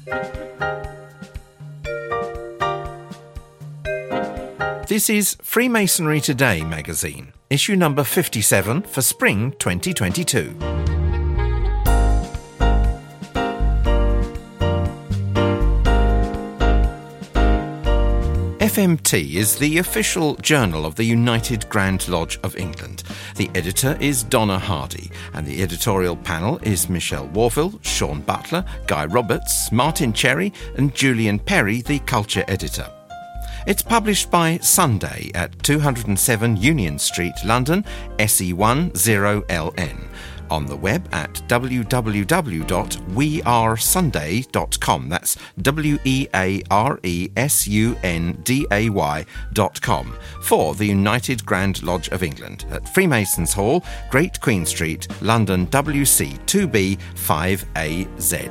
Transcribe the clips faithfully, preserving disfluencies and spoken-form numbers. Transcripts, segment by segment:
This is Freemasonry Today magazine, issue number fifty-seven for spring twenty twenty-two. F M T is the official journal of the United Grand Lodge of England. The editor is Donna Hardy, and the editorial panel is Michelle Warville, Sean Butler, Guy Roberts, Martin Cherry and Julian Perry, the culture editor. It's published by Sunday at two oh seven Union Street, London, S E one zero L N. On the web at w w w dot we are sunday dot com. That's W E A R E S U N D A Y dot com for the United Grand Lodge of England at Freemasons Hall, Great Queen Street, London, W C two B five A Z.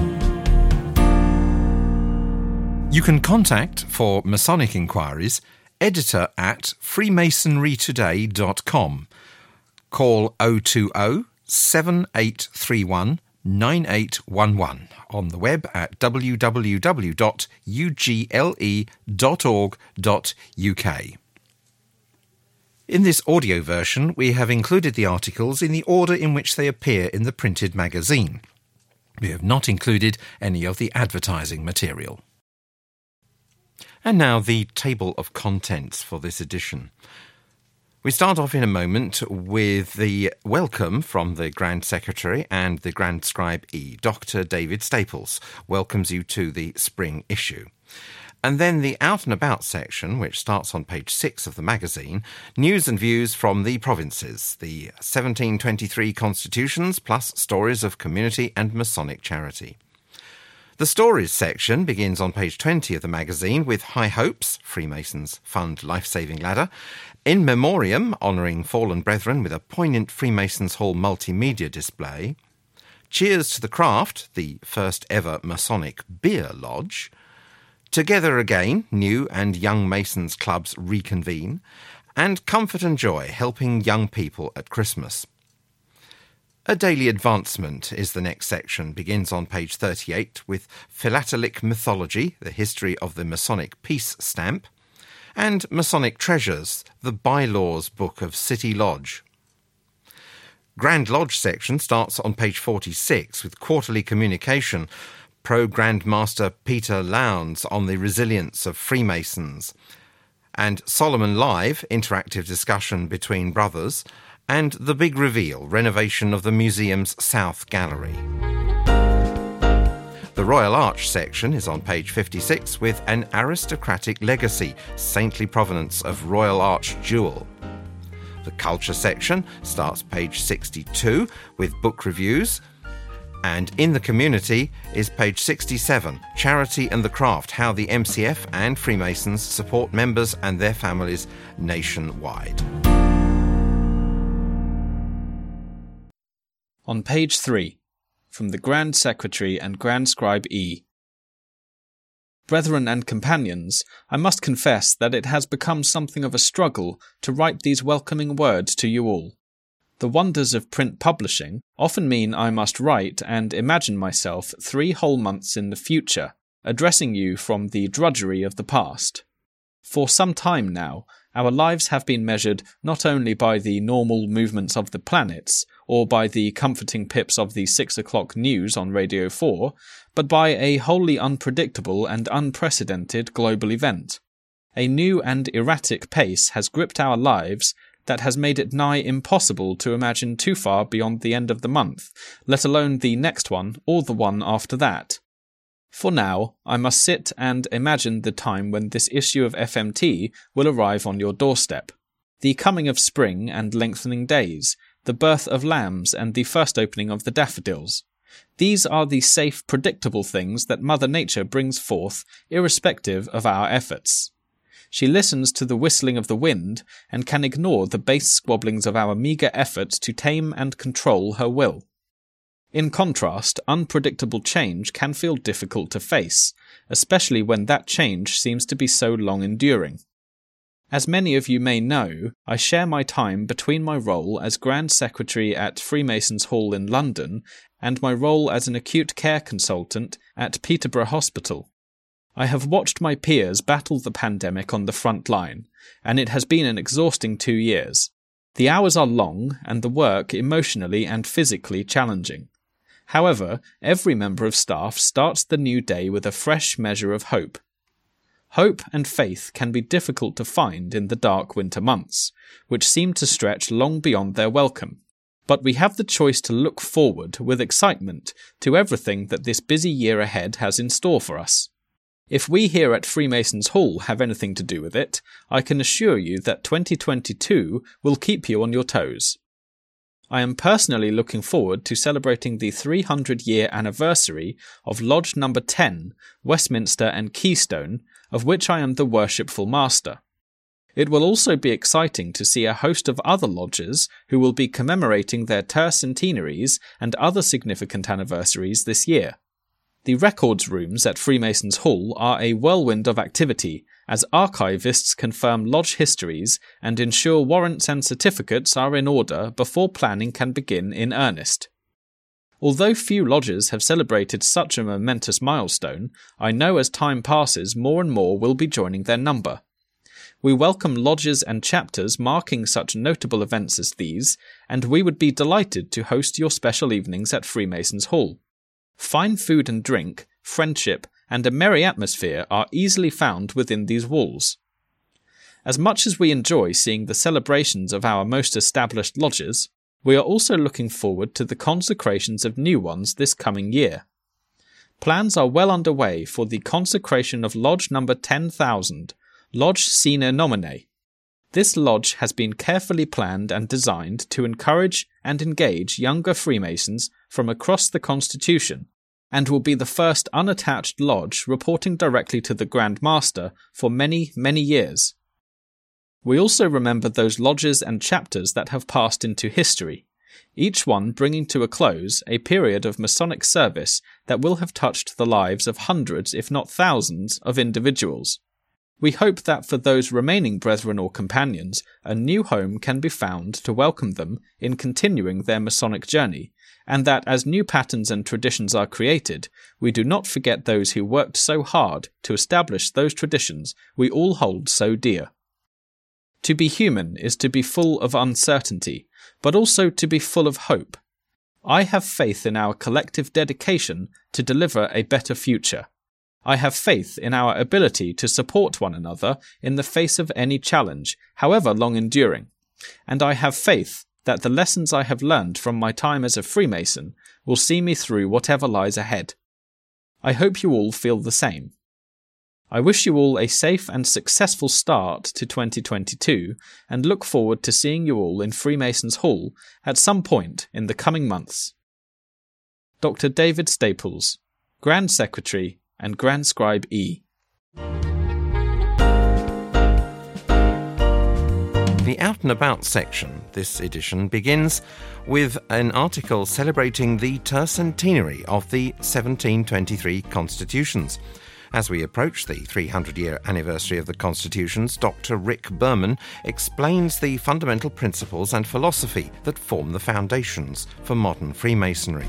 You can contact, for Masonic inquiries, editor at freemasonry today dot com. Call oh two oh, seven eight three one, nine eight one one on the web at w w w dot u g l e dot org dot u k. In this audio version, we have included the articles in the order in which they appear in the printed magazine. We have not included any of the advertising material. And now the table of contents for this edition. We start off in a moment with the welcome from the Grand Secretary and the Grand Scribe E. Doctor David Staples welcomes you to the spring issue. And then the Out and About section, which starts on page six of the magazine, news and views from the provinces, the seventeen twenty-three constitutions, plus stories of community and Masonic charity. The Stories section begins on page twenty of the magazine with High Hopes, Freemasons Fund Life-Saving Ladder, In Memoriam, honouring fallen brethren with a poignant Freemasons Hall multimedia display, Cheers to the Craft, the first ever Masonic beer lodge, Together Again, new and young Masons clubs reconvene, and Comfort and Joy, helping young people at Christmas. A Daily Advancement is the next section, begins on page thirty-eight with Philatelic Mythology, the history of the Masonic Peace Stamp, and Masonic Treasures, the Bylaws Book of City Lodge. Grand Lodge section starts on page forty-six with Quarterly Communication, Pro-Grand Master Peter Lowndes on the resilience of Freemasons, and Solomon Live, interactive discussion between brothers, and The Big Reveal, renovation of the museum's South Gallery. The Royal Arch section is on page fifty-six with An Aristocratic Legacy, Saintly Provenance of Royal Arch Jewel. The Culture section starts page sixty-two with book reviews, and In the Community is page sixty-seven, Charity and the Craft, how the M C F and Freemasons support members and their families nationwide. On page three, from the Grand Secretary and Grand Scribe E. Brethren and companions, I must confess that it has become something of a struggle to write these welcoming words to you all. The wonders of print publishing often mean I must write and imagine myself three whole months in the future, addressing you from the drudgery of the past. For some time now, our lives have been measured not only by the normal movements of the planets, or by the comforting pips of the six o'clock news on Radio four, but by a wholly unpredictable and unprecedented global event. A new and erratic pace has gripped our lives that has made it nigh impossible to imagine too far beyond the end of the month, let alone the next one or the one after that. For now, I must sit and imagine the time when this issue of F M T will arrive on your doorstep. The coming of spring and lengthening days, the birth of lambs and the first opening of the daffodils. These are the safe, predictable things that Mother Nature brings forth, irrespective of our efforts. She listens to the whistling of the wind and can ignore the base squabblings of our meagre efforts to tame and control her will. In contrast, unpredictable change can feel difficult to face, especially when that change seems to be so long enduring. As many of you may know, I share my time between my role as Grand Secretary at Freemasons Hall in London and my role as an acute care consultant at Peterborough Hospital. I have watched my peers battle the pandemic on the front line, and it has been an exhausting two years. The hours are long, and the work emotionally and physically challenging. However, every member of staff starts the new day with a fresh measure of hope. Hope and faith can be difficult to find in the dark winter months, which seem to stretch long beyond their welcome. But we have the choice to look forward with excitement to everything that this busy year ahead has in store for us. If we here at Freemasons Hall have anything to do with it, I can assure you that twenty twenty-two will keep you on your toes. I am personally looking forward to celebrating the three hundred year anniversary of Lodge Number ten, Westminster and Keystone, of which I am the Worshipful Master. It will also be exciting to see a host of other lodges who will be commemorating their tercentenaries and other significant anniversaries this year. The records rooms at Freemasons Hall are a whirlwind of activity, as archivists confirm lodge histories and ensure warrants and certificates are in order before planning can begin in earnest. Although few lodges have celebrated such a momentous milestone, I know as time passes more and more will be joining their number. We welcome lodges and chapters marking such notable events as these, and we would be delighted to host your special evenings at Freemasons Hall. Fine food and drink, friendship, and a merry atmosphere are easily found within these walls. As much as we enjoy seeing the celebrations of our most established lodges, we are also looking forward to the consecrations of new ones this coming year. Plans are well underway for the consecration of Lodge number ten thousand, Lodge Sine Nomine. This lodge has been carefully planned and designed to encourage and engage younger Freemasons from across the Constitution, and will be the first unattached lodge reporting directly to the Grand Master for many, many years. We also remember those lodges and chapters that have passed into history, each one bringing to a close a period of Masonic service that will have touched the lives of hundreds, if not thousands, of individuals. We hope that for those remaining brethren or companions, a new home can be found to welcome them in continuing their Masonic journey, and that as new patterns and traditions are created, we do not forget those who worked so hard to establish those traditions we all hold so dear. To be human is to be full of uncertainty, but also to be full of hope. I have faith in our collective dedication to deliver a better future. I have faith in our ability to support one another in the face of any challenge, however long enduring, and I have faith that the lessons I have learned from my time as a Freemason will see me through whatever lies ahead. I hope you all feel the same. I wish you all a safe and successful start to twenty twenty-two and look forward to seeing you all in Freemasons Hall at some point in the coming months. Doctor David Staples, Grand Secretary and Grand Scribe E. The Out and About section, this edition, begins with an article celebrating the tercentenary of the seventeen twenty-three Constitutions. As we approach the three hundred year anniversary of the Constitutions, Doctor Rick Berman explains the fundamental principles and philosophy that form the foundations for modern Freemasonry.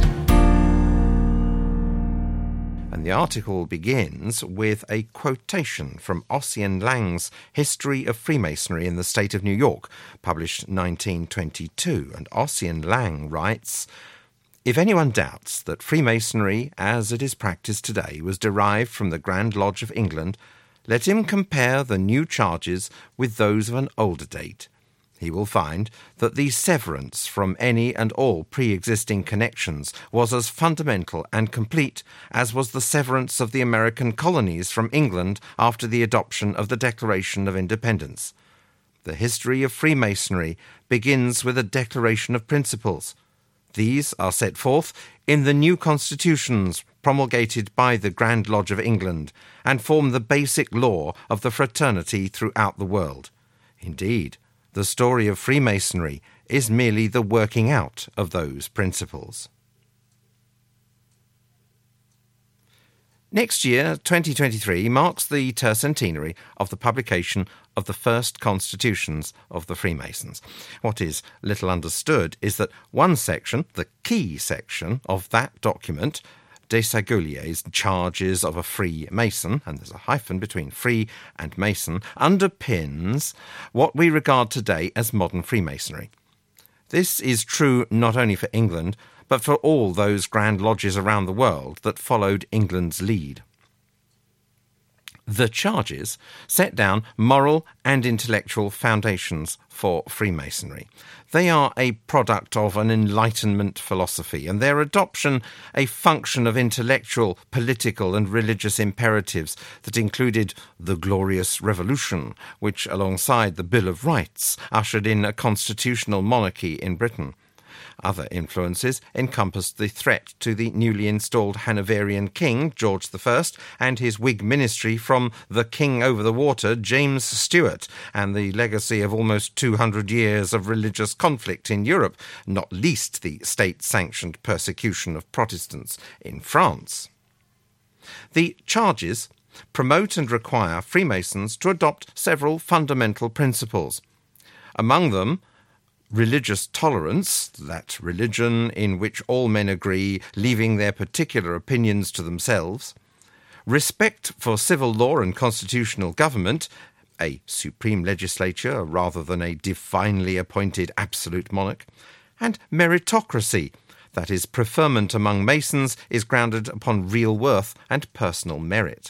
And the article begins with a quotation from Ossian Lang's History of Freemasonry in the State of New York, published nineteen twenty-two, and Ossian Lang writes, "If anyone doubts that Freemasonry, as it is practised today, was derived from the Grand Lodge of England, let him compare the new charges with those of an older date. He will find that the severance from any and all pre-existing connections was as fundamental and complete as was the severance of the American colonies from England after the adoption of the Declaration of Independence. The history of Freemasonry begins with a declaration of principles. These are set forth in the new constitutions promulgated by the Grand Lodge of England and form the basic law of the fraternity throughout the world. Indeed, the story of Freemasonry is merely the working out of those principles." Next year, twenty twenty-three, marks the tercentenary of the publication of the first constitutions of the Freemasons. What is little understood is that one section, the key section of that document, Desaguliers' Charges of a Freemason, and there's a hyphen between free and mason, underpins what we regard today as modern Freemasonry. This is true not only for England, but for all those grand lodges around the world that followed England's lead. The Charges set down moral and intellectual foundations for Freemasonry. They are a product of an Enlightenment philosophy, and their adoption a function of intellectual, political and religious imperatives that included the Glorious Revolution, which, alongside the Bill of Rights, ushered in a constitutional monarchy in Britain. Other influences encompassed the threat to the newly installed Hanoverian king, George the First, and his Whig ministry from the king over the water, James Stuart, and the legacy of almost two hundred years of religious conflict in Europe, not least the state-sanctioned persecution of Protestants in France. The Charges promote and require Freemasons to adopt several fundamental principles. Among them, religious tolerance, that religion in which all men agree, leaving their particular opinions to themselves, respect for civil law and constitutional government, a supreme legislature rather than a divinely appointed absolute monarch, and meritocracy, that is, preferment among Masons is grounded upon real worth and personal merit.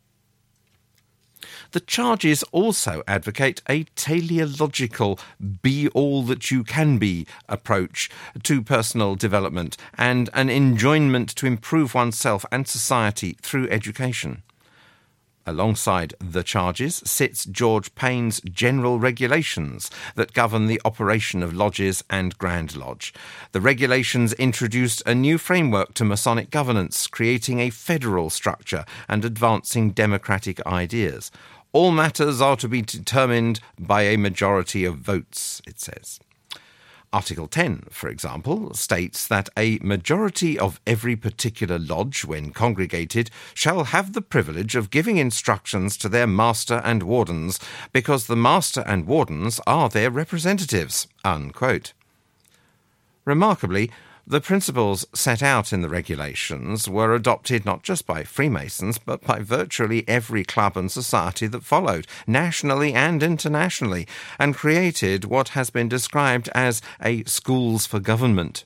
The Charges also advocate a teleological be-all-that-you-can-be approach to personal development and an enjoinment to improve oneself and society through education. Alongside the Charges sits George Payne's General Regulations that govern the operation of lodges and Grand Lodge. The regulations introduced a new framework to Masonic governance, creating a federal structure and advancing democratic ideas. All matters are to be determined by a majority of votes, it says. Article ten, for example, states that a majority of every particular lodge, when congregated, shall have the privilege of giving instructions to their master and wardens, because the master and wardens are their representatives, unquote. Remarkably, the principles set out in the regulations were adopted not just by Freemasons, but by virtually every club and society that followed, nationally and internationally, and created what has been described as a schools for government.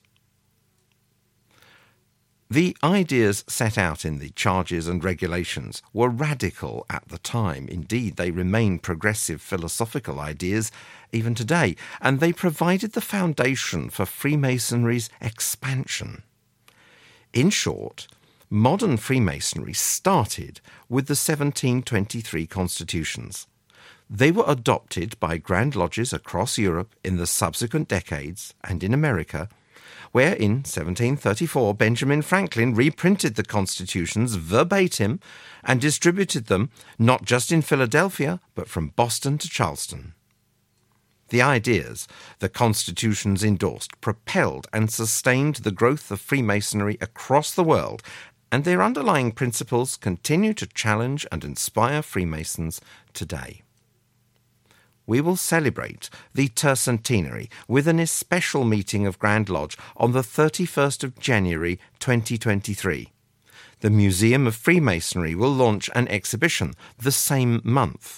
The ideas set out in the Charges and Regulations were radical at the time. Indeed, they remain progressive philosophical ideas even today, and they provided the foundation for Freemasonry's expansion. In short, modern Freemasonry started with the seventeen twenty-three constitutions. They were adopted by Grand Lodges across Europe in the subsequent decades and in America, where in seventeen thirty-four Benjamin Franklin reprinted the constitutions verbatim and distributed them not just in Philadelphia, but from Boston to Charleston. The ideas the constitutions endorsed propelled and sustained the growth of Freemasonry across the world, and their underlying principles continue to challenge and inspire Freemasons today. We will celebrate the tercentenary with an especial meeting of Grand Lodge on the thirty-first of January twenty twenty-three. The Museum of Freemasonry will launch an exhibition the same month.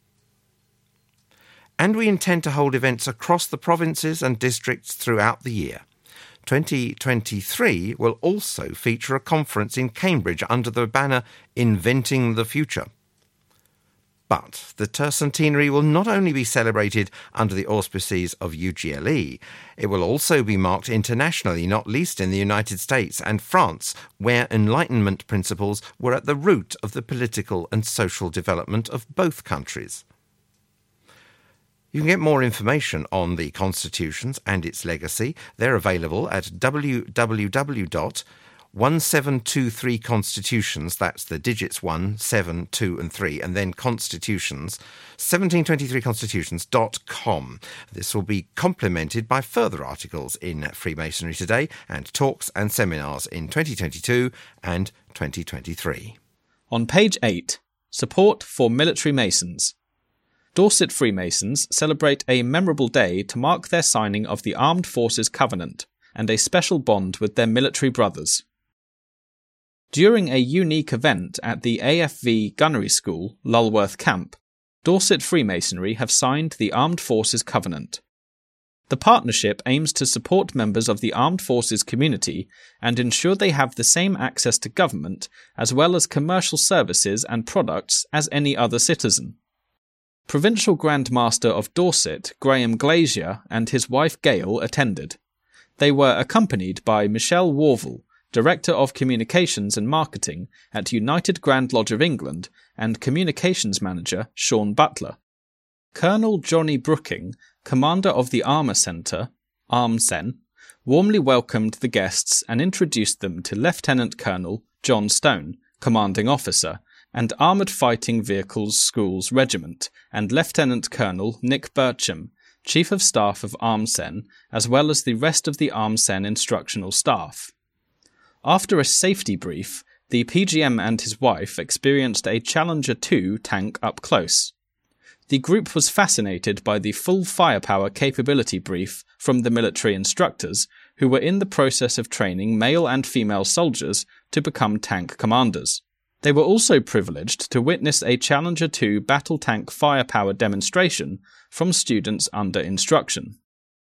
And we intend to hold events across the provinces and districts throughout the year. twenty twenty-three will also feature a conference in Cambridge under the banner Inventing the Future. But the tercentenary will not only be celebrated under the auspices of U G L E, it will also be marked internationally, not least in the United States and France, where Enlightenment principles were at the root of the political and social development of both countries. You can get more information on the constitutions and its legacy. They're available at w w w dot one seven two three constitutions, that's the digits one, seven, two and three, and then constitutions, seventeen twenty-three constitutions dot com. This will be complemented by further articles in Freemasonry Today and talks and seminars in twenty twenty-two and twenty twenty-three. On page eight, Support for Military Masons. Dorset Freemasons celebrate a memorable day to mark their signing of the Armed Forces Covenant and a special bond with their military brothers. During a unique event at the A F V Gunnery School, Lulworth Camp, Dorset Freemasonry have signed the Armed Forces Covenant. The partnership aims to support members of the armed forces community and ensure they have the same access to government as well as commercial services and products as any other citizen. Provincial Grand Master of Dorset, Graham Glazier, and his wife Gail attended. They were accompanied by Michelle Warville, Director of Communications and Marketing at United Grand Lodge of England, and Communications Manager Sean Butler. Colonel Johnny Brooking, Commander of the Armour Centre, ARMCEN, warmly welcomed the guests and introduced them to Lieutenant Colonel John Stone, Commanding Officer, and Armoured Fighting Vehicles Schools Regiment, and Lieutenant Colonel Nick Bircham, Chief of Staff of ARMCEN, as well as the rest of the ARMCEN instructional staff. After a safety brief, the P G M and his wife experienced a Challenger two tank up close. The group was fascinated by the full firepower capability brief from the military instructors, who were in the process of training male and female soldiers to become tank commanders. They were also privileged to witness a Challenger two battle tank firepower demonstration from students under instruction.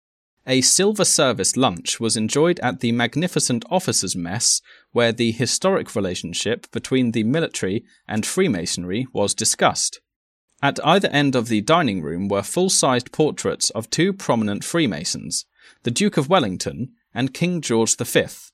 A silver service lunch was enjoyed at the magnificent officers' mess, where the historic relationship between the military and Freemasonry was discussed. At either end of the dining room were full-sized portraits of two prominent Freemasons, the Duke of Wellington and King George the Fifth.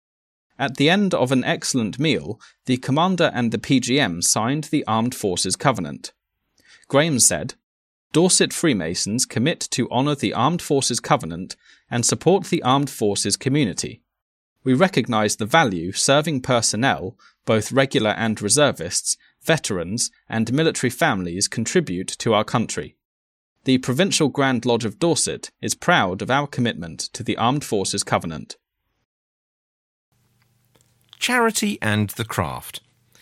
At the end of an excellent meal, the commander and the P G M signed the Armed Forces Covenant. Graham said, "Dorset Freemasons commit to honour the Armed Forces Covenant and support the Armed Forces community. We recognise the value serving personnel, both regular and reservists, veterans, and military families contribute to our country. The Provincial Grand Lodge of Dorset is proud of our commitment to the Armed Forces Covenant." Charity and the craft.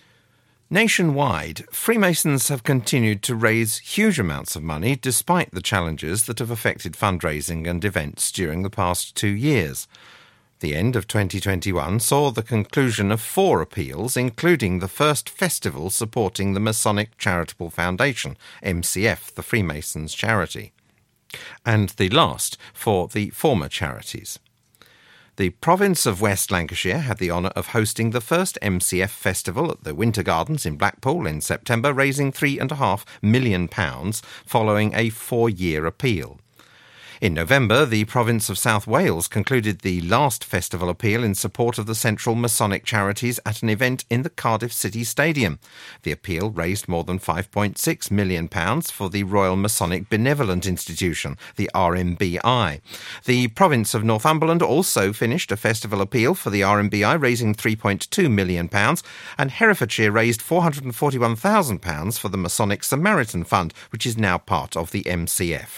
Nationwide, Freemasons have continued to raise huge amounts of money despite the challenges that have affected fundraising and events during the past two years. The end of twenty twenty-one saw the conclusion of four appeals, including the first festival supporting the Masonic Charitable Foundation, M C F, the Freemasons' charity, and the last for the former charities. The province of West Lancashire had the honour of hosting the first M C F festival at the Winter Gardens in Blackpool in September, raising three and a half million pounds following a four-year appeal. In November, the province of South Wales concluded the last festival appeal in support of the Central Masonic Charities at an event in the Cardiff City Stadium. The appeal raised more than five point six million pounds for the Royal Masonic Benevolent Institution, the R M B I. The province of Northumberland also finished a festival appeal for the R M B I, raising three point two million pounds, and Herefordshire raised four hundred forty-one thousand pounds for the Masonic Samaritan Fund, which is now part of the M C F.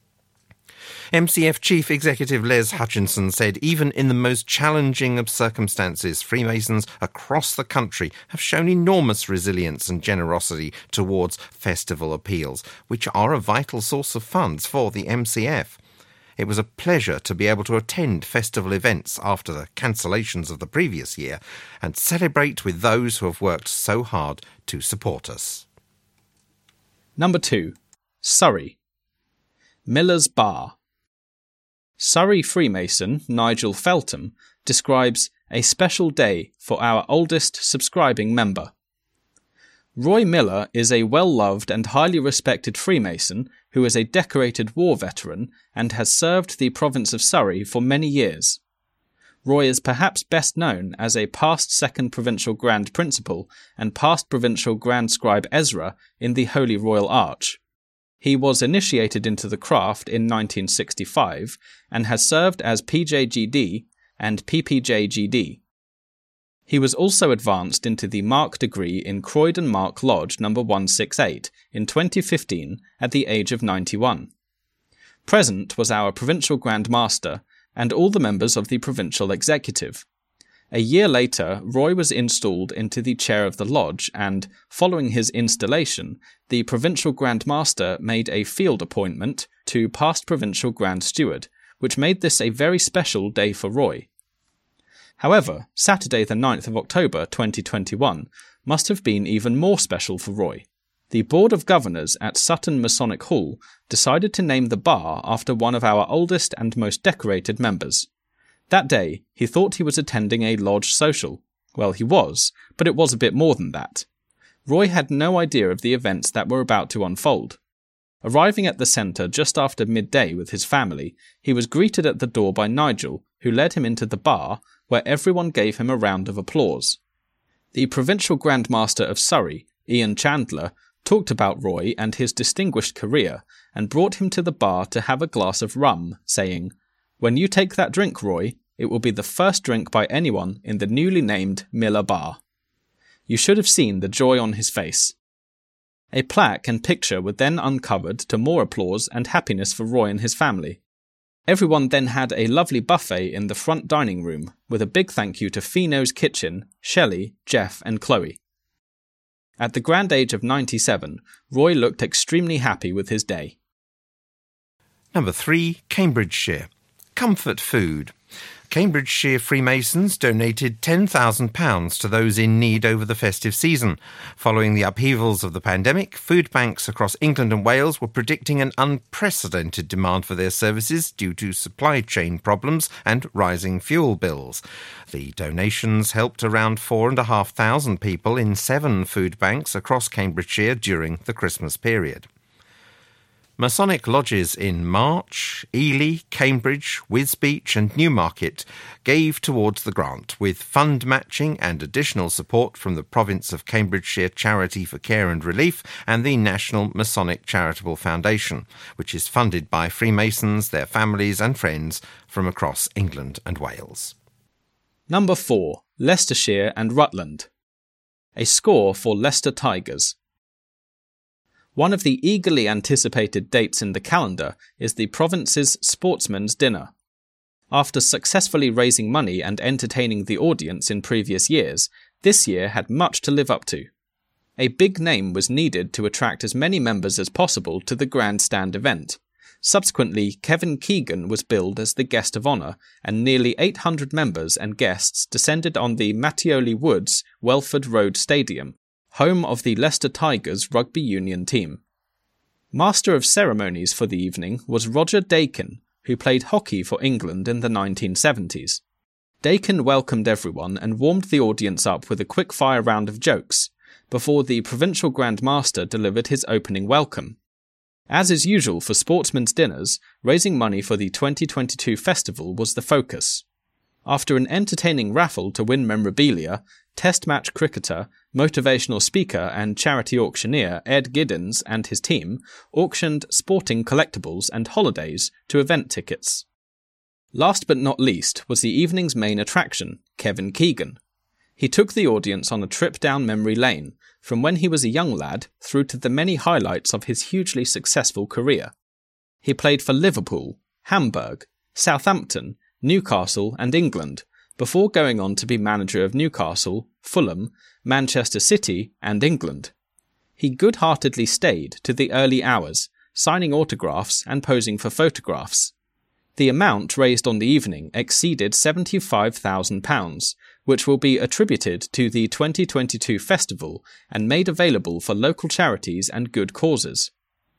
M C F Chief Executive Les Hutchinson said even in the most challenging of circumstances, Freemasons across the country have shown enormous resilience and generosity towards festival appeals, which are a vital source of funds for the M C F. It was a pleasure to be able to attend festival events after the cancellations of the previous year and celebrate with those who have worked so hard to support us. Number two. Surrey. Miller's Bar. Surrey Freemason Nigel Feltham describes a special day for our oldest subscribing member. Roy Miller is a well-loved and highly respected Freemason who is a decorated war veteran and has served the province of Surrey for many years. Roy is perhaps best known as a past Second Provincial Grand Principal and past Provincial Grand Scribe Ezra in the Holy Royal Arch. He was initiated into the craft in nineteen sixty-five and has served as P J G D and P P J G D. He was also advanced into the Mark degree in Croydon Mark Lodge number one sixty-eight in twenty fifteen at the age of ninety-one. Present was our Provincial Grand Master and all the members of the Provincial Executive. A year later, Roy was installed into the chair of the lodge and, following his installation, the provincial Grand Master made a field appointment to past provincial Grand Steward, which made this a very special day for Roy. However, Saturday the ninth of October twenty twenty-one must have been even more special for Roy. The Board of Governors at Sutton Masonic Hall decided to name the bar after one of our oldest and most decorated members. That day, he thought he was attending a lodge social. Well, he was, but it was a bit more than that. Roy had no idea of the events that were about to unfold. Arriving at the centre just after midday with his family, he was greeted at the door by Nigel, who led him into the bar, where everyone gave him a round of applause. The Provincial Grand Master of Surrey, Ian Chandler, talked about Roy and his distinguished career, and brought him to the bar to have a glass of rum, saying, "When you take that drink, Roy, it will be the first drink by anyone in the newly named Miller Bar." You should have seen the joy on his face. A plaque and picture were then uncovered to more applause and happiness for Roy and his family. Everyone then had a lovely buffet in the front dining room, with a big thank you to Fino's Kitchen, Shelley, Jeff and Chloe. At the grand age of ninety-seven, Roy looked extremely happy with his day. Number three, Cambridgeshire. Comfort food. Cambridgeshire Freemasons donated ten thousand pounds to those in need over the festive season. Following the upheavals of the pandemic, food banks across England and Wales were predicting an unprecedented demand for their services due to supply chain problems and rising fuel bills. The donations helped around four and a half thousand people in seven food banks across Cambridgeshire during the Christmas period. Masonic lodges in March, Ely, Cambridge, Wisbech and Newmarket gave towards the grant, with fund matching and additional support from the Province of Cambridgeshire Charity for Care and Relief and the National Masonic Charitable Foundation, which is funded by Freemasons, their families and friends from across England and Wales. Number four, Leicestershire and Rutland. A score for Leicester Tigers. One of the eagerly anticipated dates in the calendar is the province's Sportsman's Dinner. After successfully raising money and entertaining the audience in previous years, this year had much to live up to. A big name was needed to attract as many members as possible to the grandstand event. Subsequently, Kevin Keegan was billed as the guest of honour, and nearly eight hundred members and guests descended on the Mattioli Woods, Welford Road Stadium, home of the Leicester Tigers rugby union team. Master of ceremonies for the evening was Roger Dakin, who played hockey for England in the nineteen seventies. Dakin welcomed everyone and warmed the audience up with a quick-fire round of jokes, before the Provincial Grand Master delivered his opening welcome. As is usual for sportsmen's dinners, raising money for the twenty twenty-two festival was the focus. After an entertaining raffle to win memorabilia, Test match cricketer, motivational speaker and charity auctioneer Ed Giddens and his team auctioned sporting collectibles and holidays to event tickets. Last but not least was the evening's main attraction, Kevin Keegan. He took the audience on a trip down memory lane, from when he was a young lad through to the many highlights of his hugely successful career. He played for Liverpool, Hamburg, Southampton, Newcastle and England, before going on to be manager of Newcastle, Fulham, Manchester City and England. He good-heartedly stayed to the early hours, signing autographs and posing for photographs. The amount raised on the evening exceeded seventy-five thousand pounds, which will be attributed to the twenty twenty-two festival and made available for local charities and good causes.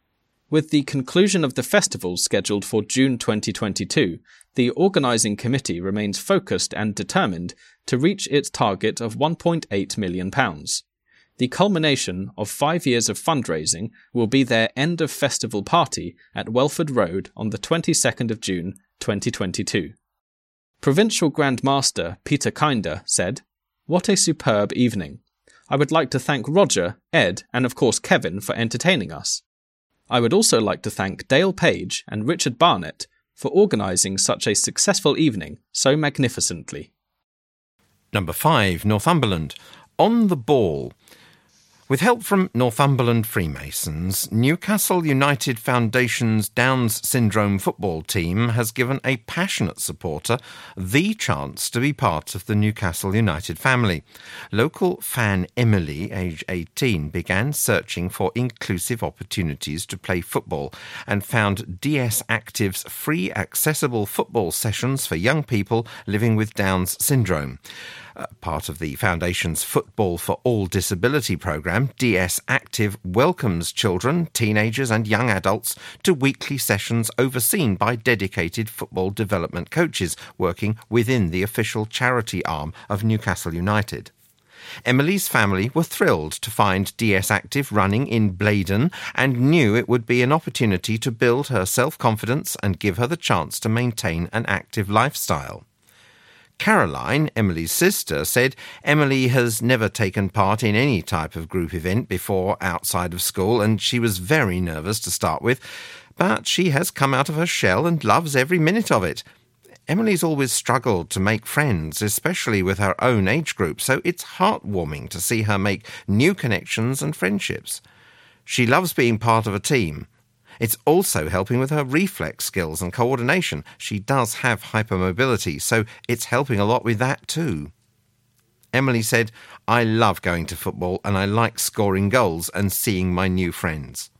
With the conclusion of the festival scheduled for June twenty twenty-two, the organising committee remains focused and determined to reach its target of one point eight million pounds. The culmination of five years of fundraising will be their end-of-festival party at Welford Road on the twenty-second of June twenty twenty-two. Provincial Grand Master Peter Kinder said, "What a superb evening. I would like to thank Roger, Ed and of course Kevin for entertaining us. I would also like to thank Dale Page and Richard Barnett for organising such a successful evening so magnificently." Number five, Northumberland. On the ball. With help from Northumberland Freemasons, Newcastle United Foundation's Downs syndrome football team has given a passionate supporter the chance to be part of the Newcastle United family. Local fan Emily, aged eighteen, began searching for inclusive opportunities to play football and found D S Active's free accessible football sessions for young people living with Downs syndrome. Uh, part of the Foundation's Football for All Disability programme, D S Active welcomes children, teenagers and young adults to weekly sessions overseen by dedicated football development coaches working within the official charity arm of Newcastle United. Emily's family were thrilled to find D S Active running in Blaydon and knew it would be an opportunity to build her self-confidence and give her the chance to maintain an active lifestyle. Caroline, Emily's sister, said Emily has never taken part in any type of group event before outside of school, and she was very nervous to start with, but she has come out of her shell and loves every minute of it. Emily's always struggled to make friends, especially with her own age group, so it's heartwarming to see her make new connections and friendships. She loves being part of a team. It's also helping with her reflex skills and coordination. She does have hypermobility, so it's helping a lot with that too. Emily said, "I love going to football and I like scoring goals and seeing my new friends."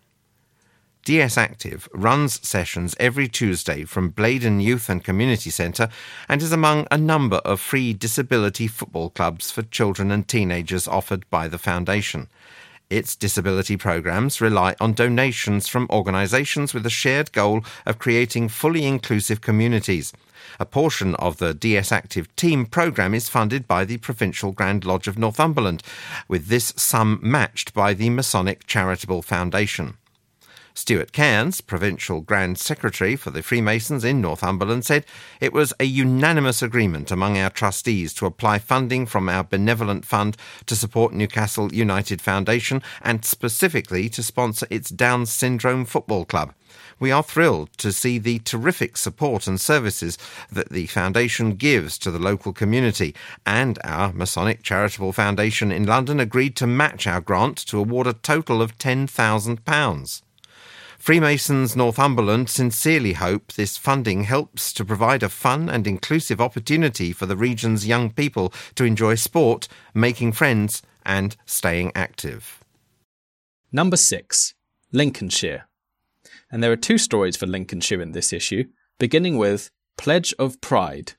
D S Active runs sessions every Tuesday from Blaydon Youth and Community Centre and is among a number of free disability football clubs for children and teenagers offered by the Foundation. Its disability programmes rely on donations from organisations with a shared goal of creating fully inclusive communities. A portion of the D S Active team programme is funded by the Provincial Grand Lodge of Northumberland, with this sum matched by the Masonic Charitable Foundation. Stuart Cairns, Provincial Grand Secretary for the Freemasons in Northumberland, said it was a unanimous agreement among our trustees to apply funding from our benevolent fund to support Newcastle United Foundation and specifically to sponsor its Downs Syndrome Football Club. We are thrilled to see the terrific support and services that the Foundation gives to the local community, and our Masonic Charitable Foundation in London agreed to match our grant to award a total of ten thousand pounds. Freemasons Northumberland sincerely hope this funding helps to provide a fun and inclusive opportunity for the region's young people to enjoy sport, making friends and staying active. Number six. Lincolnshire. And there are two stories for Lincolnshire in this issue, beginning with Pledge of Pride.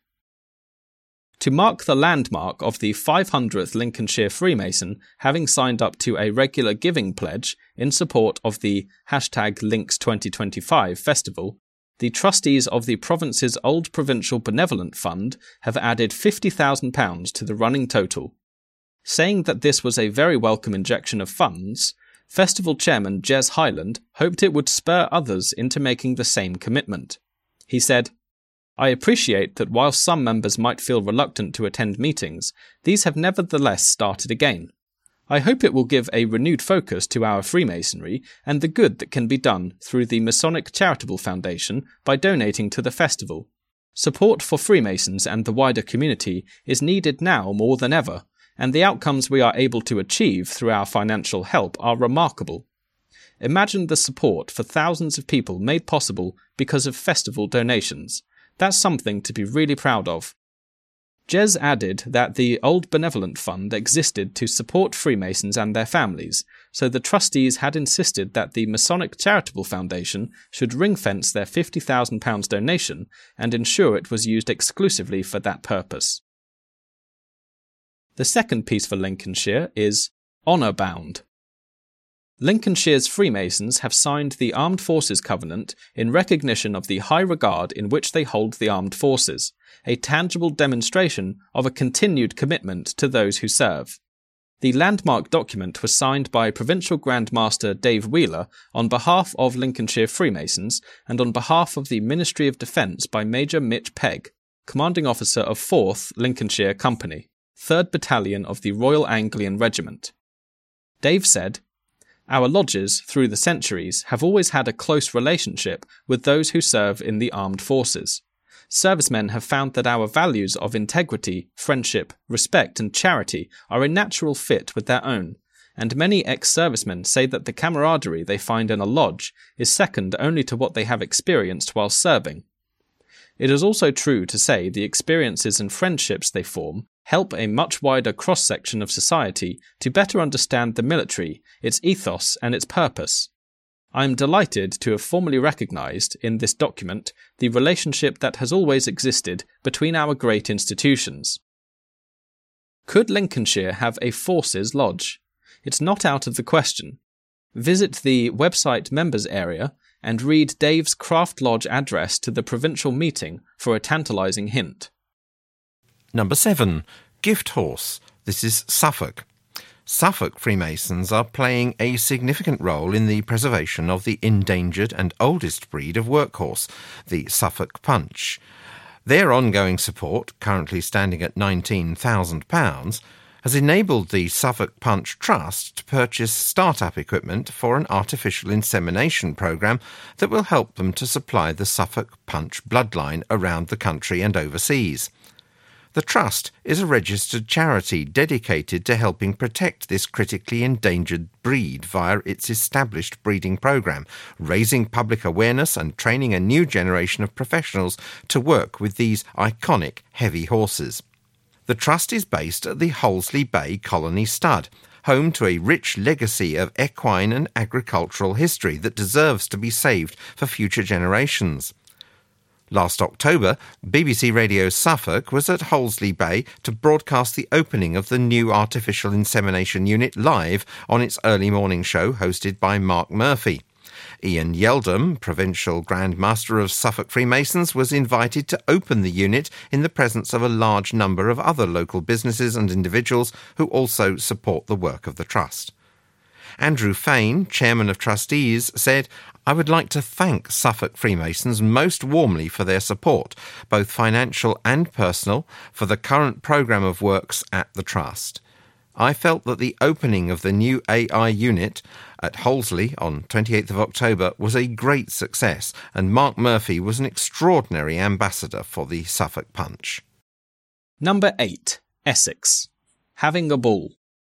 To mark the landmark of the five hundredth Lincolnshire Freemason having signed up to a regular giving pledge in support of the hashtag Links twenty twenty-five festival, the trustees of the province's Old Provincial Benevolent Fund have added fifty thousand pounds to the running total. Saying that this was a very welcome injection of funds, Festival Chairman Jez Highland hoped it would spur others into making the same commitment. He said, "I appreciate that while some members might feel reluctant to attend meetings, these have nevertheless started again. I hope it will give a renewed focus to our Freemasonry and the good that can be done through the Masonic Charitable Foundation by donating to the festival. Support for Freemasons and the wider community is needed now more than ever, and the outcomes we are able to achieve through our financial help are remarkable. Imagine the support for thousands of people made possible because of festival donations. That's something to be really proud of." Jez added that the Old Benevolent Fund existed to support Freemasons and their families, so the trustees had insisted that the Masonic Charitable Foundation should ring-fence their fifty thousand pounds donation and ensure it was used exclusively for that purpose. The second piece for Lincolnshire is Honour Bound. Lincolnshire's Freemasons have signed the Armed Forces Covenant in recognition of the high regard in which they hold the armed forces, a tangible demonstration of a continued commitment to those who serve. The landmark document was signed by Provincial Grand Master Dave Wheeler on behalf of Lincolnshire Freemasons and on behalf of the Ministry of Defence by Major Mitch Pegg, Commanding Officer of fourth Lincolnshire Company, third Battalion of the Royal Anglian Regiment. Dave said, "Our lodges, through the centuries, have always had a close relationship with those who serve in the armed forces. Servicemen have found that our values of integrity, friendship, respect and charity are a natural fit with their own, and many ex-servicemen say that the camaraderie they find in a lodge is second only to what they have experienced while serving. It is also true to say the experiences and friendships they form help a much wider cross-section of society to better understand the military, its ethos and its purpose. I am delighted to have formally recognised, in this document, the relationship that has always existed between our great institutions. Could Lincolnshire have a Forces Lodge? It's not out of the question. Visit the website members area and read Dave's Craft Lodge address to the provincial meeting for a tantalising hint. Number seven. Gift Horse. This is Suffolk. Suffolk Freemasons are playing a significant role in the preservation of the endangered and oldest breed of workhorse, the Suffolk Punch. Their ongoing support, currently standing at nineteen thousand pounds, has enabled the Suffolk Punch Trust to purchase start-up equipment for an artificial insemination programme that will help them to supply the Suffolk Punch bloodline around the country and overseas. The Trust is a registered charity dedicated to helping protect this critically endangered breed via its established breeding programme, raising public awareness and training a new generation of professionals to work with these iconic heavy horses. The Trust is based at the Hollesley Bay Colony Stud, home to a rich legacy of equine and agricultural history that deserves to be saved for future generations. Last October, B B C Radio Suffolk was at Hollesley Bay to broadcast the opening of the new artificial insemination unit live on its early morning show hosted by Mark Murphy. Ian Yeldham, Provincial Grand Master of Suffolk Freemasons, was invited to open the unit in the presence of a large number of other local businesses and individuals who also support the work of the Trust. Andrew Fain, Chairman of Trustees, said, "I would like to thank Suffolk Freemasons most warmly for their support, both financial and personal, for the current programme of works at the Trust. I felt that the opening of the new A I unit at Hollesley on twenty-eighth of October was a great success, and Mark Murphy was an extraordinary ambassador for the Suffolk Punch." Number eight. Essex. Having a Ball.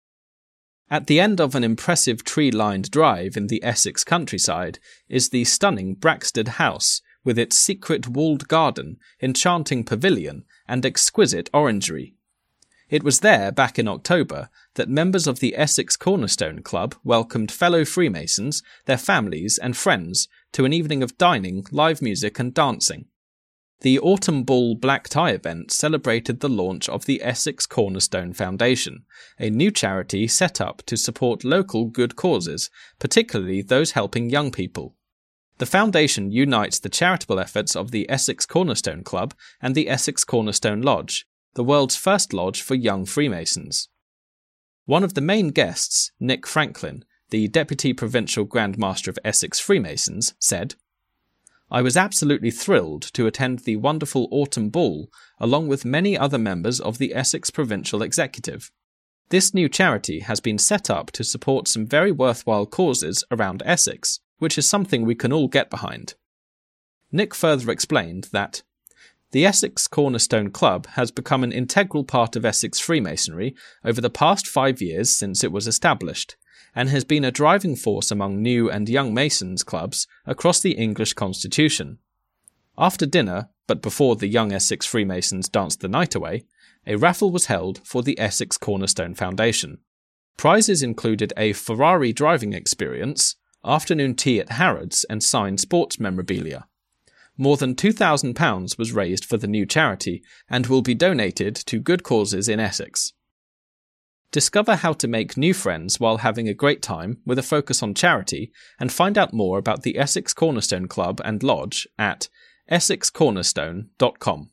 At the end of an impressive tree-lined drive in the Essex countryside is the stunning Braxted House, with its secret walled garden, enchanting pavilion, and exquisite orangery. It was there, back in October, that members of the Essex Cornerstone Club welcomed fellow Freemasons, their families and friends to an evening of dining, live music and dancing. The Autumn Ball Black Tie event celebrated the launch of the Essex Cornerstone Foundation, a new charity set up to support local good causes, particularly those helping young people. The foundation unites the charitable efforts of the Essex Cornerstone Club and the Essex Cornerstone Lodge, the world's first lodge for young Freemasons. One of the main guests, Nick Franklin, the Deputy Provincial Grand Master of Essex Freemasons, said, "I was absolutely thrilled to attend the wonderful Autumn Ball along with many other members of the Essex Provincial Executive. This new charity has been set up to support some very worthwhile causes around Essex, which is something we can all get behind." Nick further explained that the Essex Cornerstone Club has become an integral part of Essex Freemasonry over the past five years since it was established, and has been a driving force among new and young Masons clubs across the English Constitution. After dinner, but before the young Essex Freemasons danced the night away, a raffle was held for the Essex Cornerstone Foundation. Prizes included a Ferrari driving experience, afternoon tea at Harrods, and signed sports memorabilia. More than two thousand pounds was raised for the new charity and will be donated to good causes in Essex. Discover how to make new friends while having a great time with a focus on charity, and find out more about the Essex Cornerstone Club and Lodge at essex cornerstone dot com.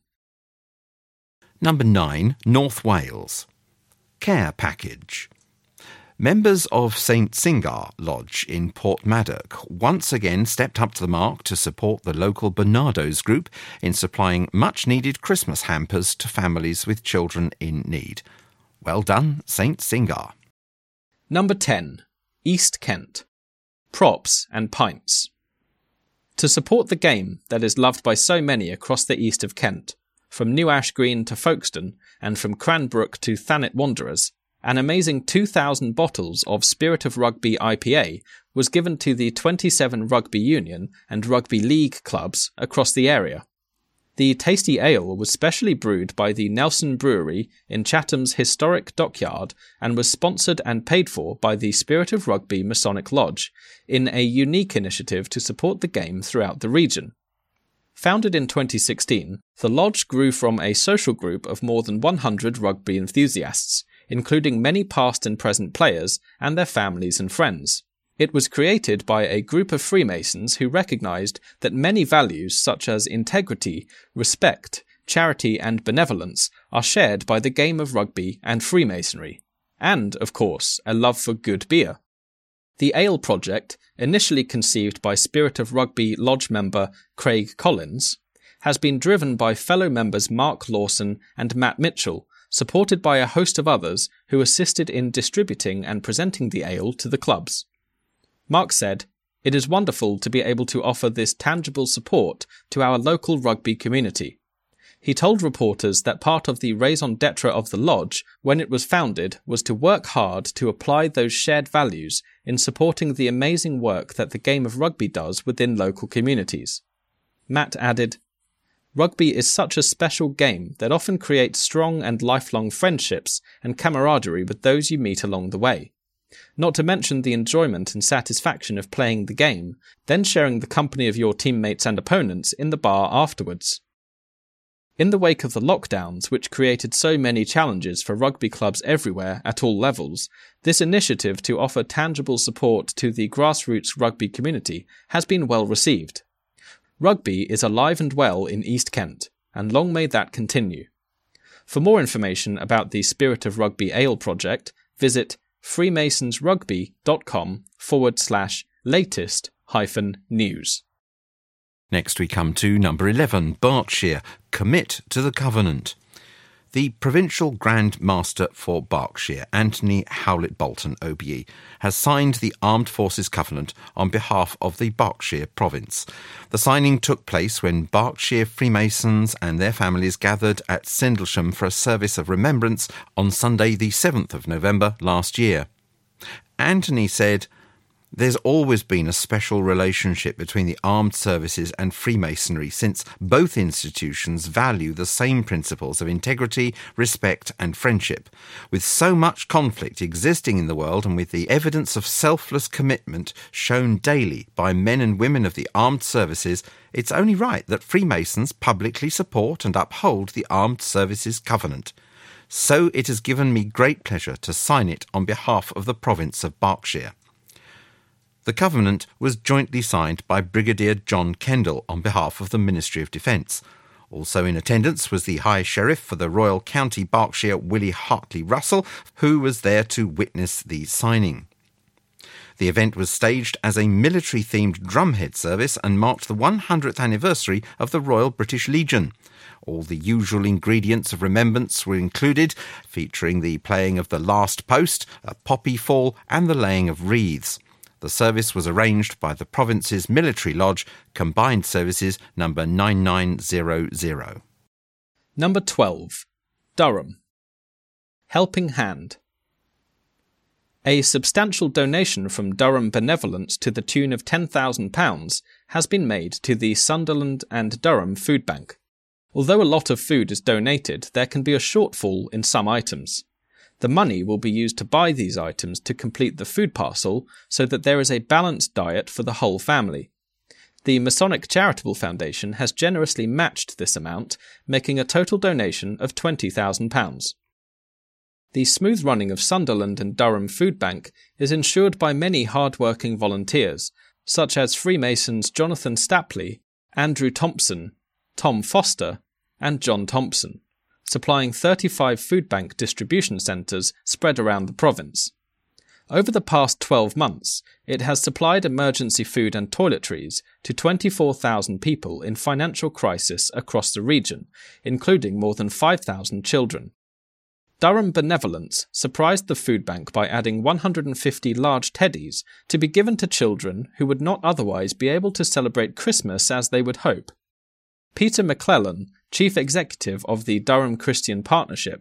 Number nine. North Wales. Care Package. Members of Saint Singar Lodge in Portmaddock once again stepped up to the mark to support the local Bernardo's group in supplying much-needed Christmas hampers to families with children in need. Well done, Saint Singar. Number ten. East Kent. Props and Pints. To support the game that is loved by so many across the east of Kent, from New Ash Green to Folkestone and from Cranbrook to Thanet Wanderers, An amazing two thousand bottles of Spirit of Rugby I P A was given to the twenty-seven rugby union and rugby league clubs across the area. The tasty ale was specially brewed by the Nelson Brewery in Chatham's historic dockyard and was sponsored and paid for by the Spirit of Rugby Masonic Lodge in a unique initiative to support the game throughout the region. Founded in twenty sixteen, the lodge grew from a social group of more than one hundred rugby enthusiasts, including many past and present players and their families and friends. It was created by a group of Freemasons who recognised that many values such as integrity, respect, charity and benevolence are shared by the game of rugby and Freemasonry, and, of course, a love for good beer. The Ale Project, initially conceived by Spirit of Rugby Lodge member Craig Collins, has been driven by fellow members Mark Lawson and Matt Mitchell, supported by a host of others who assisted in distributing and presenting the ale to the clubs. Mark said, "It is wonderful to be able to offer this tangible support to our local rugby community." He told reporters that part of the raison d'etre of the lodge when it was founded was to work hard to apply those shared values in supporting the amazing work that the game of rugby does within local communities. Matt added, "Rugby is such a special game that often creates strong and lifelong friendships and camaraderie with those you meet along the way. Not to mention the enjoyment and satisfaction of playing the game, then sharing the company of your teammates and opponents in the bar afterwards." In the wake of the lockdowns, which created so many challenges for rugby clubs everywhere at all levels, this initiative to offer tangible support to the grassroots rugby community has been well received. Rugby is alive and well in East Kent, and long may that continue. For more information about the Spirit of Rugby Ale project, visit freemasonsrugby.com forward slash latest hyphen news. Next we come to number eleven, Berkshire, Commit to the Covenant. The Provincial Grand Master for Berkshire, Anthony Howlett Bolton, O B E, has signed the Armed Forces Covenant on behalf of the Berkshire Province. The signing took place when Berkshire Freemasons and their families gathered at Sandlesham for a service of remembrance on Sunday the seventh of November last year. Anthony said, "There's always been a special relationship between the armed services and Freemasonry since both institutions value the same principles of integrity, respect and friendship. With so much conflict existing in the world and with the evidence of selfless commitment shown daily by men and women of the armed services, it's only right that Freemasons publicly support and uphold the Armed Services Covenant. So it has given me great pleasure to sign it on behalf of the province of Berkshire." The covenant was jointly signed by Brigadier John Kendall on behalf of the Ministry of Defence. Also in attendance was the High Sheriff for the Royal County Berkshire, Willie Hartley Russell, who was there to witness the signing. The event was staged as a military-themed drumhead service and marked the one hundredth anniversary of the Royal British Legion. All the usual ingredients of remembrance were included, featuring the playing of the Last Post, a poppy fall and the laying of wreaths. The service was arranged by the province's military lodge, Combined Services number nine nine zero zero. Number twelve. Durham. Helping Hand. A substantial donation from Durham Benevolence to the tune of ten thousand pounds has been made to the Sunderland and Durham Food Bank. Although a lot of food is donated, there can be a shortfall in some items. The money will be used to buy these items to complete the food parcel so that there is a balanced diet for the whole family. The Masonic Charitable Foundation has generously matched this amount, making a total donation of twenty thousand pounds. The smooth running of Sunderland and Durham Food Bank is ensured by many hard-working volunteers, such as Freemasons Jonathan Stapley, Andrew Thompson, Tom Foster, and John Thompson, supplying thirty-five food bank distribution centres spread around the province. Over the past twelve months, it has supplied emergency food and toiletries to twenty-four thousand people in financial crisis across the region, including more than five thousand children. Durham Benevolence surprised the food bank by adding one hundred fifty large teddies to be given to children who would not otherwise be able to celebrate Christmas as they would hope. Peter McClellan, Chief Executive of the Durham Christian Partnership,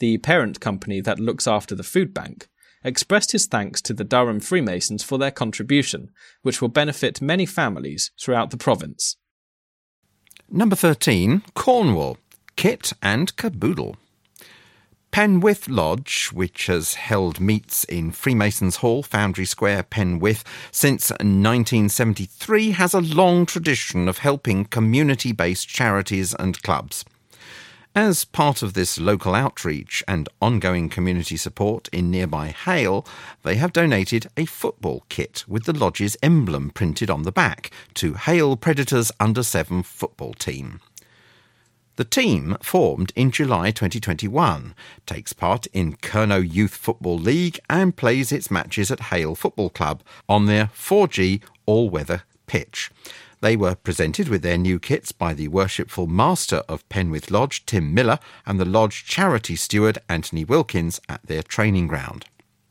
the parent company that looks after the food bank, expressed his thanks to the Durham Freemasons for their contribution, which will benefit many families throughout the province. Number thirteen, Cornwall, Kit and Caboodle. Penwith Lodge, which has held meets in Freemasons Hall, Foundry Square, Penwith, since nineteen seventy-three, has a long tradition of helping community-based charities and clubs. As part of this local outreach and ongoing community support in nearby Hale, they have donated a football kit with the lodge's emblem printed on the back to Hale Predators under seven football team. The team, formed in July twenty twenty-one, takes part in Kernow Youth Football League and plays its matches at Hale Football Club on their four G all-weather pitch. They were presented with their new kits by the Worshipful Master of Penwith Lodge, Tim Miller, and the Lodge charity steward, Anthony Wilkins, at their training ground.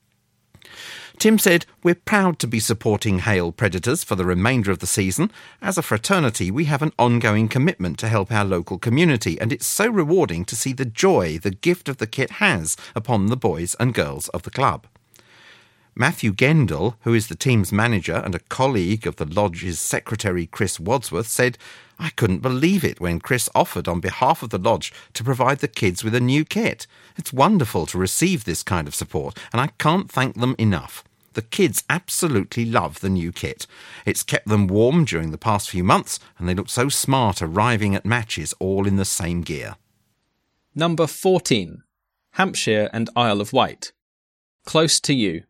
Tim said, "We're proud to be supporting Hale Predators for the remainder of the season. As a fraternity, we have an ongoing commitment to help our local community, and it's so rewarding to see the joy the gift of the kit has upon the boys and girls of the club." Matthew Gendel, who is the team's manager and a colleague of the Lodge's secretary Chris Wadsworth, said, "I couldn't believe it when Chris offered on behalf of the Lodge to provide the kids with a new kit. It's wonderful to receive this kind of support, and I can't thank them enough. The kids absolutely love the new kit. It's kept them warm during the past few months, and they look so smart arriving at matches all in the same gear." Number fourteen. Hampshire and Isle of Wight. Close to you.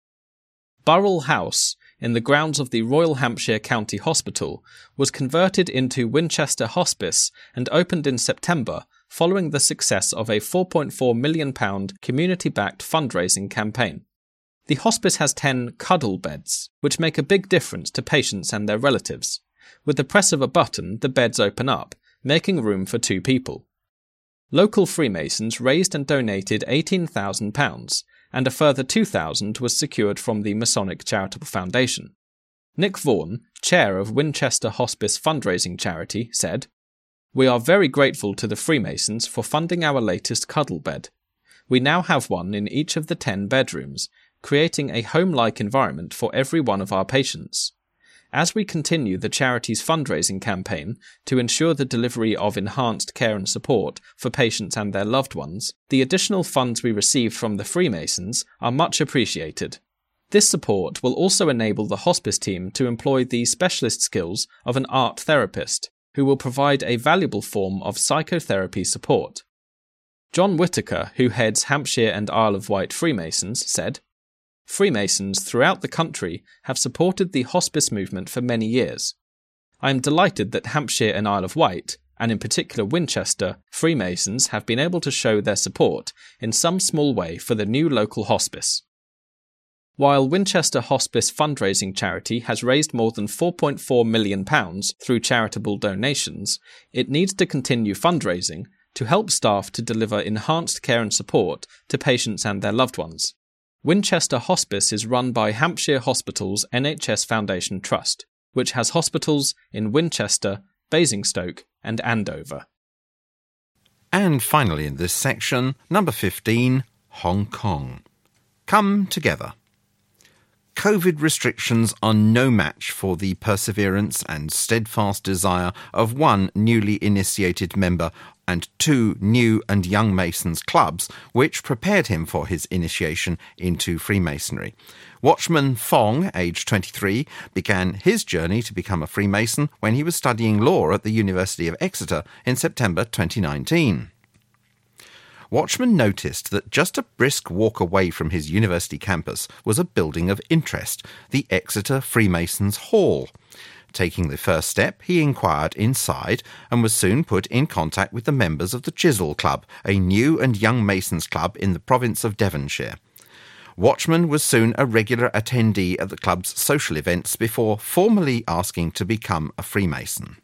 Burrell House, in the grounds of the Royal Hampshire County Hospital, was converted into Winchester Hospice and opened in September following the success of a four point four million pounds community-backed fundraising campaign. The hospice has ten cuddle beds, which make a big difference to patients and their relatives. With the press of a button, the beds open up, making room for two people. Local Freemasons raised and donated eighteen thousand pounds, and a further two thousand pounds was secured from the Masonic Charitable Foundation. Nick Vaughan, chair of Winchester Hospice fundraising charity, said, "We are very grateful to the Freemasons for funding our latest cuddle bed. We now have one in each of the ten bedrooms, creating a home-like environment for every one of our patients. As we continue the charity's fundraising campaign to ensure the delivery of enhanced care and support for patients and their loved ones, the additional funds we received from the Freemasons are much appreciated. This support will also enable the hospice team to employ the specialist skills of an art therapist, who will provide a valuable form of psychotherapy support." John Whitaker, who heads Hampshire and Isle of Wight Freemasons, said, "Freemasons throughout the country have supported the hospice movement for many years. I am delighted that Hampshire and Isle of Wight, and in particular Winchester, Freemasons have been able to show their support in some small way for the new local hospice." While Winchester Hospice fundraising charity has raised more than four point four million pounds through charitable donations, it needs to continue fundraising to help staff to deliver enhanced care and support to patients and their loved ones. Winchester Hospice is run by Hampshire Hospitals N H S Foundation Trust, which has hospitals in Winchester, Basingstoke and Andover. And finally in this section, number fifteen, Hong Kong. Come together. COVID restrictions are no match for the perseverance and steadfast desire of one newly initiated member and two new and young Masons clubs, which prepared him for his initiation into Freemasonry. Watchman Fong, aged twenty-three, began his journey to become a Freemason when he was studying law at the University of Exeter in September twenty nineteen. Watchman noticed that just a brisk walk away from his university campus was a building of interest, the Exeter Freemasons Hall. Taking the first step, he inquired inside and was soon put in contact with the members of the Chisel Club, a new and young Masons club in the province of Devonshire. Watchman was soon a regular attendee at the club's social events before formally asking to become a Freemason.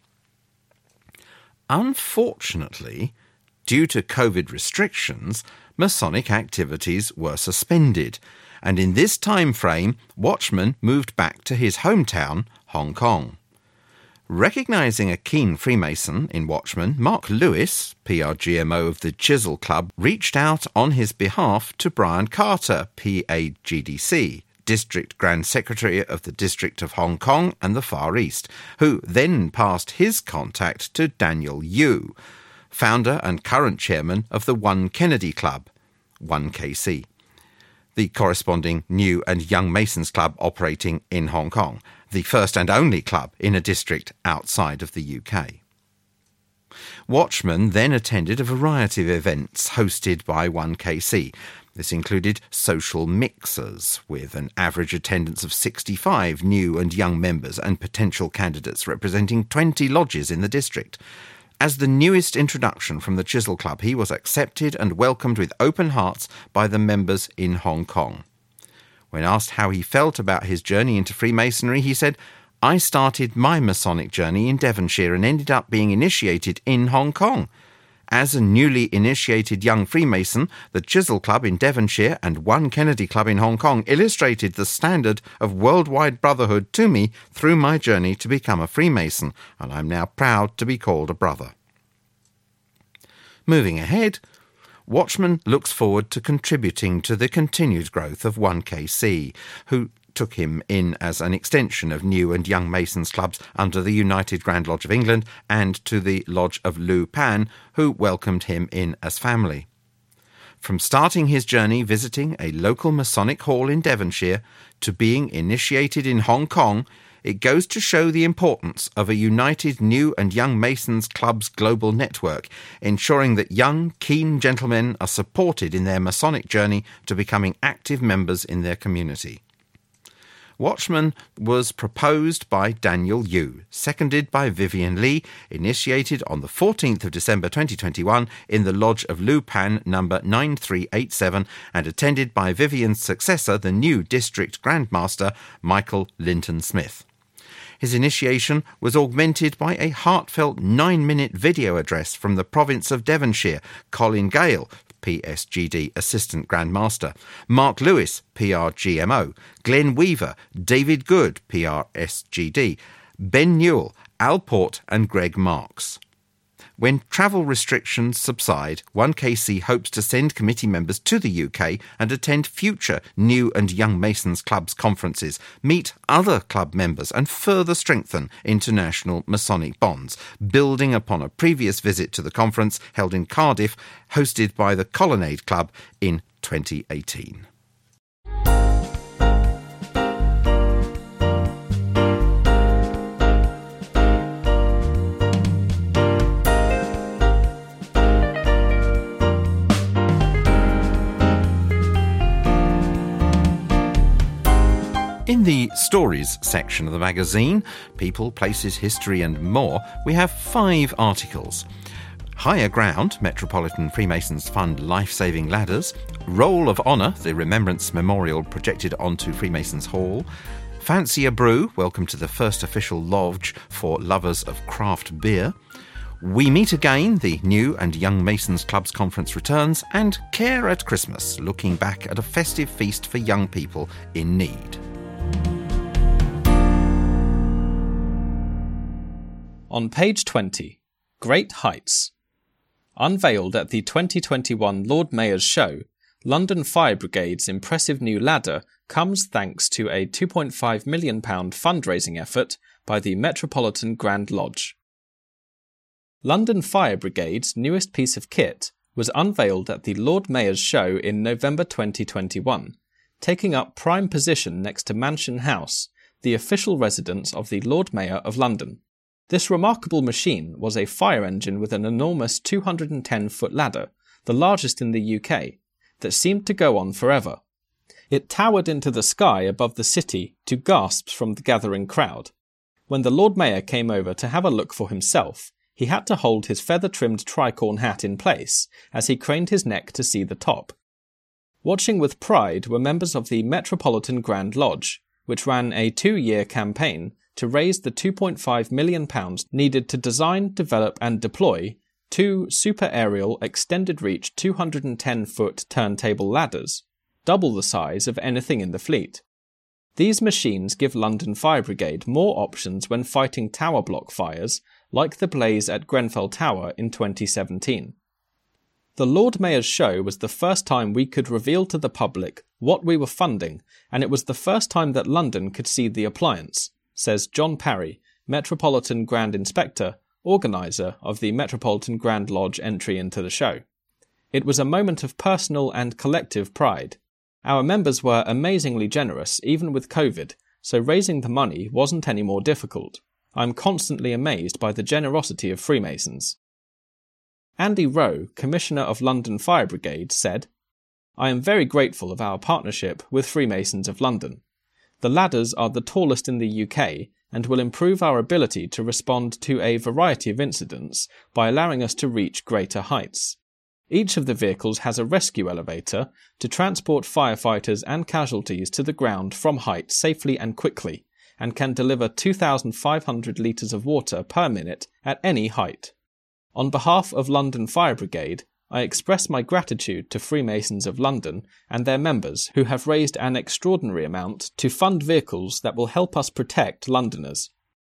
Unfortunately, due to COVID restrictions, Masonic activities were suspended, and in this time frame, Watchman moved back to his hometown, Hong Kong. Recognising a keen Freemason in Watchman, Mark Lewis, P R G M O of the Chisel Club, reached out on his behalf to Brian Carter, P A G D C, District Grand Secretary of the District of Hong Kong and the Far East, who then passed his contact to Daniel Yu, founder and current chairman of the One Kennedy Club, one K C, the corresponding New and Young Masons Club operating in Hong Kong, the first and only club in a district outside of the U K. Watchman then attended a variety of events hosted by one K C. This included social mixers, with an average attendance of sixty-five new and young members and potential candidates representing twenty lodges in the district. As the newest introduction from the Chisel Club, he was accepted and welcomed with open hearts by the members in Hong Kong. When asked how he felt about his journey into Freemasonry, he said, "I started my Masonic journey in Devonshire and ended up being initiated in Hong Kong. As a newly initiated young Freemason, the Chisel Club in Devonshire and One Kennedy Club in Hong Kong illustrated the standard of worldwide brotherhood to me through my journey to become a Freemason, and I'm now proud to be called a brother." Moving ahead, Watchman looks forward to contributing to the continued growth of one K C, who took him in as an extension of New and Young Masons Clubs under the United Grand Lodge of England, and to the Lodge of Lu Pan, who welcomed him in as family. From starting his journey visiting a local Masonic hall in Devonshire to being initiated in Hong Kong, it goes to show the importance of a united New and Young Masons Club's global network, ensuring that young, keen gentlemen are supported in their Masonic journey to becoming active members in their community. Watchman was proposed by Daniel Yu, seconded by Vivian Lee, initiated on the fourteenth of December twenty twenty-one in the Lodge of Lu Pan number nine three eight seven, and attended by Vivian's successor, the new District Grandmaster, Michael Linton Smith. His initiation was augmented by a heartfelt nine-minute video address from the province of Devonshire, Colin Gale, P S G D Assistant Grandmaster, Mark Lewis, P R G M O, Glenn Weaver, David Good, P R S G D, Ben Newell, Al Port and Greg Marks. When travel restrictions subside, one K C hopes to send committee members to the U K and attend future New and Young Masons Clubs conferences, meet other club members and further strengthen international Masonic bonds, building upon a previous visit to the conference held in Cardiff, hosted by the Colonnade Club in twenty eighteen. In the Stories section of the magazine, People, Places, History and More, we have five articles. Higher Ground, Metropolitan Freemasons Fund Life-Saving Ladders. Roll of Honour, the Remembrance Memorial projected onto Freemasons Hall. Fancy a Brew, welcome to the first official lodge for lovers of craft beer. We Meet Again, the New and Young Masons Clubs Conference returns. And Care at Christmas, looking back at a festive feast for young people in need. On page twenty, Great Heights. Unveiled at the twenty twenty-one Lord Mayor's Show, London Fire Brigade's impressive new ladder comes thanks to a two point five million pounds fundraising effort by the Metropolitan Grand Lodge. London Fire Brigade's newest piece of kit was unveiled at the Lord Mayor's Show in November twenty twenty-one, taking up prime position next to Mansion House, the official residence of the Lord Mayor of London. This remarkable machine was a fire engine with an enormous two hundred ten foot ladder, the largest in the U K, that seemed to go on forever. It towered into the sky above the city to gasps from the gathering crowd. When the Lord Mayor came over to have a look for himself, he had to hold his feather-trimmed tricorn hat in place as he craned his neck to see the top. Watching with pride were members of the Metropolitan Grand Lodge, which ran a two-year campaign to raise the two point five million pounds needed to design, develop and deploy two super-aerial extended-reach two hundred ten foot turntable ladders, double the size of anything in the fleet. These machines give London Fire Brigade more options when fighting tower block fires, like the blaze at Grenfell Tower in twenty seventeen. The Lord Mayor's Show was the first time we could reveal to the public what we were funding, and it was the first time that London could see the appliance, says John Parry, Metropolitan Grand Inspector, organiser of the Metropolitan Grand Lodge entry into the show. It was a moment of personal and collective pride. Our members were amazingly generous, even with COVID, so raising the money wasn't any more difficult. I'm constantly amazed by the generosity of Freemasons. Andy Rowe, Commissioner of London Fire Brigade, said, "I am very grateful of our partnership with Freemasons of London. The ladders are the tallest in the U K and will improve our ability to respond to a variety of incidents by allowing us to reach greater heights. Each of the vehicles has a rescue elevator to transport firefighters and casualties to the ground from height safely and quickly, and can deliver two thousand five hundred litres of water per minute at any height. On behalf of London Fire Brigade, I express my gratitude to Freemasons of London and their members who have raised an extraordinary amount to fund vehicles that will help us protect Londoners."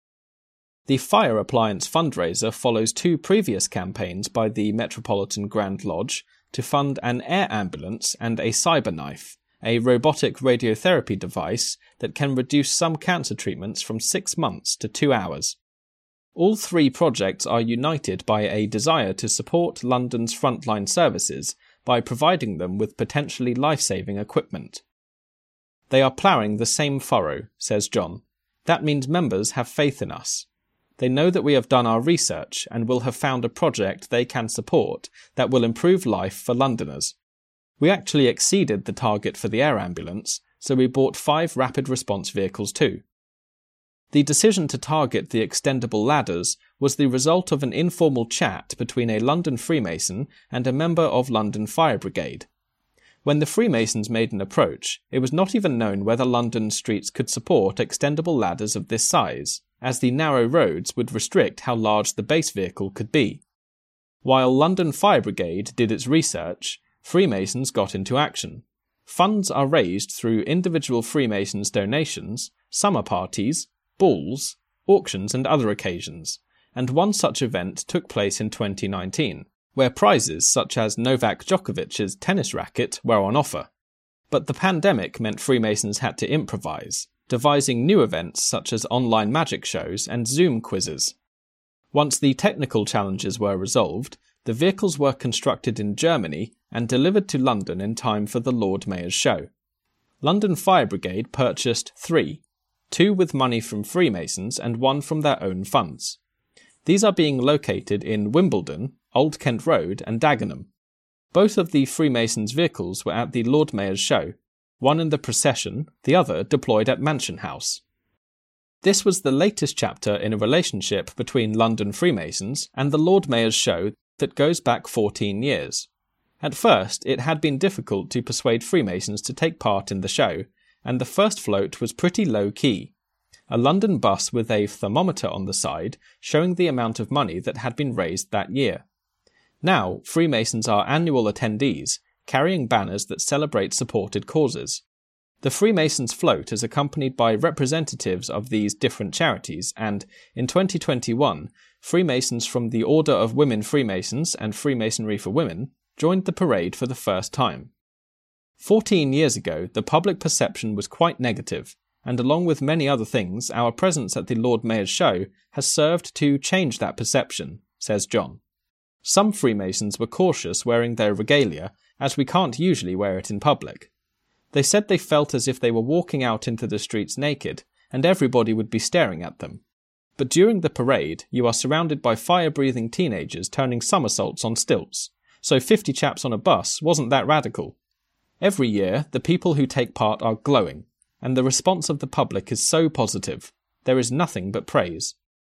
The Fire Appliance fundraiser follows two previous campaigns by the Metropolitan Grand Lodge to fund an air ambulance and a cyberknife, a robotic radiotherapy device that can reduce some cancer treatments from six months to two hours. All three projects are united by a desire to support London's frontline services by providing them with potentially life-saving equipment. "They are ploughing the same furrow," says John. "That means members have faith in us. They know that we have done our research and will have found a project they can support that will improve life for Londoners. We actually exceeded the target for the air ambulance, so we bought five rapid response vehicles too." The decision to target the extendable ladders was the result of an informal chat between a London Freemason and a member of London Fire Brigade. When the Freemasons made an approach, it was not even known whether London streets could support extendable ladders of this size, as the narrow roads would restrict how large the base vehicle could be. While London Fire Brigade did its research, Freemasons got into action. Funds are raised through individual Freemasons' donations, summer parties, balls, auctions and other occasions, and one such event took place in twenty nineteen, where prizes such as Novak Djokovic's tennis racket were on offer. But the pandemic meant Freemasons had to improvise, devising new events such as online magic shows and Zoom quizzes. Once the technical challenges were resolved, the vehicles were constructed in Germany and delivered to London in time for the Lord Mayor's Show. London Fire Brigade purchased three, two with money from Freemasons and one from their own funds. These are being located in Wimbledon, Old Kent Road and Dagenham. Both of the Freemasons' vehicles were at the Lord Mayor's Show, one in the procession, the other deployed at Mansion House. This was the latest chapter in a relationship between London Freemasons and the Lord Mayor's Show that goes back fourteen years. At first, it had been difficult to persuade Freemasons to take part in the show, and the first float was pretty low-key. A London bus with a thermometer on the side showing the amount of money that had been raised that year. Now, Freemasons are annual attendees, carrying banners that celebrate supported causes. The Freemasons float is accompanied by representatives of these different charities, and in twenty twenty-one, Freemasons from the Order of Women Freemasons and Freemasonry for Women joined the parade for the first time. Fourteen years ago, the public perception was quite negative, and along with many other things, our presence at the Lord Mayor's Show has served to change that perception, says John. Some Freemasons were cautious wearing their regalia, as we can't usually wear it in public. They said they felt as if they were walking out into the streets naked, and everybody would be staring at them. But during the parade, you are surrounded by fire-breathing teenagers turning somersaults on stilts, so fifty chaps on a bus wasn't that radical. Every year, the people who take part are glowing, and the response of the public is so positive. There is nothing but praise.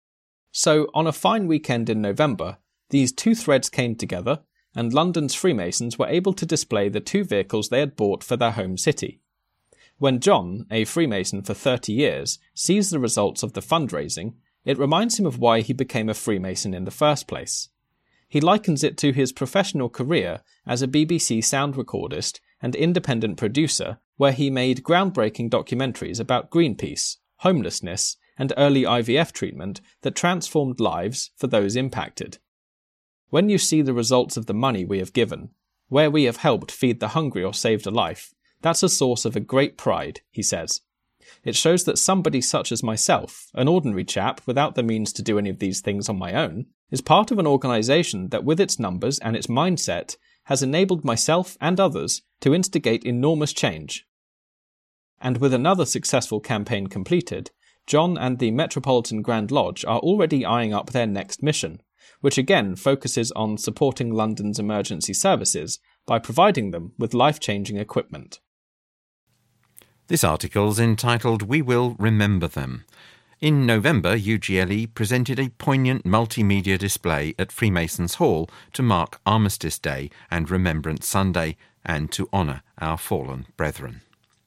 So, on a fine weekend in November, these two threads came together, and London's Freemasons were able to display the two vehicles they had bought for their home city. When John, a Freemason for thirty years, sees the results of the fundraising, it reminds him of why he became a Freemason in the first place. He likens it to his professional career as a B B C sound recordist and independent producer where he made groundbreaking documentaries about Greenpeace, homelessness, and early I V F treatment that transformed lives for those impacted. When you see the results of the money we have given, where we have helped feed the hungry or saved a life, that's a source of a great pride, he says. It shows that somebody such as myself, an ordinary chap without the means to do any of these things on my own, is part of an organisation that with its numbers and its mindset has enabled myself and others to instigate enormous change. And with another successful campaign completed, John and the Metropolitan Grand Lodge are already eyeing up their next mission, which again focuses on supporting London's emergency services by providing them with life-changing equipment. This article's entitled We Will Remember Them. In November, U G L E presented a poignant multimedia display at Freemasons Hall to mark Armistice Day and Remembrance Sunday and to honour our fallen brethren.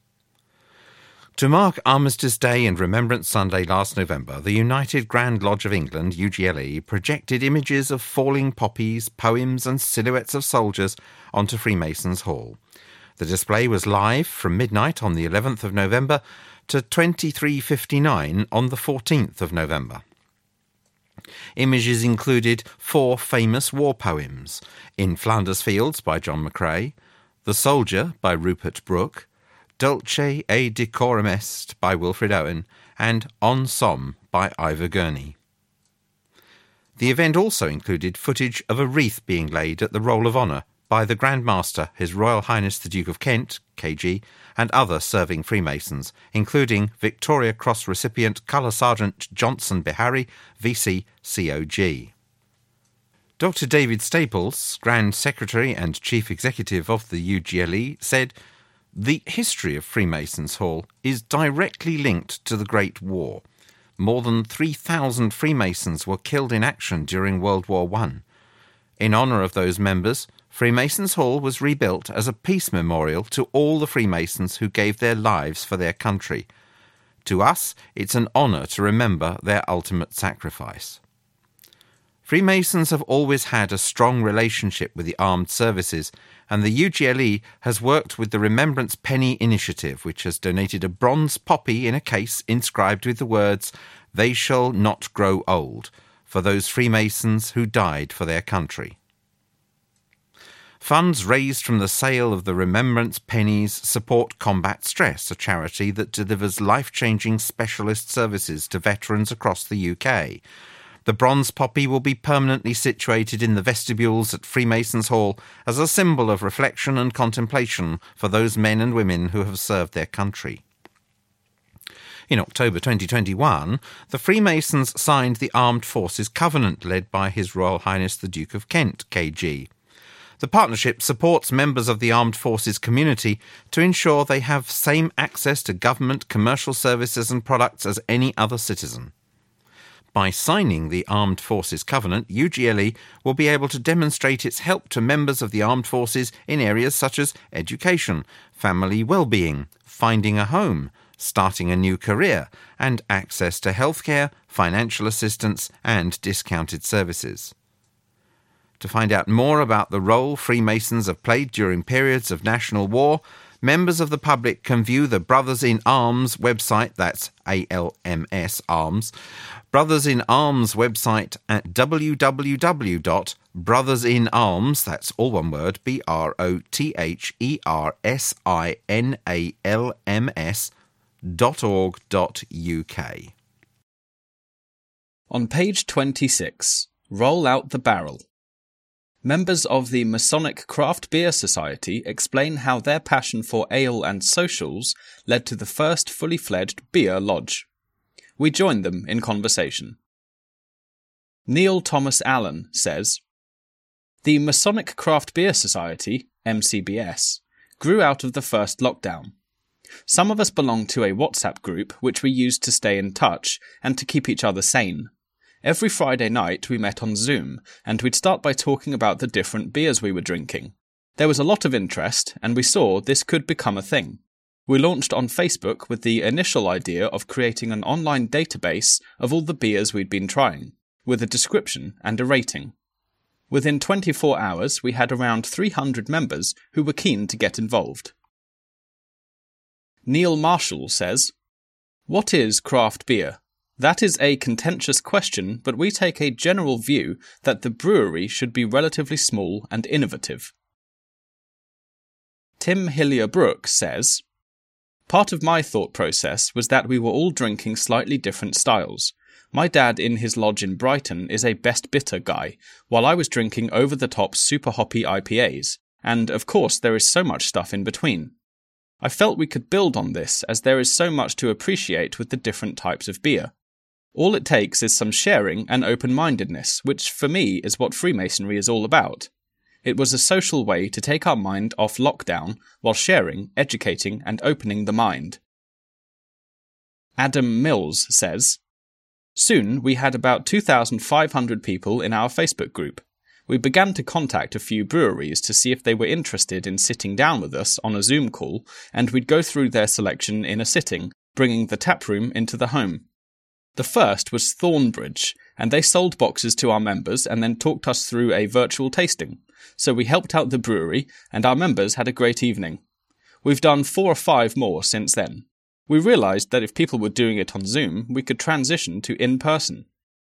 To mark Armistice Day and Remembrance Sunday last November, the United Grand Lodge of England, U G L E, projected images of falling poppies, poems and silhouettes of soldiers onto Freemasons Hall. The display was live from midnight on the eleventh of November to twenty-three fifty-nine on the fourteenth of November. Images included four famous war poems: In Flanders Fields by John McCrae, The Soldier by Rupert Brooke, Dulce et Decorum Est by Wilfred Owen, and On Somme by Ivor Gurney. The event also included footage of a wreath being laid at the Roll of Honour by the Grand Master, His Royal Highness the Duke of Kent, K G, and other serving Freemasons, including Victoria Cross recipient Colour Sergeant Johnson Bihari, V C C O G. Doctor David Staples, Grand Secretary and Chief Executive of the U G L E, said, "The history of Freemasons Hall is directly linked to the Great War. More than three thousand Freemasons were killed in action during World War One. In honour of those members, Freemasons Hall was rebuilt as a peace memorial to all the Freemasons who gave their lives for their country. To us, it's an honour to remember their ultimate sacrifice." Freemasons have always had a strong relationship with the armed services, and the U G L E has worked with the Remembrance Penny Initiative, which has donated a bronze poppy in a case inscribed with the words, "They shall not grow old," for those Freemasons who died for their country. Funds raised from the sale of the Remembrance Pennies support Combat Stress, a charity that delivers life-changing specialist services to veterans across the U K. The bronze poppy will be permanently situated in the vestibules at Freemasons Hall as a symbol of reflection and contemplation for those men and women who have served their country. In October twenty twenty-one, the Freemasons signed the Armed Forces Covenant led by His Royal Highness the Duke of Kent, K G. The partnership supports members of the armed forces community to ensure they have same access to government, commercial services and products as any other citizen. By signing the Armed Forces Covenant, U G L E will be able to demonstrate its help to members of the armed forces in areas such as education, family well-being, finding a home, starting a new career, and access to healthcare, financial assistance and discounted services. To find out more about the role Freemasons have played during periods of national war, members of the public can view the Brothers in Arms website, that's A L M S Arms, Brothers in Arms website at w w w dot brothers in arms, that's all one word, B R O T H E R S I N A L M S dot org dot U K. On page twenty-six, roll out the barrel. Members of the Masonic Craft Beer Society explain how their passion for ale and socials led to the first fully fledged beer lodge. We join them in conversation. Neil Thomas Allen says, "The Masonic Craft Beer Society, M C B S, grew out of the first lockdown. Some of us belonged to a WhatsApp group which we used to stay in touch and to keep each other sane. Every Friday night we met on Zoom, and we'd start by talking about the different beers we were drinking. There was a lot of interest, and we saw this could become a thing. We launched on Facebook with the initial idea of creating an online database of all the beers we'd been trying, with a description and a rating. Within twenty-four hours we had around three hundred members who were keen to get involved." Neil Marshall says, "What is craft beer? That is a contentious question, but we take a general view that the brewery should be relatively small and innovative." Tim Hillier-Brooke says, "Part of my thought process was that we were all drinking slightly different styles. My dad in his lodge in Brighton is a best bitter guy, while I was drinking over-the-top super hoppy I P As, and of course there is so much stuff in between. I felt we could build on this as there is so much to appreciate with the different types of beer. All it takes is some sharing and open-mindedness, which for me is what Freemasonry is all about. It was a social way to take our mind off lockdown while sharing, educating and opening the mind." Adam Mills says, "Soon we had about two thousand five hundred people in our Facebook group. We began to contact a few breweries to see if they were interested in sitting down with us on a Zoom call, and we'd go through their selection in a sitting, bringing the taproom into the home. The first was Thornbridge, and they sold boxes to our members and then talked us through a virtual tasting. So we helped out the brewery, and our members had a great evening. We've done four or five more since then. We realised that if people were doing it on Zoom, we could transition to in-person."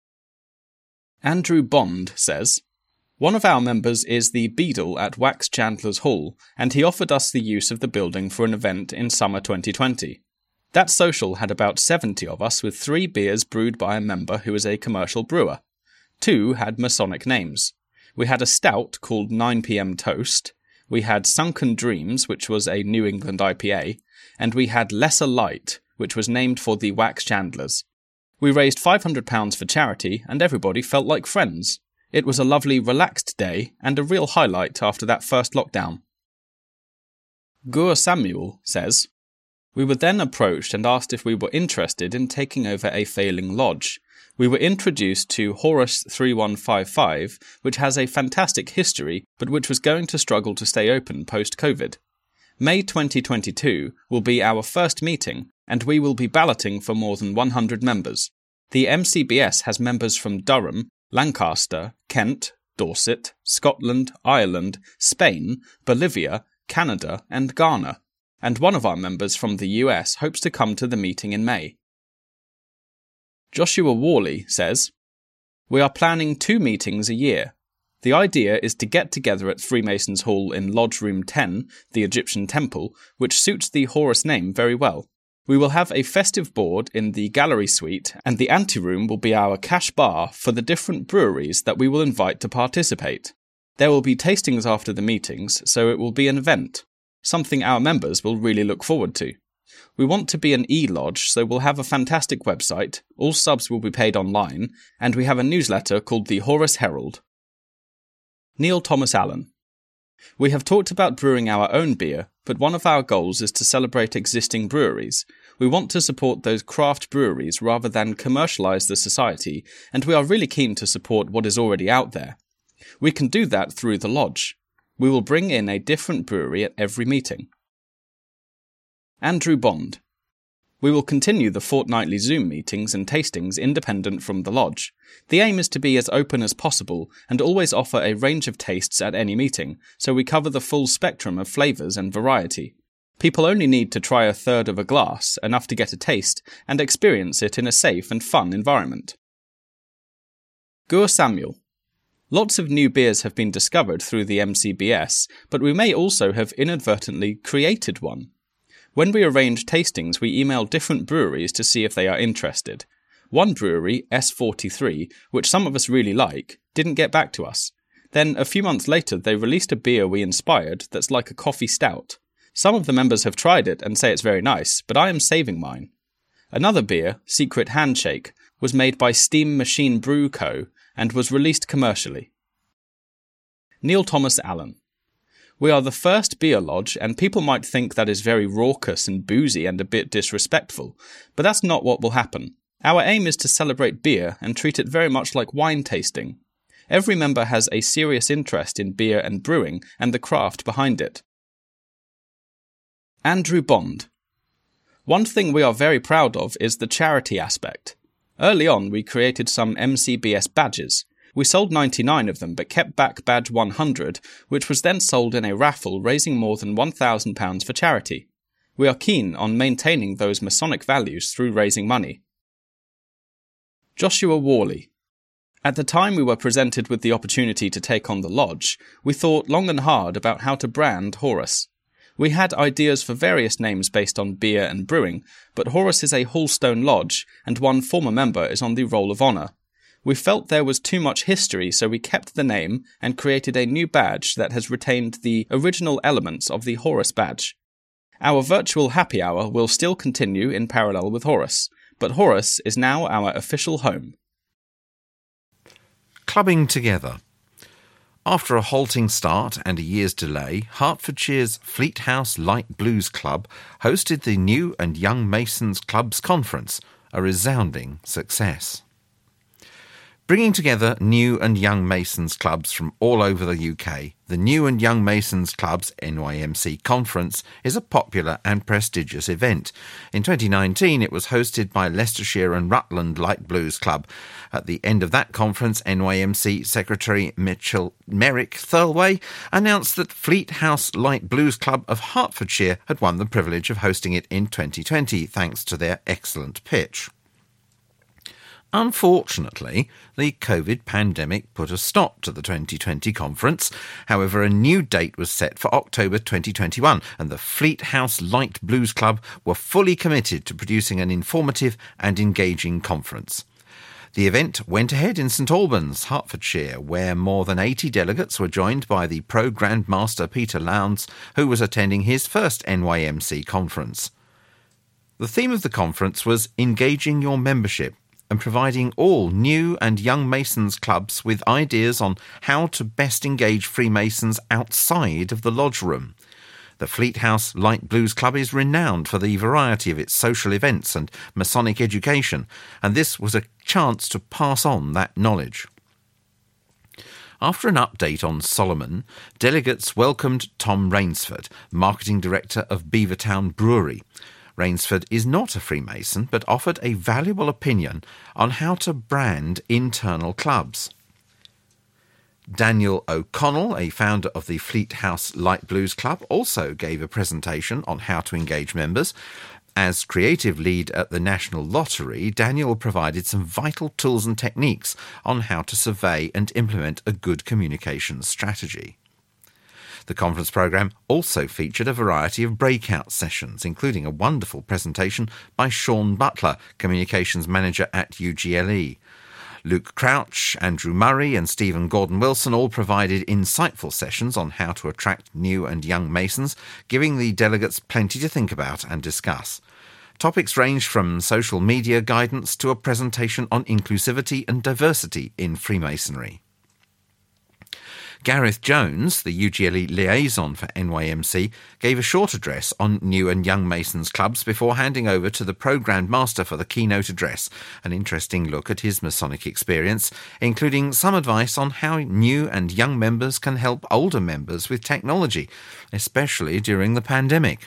Andrew Bond says, "One of our members is the Beadle at Wax Chandler's Hall, and he offered us the use of the building for an event in summer twenty twenty. That social had about seventy of us with three beers brewed by a member who is a commercial brewer. Two had Masonic names. We had a stout called nine p m Toast, we had Sunken Dreams, which was a New England I P A, and we had Lesser Light, which was named for the Wax Chandlers. We raised five hundred pounds for charity, and everybody felt like friends. It was a lovely, relaxed day, and a real highlight after that first lockdown." Gur Samuel says, "We were then approached and asked if we were interested in taking over a failing lodge. We were introduced to Horus thirty-one fifty-five, which has a fantastic history, but which was going to struggle to stay open post-COVID. May twenty twenty-two will be our first meeting, and we will be balloting for more than one hundred members. The M C B S has members from Durham, Lancaster, Kent, Dorset, Scotland, Ireland, Spain, Bolivia, Canada, and Ghana, and one of our members from the U S hopes to come to the meeting in May." Joshua Worley says, "We are planning two meetings a year. The idea is to get together at Freemasons Hall in Lodge Room ten, the Egyptian temple, which suits the Horus name very well. We will have a festive board in the gallery suite, and the anteroom will be our cash bar for the different breweries that we will invite to participate. There will be tastings after the meetings, so it will be an event, something our members will really look forward to. We want to be an e-lodge, so we'll have a fantastic website, all subs will be paid online, and we have a newsletter called the Horus Herald." Neil Thomas Allen: "We have talked about brewing our own beer, but one of our goals is to celebrate existing breweries. We want to support those craft breweries rather than commercialise the society, and we are really keen to support what is already out there. We can do that through the lodge. We will bring in a different brewery at every meeting." Andrew Bond: "We will continue the fortnightly Zoom meetings and tastings independent from the lodge. The aim is to be as open as possible and always offer a range of tastes at any meeting, so we cover the full spectrum of flavours and variety. People only need to try a third of a glass, enough to get a taste, and experience it in a safe and fun environment." Gur Samuel: "Lots of new beers have been discovered through the M C B S, but we may also have inadvertently created one. When we arrange tastings, we email different breweries to see if they are interested. One brewery, S forty-three, which some of us really like, didn't get back to us. Then, a few months later, they released a beer we inspired that's like a coffee stout. Some of the members have tried it and say it's very nice, but I am saving mine. Another beer, Secret Handshake, was made by Steam Machine Brew Co. and was released commercially." Neil Thomas Allen: "We are the first beer lodge, and people might think that is very raucous and boozy and a bit disrespectful, but that's not what will happen. Our aim is to celebrate beer and treat it very much like wine tasting. Every member has a serious interest in beer and brewing and the craft behind it." Andrew Bond: "One thing we are very proud of is the charity aspect. Early on, we created some M C B S badges. We sold ninety-nine of them, but kept back badge one hundred, which was then sold in a raffle, raising more than one thousand pounds for charity. We are keen on maintaining those Masonic values through raising money. Joshua Worley. At the time we were presented with the opportunity to take on the lodge, we thought long and hard about how to brand Horus. We had ideas for various names based on beer and brewing, but Horus is a Hallstone lodge, and one former member is on the Roll of Honour. We felt there was too much history, so we kept the name and created a new badge that has retained the original elements of the Horus badge. Our virtual happy hour will still continue in parallel with Horus, but Horus is now our official home. Clubbing together. After a halting start and a year's delay, Hertfordshire's Fleet House Light Blues Club hosted the New and Young Masons Clubs Conference, a resounding success. Bringing together New and Young Masons clubs from all over the U K, the New and Young Masons Clubs N Y M C Conference is a popular and prestigious event. In twenty nineteen, it was hosted by Leicestershire and Rutland Light Blues Club. At the end of that conference, N Y M C Secretary Mitchell Merrick Thirlway announced that Fleet House Light Blues Club of Hertfordshire had won the privilege of hosting it in twenty twenty, thanks to their excellent pitch. Unfortunately, the COVID pandemic put a stop to the twenty twenty conference. However, a new date was set for October twenty twenty-one, and the Fleet House Light Blues Club were fully committed to producing an informative and engaging conference. The event went ahead in St Albans, Hertfordshire, where more than eighty delegates were joined by the Pro Grandmaster Peter Lowndes, who was attending his first N Y M C conference. The theme of the conference was Engaging Your Membership, and providing all new and young Masons clubs with ideas on how to best engage Freemasons outside of the lodge room. The Fleet House Light Blues Club is renowned for the variety of its social events and Masonic education, and this was a chance to pass on that knowledge. After an update on Solomon, delegates welcomed Tom Rainsford, Marketing Director of Beavertown Brewery. Rainsford is not a Freemason, but offered a valuable opinion on how to brand internal clubs. Daniel O'Connell, a founder of the Fleet House Light Blues Club, also gave a presentation on how to engage members. As creative lead at the National Lottery, Daniel provided some vital tools and techniques on how to survey and implement a good communications strategy. The conference programme also featured a variety of breakout sessions, including a wonderful presentation by Sean Butler, Communications Manager at U G L E. Luke Crouch, Andrew Murray and Stephen Gordon-Wilson all provided insightful sessions on how to attract new and young Masons, giving the delegates plenty to think about and discuss. Topics ranged from social media guidance to a presentation on inclusivity and diversity in Freemasonry. Gareth Jones, the U G L E liaison for N Y M C, gave a short address on New and Young Masons clubs before handing over to the Pro Grandmaster for the keynote address, an interesting look at his Masonic experience, including some advice on how new and young members can help older members with technology, especially during the pandemic.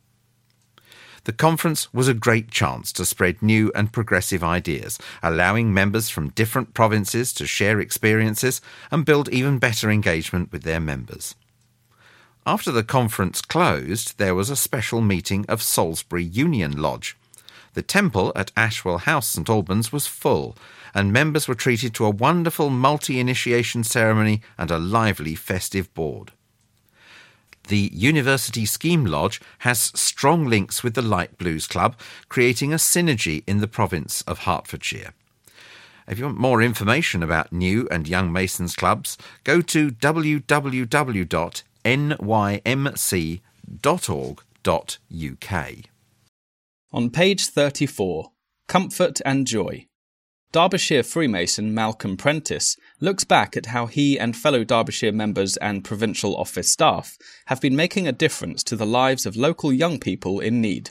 The conference was a great chance to spread new and progressive ideas, allowing members from different provinces to share experiences and build even better engagement with their members. After the conference closed, there was a special meeting of Salisbury Union Lodge. The temple at Ashwell House, St Albans, was full, and members were treated to a wonderful multi-initiation ceremony and a lively festive board. The University Scheme Lodge has strong links with the Light Blues Club, creating a synergy in the province of Hertfordshire. If you want more information about New and Young Masons clubs, go to w w w dot n y m c dot org dot u k. On page thirty-four, Comfort and Joy. Derbyshire Freemason Malcolm Prentice looks back at how he and fellow Derbyshire members and provincial office staff have been making a difference to the lives of local young people in need.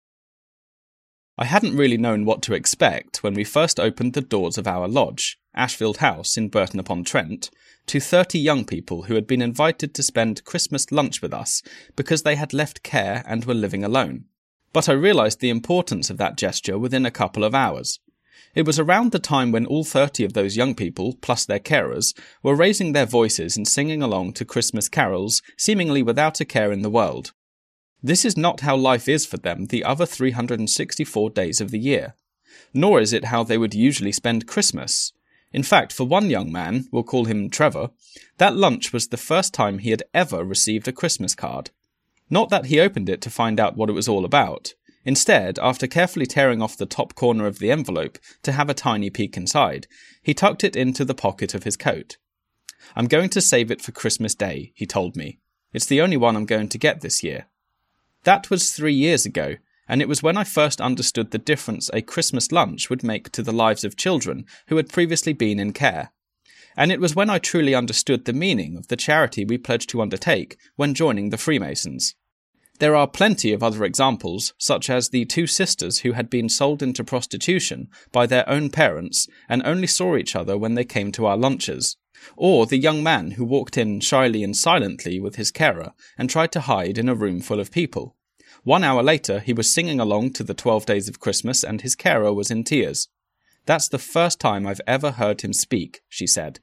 I hadn't really known what to expect when we first opened the doors of our lodge, Ashfield House in Burton-upon-Trent, to thirty young people who had been invited to spend Christmas lunch with us because they had left care and were living alone. But I realised the importance of that gesture within a couple of hours. It was around the time when all thirty of those young people, plus their carers, were raising their voices and singing along to Christmas carols, seemingly without a care in the world. This is not how life is for them the other three hundred sixty-four days of the year. Nor is it how they would usually spend Christmas. In fact, for one young man, we'll call him Trevor, that lunch was the first time he had ever received a Christmas card. Not that he opened it to find out what it was all about. Instead, after carefully tearing off the top corner of the envelope to have a tiny peek inside, he tucked it into the pocket of his coat. "I'm going to save it for Christmas Day," he told me. "It's the only one I'm going to get this year." That was three years ago, and it was when I first understood the difference a Christmas lunch would make to the lives of children who had previously been in care. And it was when I truly understood the meaning of the charity we pledged to undertake when joining the Freemasons. There are plenty of other examples, such as the two sisters who had been sold into prostitution by their own parents and only saw each other when they came to our lunches, or the young man who walked in shyly and silently with his carer and tried to hide in a room full of people. One hour later, he was singing along to the Twelve Days of Christmas and his carer was in tears. "That's the first time I've ever heard him speak," she said.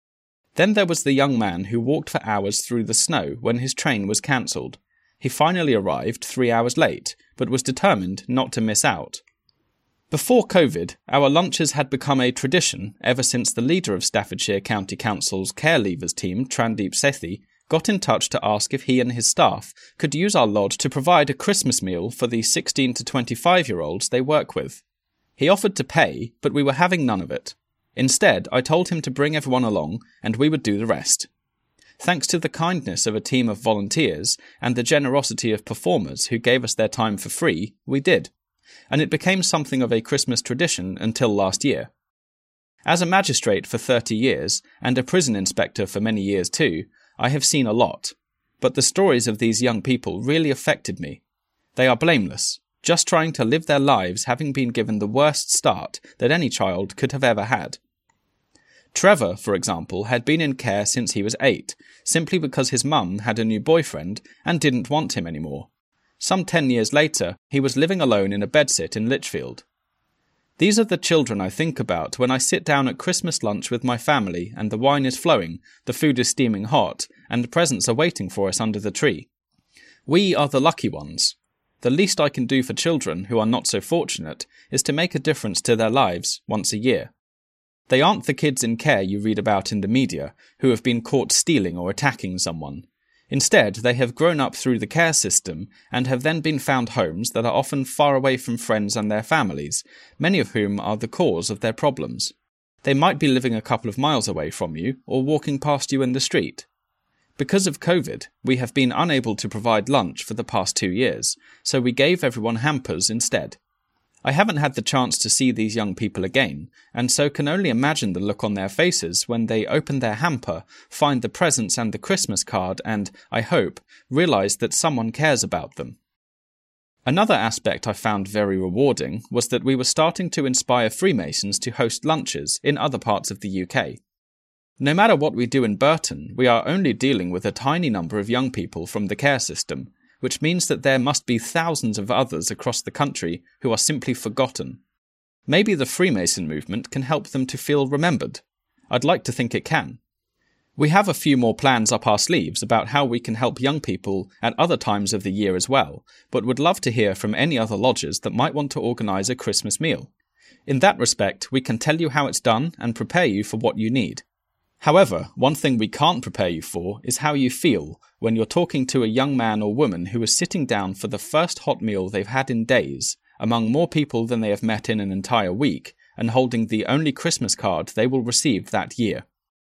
Then there was the young man who walked for hours through the snow when his train was cancelled. He finally arrived three hours late, but was determined not to miss out. Before COVID, our lunches had become a tradition ever since the leader of Staffordshire County Council's Care Leavers team, Trandeep Sethi, got in touch to ask if he and his staff could use our lodge to provide a Christmas meal for the sixteen to twenty-five-year-olds they work with. He offered to pay, but we were having none of it. Instead, I told him to bring everyone along, and we would do the rest. Thanks to the kindness of a team of volunteers and the generosity of performers who gave us their time for free, we did. And it became something of a Christmas tradition until last year. As a magistrate for thirty years, and a prison inspector for many years too, I have seen a lot, but the stories of these young people really affected me. They are blameless, just trying to live their lives having been given the worst start that any child could have ever had. Trevor, for example, had been in care since he was eight, simply because his mum had a new boyfriend and didn't want him anymore. Some ten years later, he was living alone in a bedsit in Lichfield. These are the children I think about when I sit down at Christmas lunch with my family and the wine is flowing, the food is steaming hot, and the presents are waiting for us under the tree. We are the lucky ones. The least I can do for children who are not so fortunate is to make a difference to their lives once a year. They aren't the kids in care you read about in the media who have been caught stealing or attacking someone. Instead, they have grown up through the care system and have then been found homes that are often far away from friends and their families, many of whom are the cause of their problems. They might be living a couple of miles away from you or walking past you in the street. Because of COVID, we have been unable to provide lunch for the past two years, so we gave everyone hampers instead. I haven't had the chance to see these young people again, and so can only imagine the look on their faces when they open their hamper, find the presents and the Christmas card and, I hope, realise that someone cares about them. Another aspect I found very rewarding was that we were starting to inspire Freemasons to host lunches in other parts of the U K. No matter what we do in Burton, we are only dealing with a tiny number of young people from the care system, which means that there must be thousands of others across the country who are simply forgotten. Maybe the Freemason movement can help them to feel remembered. I'd like to think it can. We have a few more plans up our sleeves about how we can help young people at other times of the year as well, but would love to hear from any other lodges that might want to organise a Christmas meal. In that respect, we can tell you how it's done and prepare you for what you need. However, one thing we can't prepare you for is how you feel when you're talking to a young man or woman who is sitting down for the first hot meal they've had in days, among more people than they have met in an entire week, and holding the only Christmas card they will receive that year.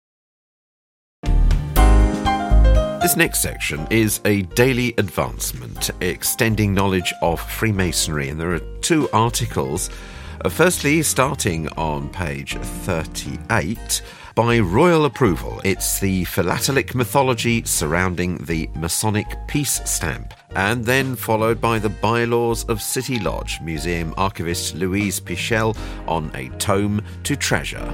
This next section is a daily advancement, extending knowledge of Freemasonry, and there are two articles. Uh, firstly, starting on page thirty-eight, by royal approval, it's the philatelic mythology surrounding the Masonic peace stamp, and then followed by the bylaws of City Lodge, Museum archivist Louise Pichel on a tome to treasure.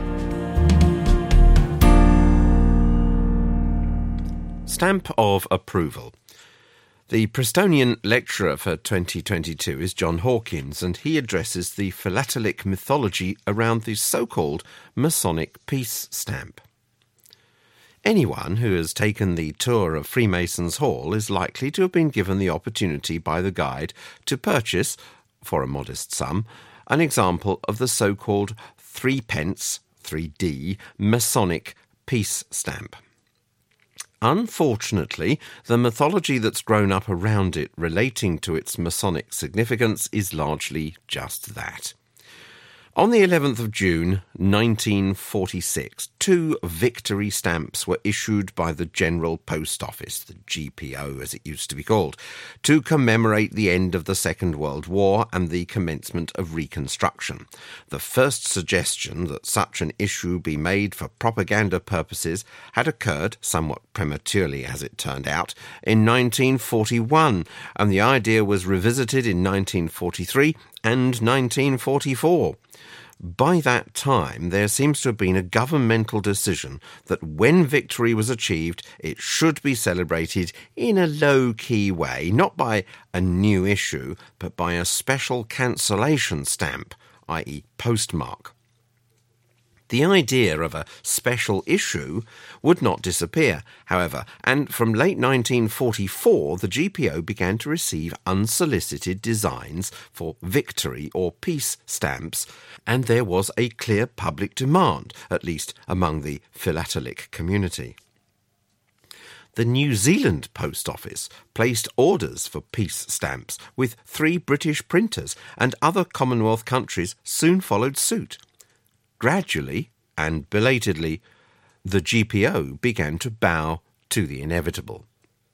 Stamp of approval. The Prestonian lecturer for twenty twenty-two is John Hawkins, and he addresses the philatelic mythology around the so-called Masonic peace stamp. Anyone who has taken the tour of Freemasons' Hall is likely to have been given the opportunity by the guide to purchase, for a modest sum, an example of the so-called threepence, three D, Masonic peace stamp. Unfortunately, the mythology that's grown up around it relating to its Masonic significance is largely just that. On the eleventh of June nineteen forty-six, two victory stamps were issued by the General Post Office, the G P O as it used to be called, to commemorate the end of the Second World War and the commencement of Reconstruction. The first suggestion that such an issue be made for propaganda purposes had occurred, somewhat prematurely as it turned out, in nineteen forty-one, and the idea was revisited in nineteen forty-three and nineteen forty-four. By that time, there seems to have been a governmental decision that when victory was achieved, it should be celebrated in a low-key way, not by a new issue, but by a special cancellation stamp, that is postmark. The idea of a special issue would not disappear, however, and from late nineteen forty-four the G P O began to receive unsolicited designs for victory or peace stamps, and there was a clear public demand, at least among the philatelic community. The New Zealand Post Office placed orders for peace stamps with three British printers, and other Commonwealth countries soon followed suit. Gradually, and belatedly, the G P O began to bow to the inevitable.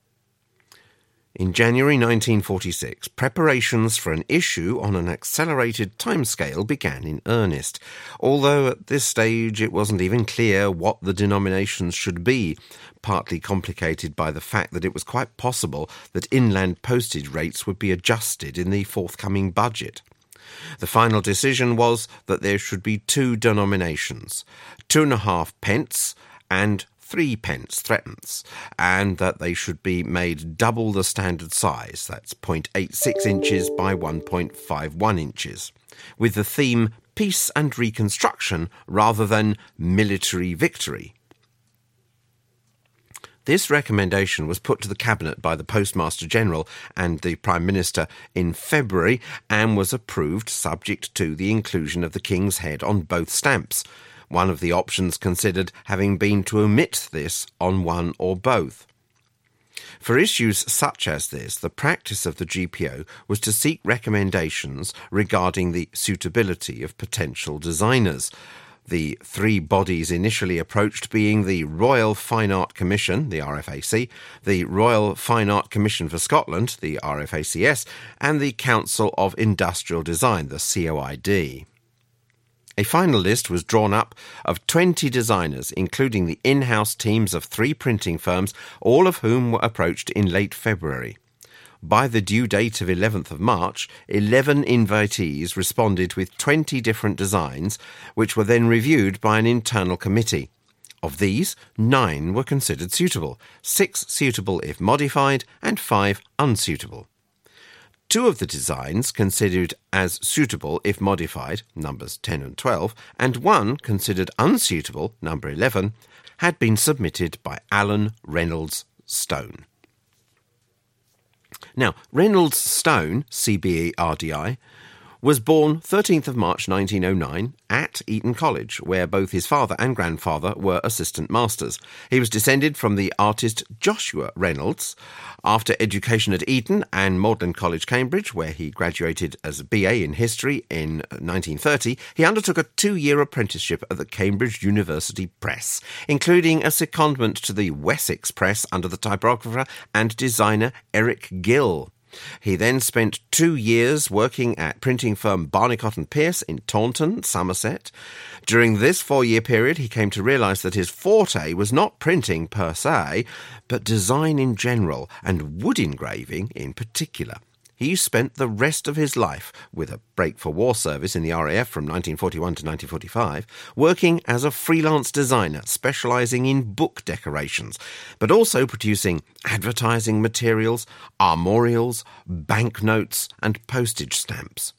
In January nineteen forty-six, preparations for an issue on an accelerated timescale began in earnest, although at this stage it wasn't even clear what the denominations should be, partly complicated by the fact that it was quite possible that inland postage rates would be adjusted in the forthcoming budget. The final decision was that there should be two denominations, two and a half pence and three pence threepence, and that they should be made double the standard size, that's zero point eight six inches by one point five one inches, with the theme Peace and Reconstruction rather than Military Victory. This recommendation was put to the Cabinet by the Postmaster General and the Prime Minister in February and was approved subject to the inclusion of the King's head on both stamps, one of the options considered having been to omit this on one or both. For issues such as this, the practice of the G P O was to seek recommendations regarding the suitability of potential designers, the three bodies initially approached being the Royal Fine Art Commission, the R F A C, the Royal Fine Art Commission for Scotland, the R F A C S, and the Council of Industrial Design, the C O I D. A final list was drawn up of twenty designers, including the in-house teams of three printing firms, all of whom were approached in late February. By the due date of eleventh of March, eleven invitees responded with twenty different designs, which were then reviewed by an internal committee. Of these, nine were considered suitable, six suitable if modified, and five unsuitable. Two of the designs considered as suitable if modified, numbers ten and twelve, and one considered unsuitable, number eleven, had been submitted by Alan Reynolds Stone. Now, Reynolds Stone, C B E R D I, was born thirteenth of March nineteen oh nine at Eton College, where both his father and grandfather were assistant masters. He was descended from the artist Joshua Reynolds. After education at Eton and Magdalen College, Cambridge, where he graduated as a B A in history in nineteen thirty, he undertook a two-year apprenticeship at the Cambridge University Press, including a secondment to the Wessex Press under the typographer and designer Eric Gill. He then spent two years working at printing firm Barnicott and Pearce in Taunton, Somerset. During this four-year period, he came to realise that his forte was not printing per se, but design in general and wood engraving in particular. He spent the rest of his life, with a break for war service in the R A F from nineteen forty-one to nineteen forty-five, working as a freelance designer specialising in book decorations, but also producing advertising materials, armorials, banknotes and postage stamps.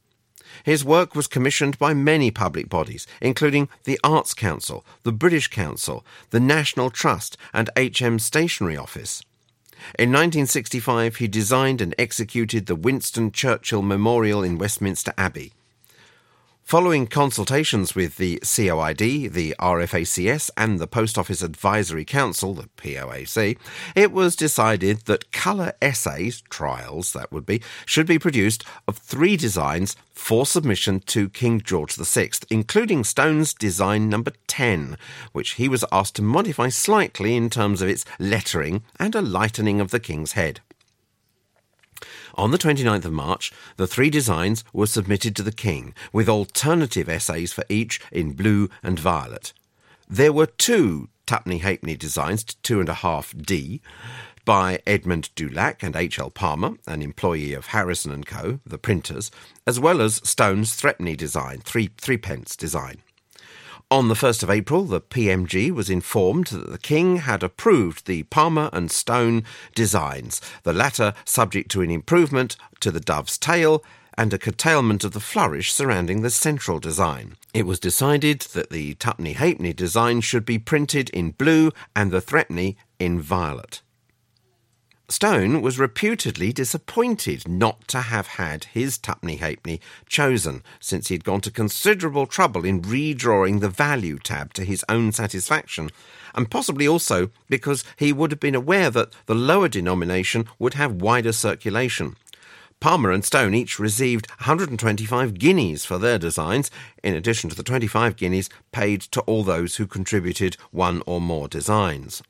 His work was commissioned by many public bodies, including the Arts Council, the British Council, the National Trust and H M Stationery Office. In nineteen sixty-five, he designed and executed the Winston Churchill Memorial in Westminster Abbey. Following consultations with the C O I D, the R F A C S and the Post Office Advisory Council, the P O A C, it was decided that colour essays, trials that would be, should be produced of three designs for submission to King George the Sixth, including Stone's design number ten, which he was asked to modify slightly in terms of its lettering and a lightening of the King's head. On the twenty-ninth of March, the three designs were submitted to the King, with alternative essays for each in blue and violet. There were two Tupney Halfpenny designs, two and a half D, by Edmund Dulac and H L Palmer, an employee of Harrison and Co., the printers, as well as Stone's threepenny design, three threepence design. On the first of April, the P M G was informed that the King had approved the Palmer and Stone designs, the latter subject to an improvement to the dove's tail and a curtailment of the flourish surrounding the central design. It was decided that the Tupney Halfpenny design should be printed in blue and the threepenny in violet. Stone was reputedly disappointed not to have had his Tupney Halfpenny chosen, since he had gone to considerable trouble in redrawing the value tab to his own satisfaction, and possibly also because he would have been aware that the lower denomination would have wider circulation. Palmer and Stone each received one hundred twenty-five guineas for their designs, in addition to the twenty-five guineas paid to all those who contributed one or more designs.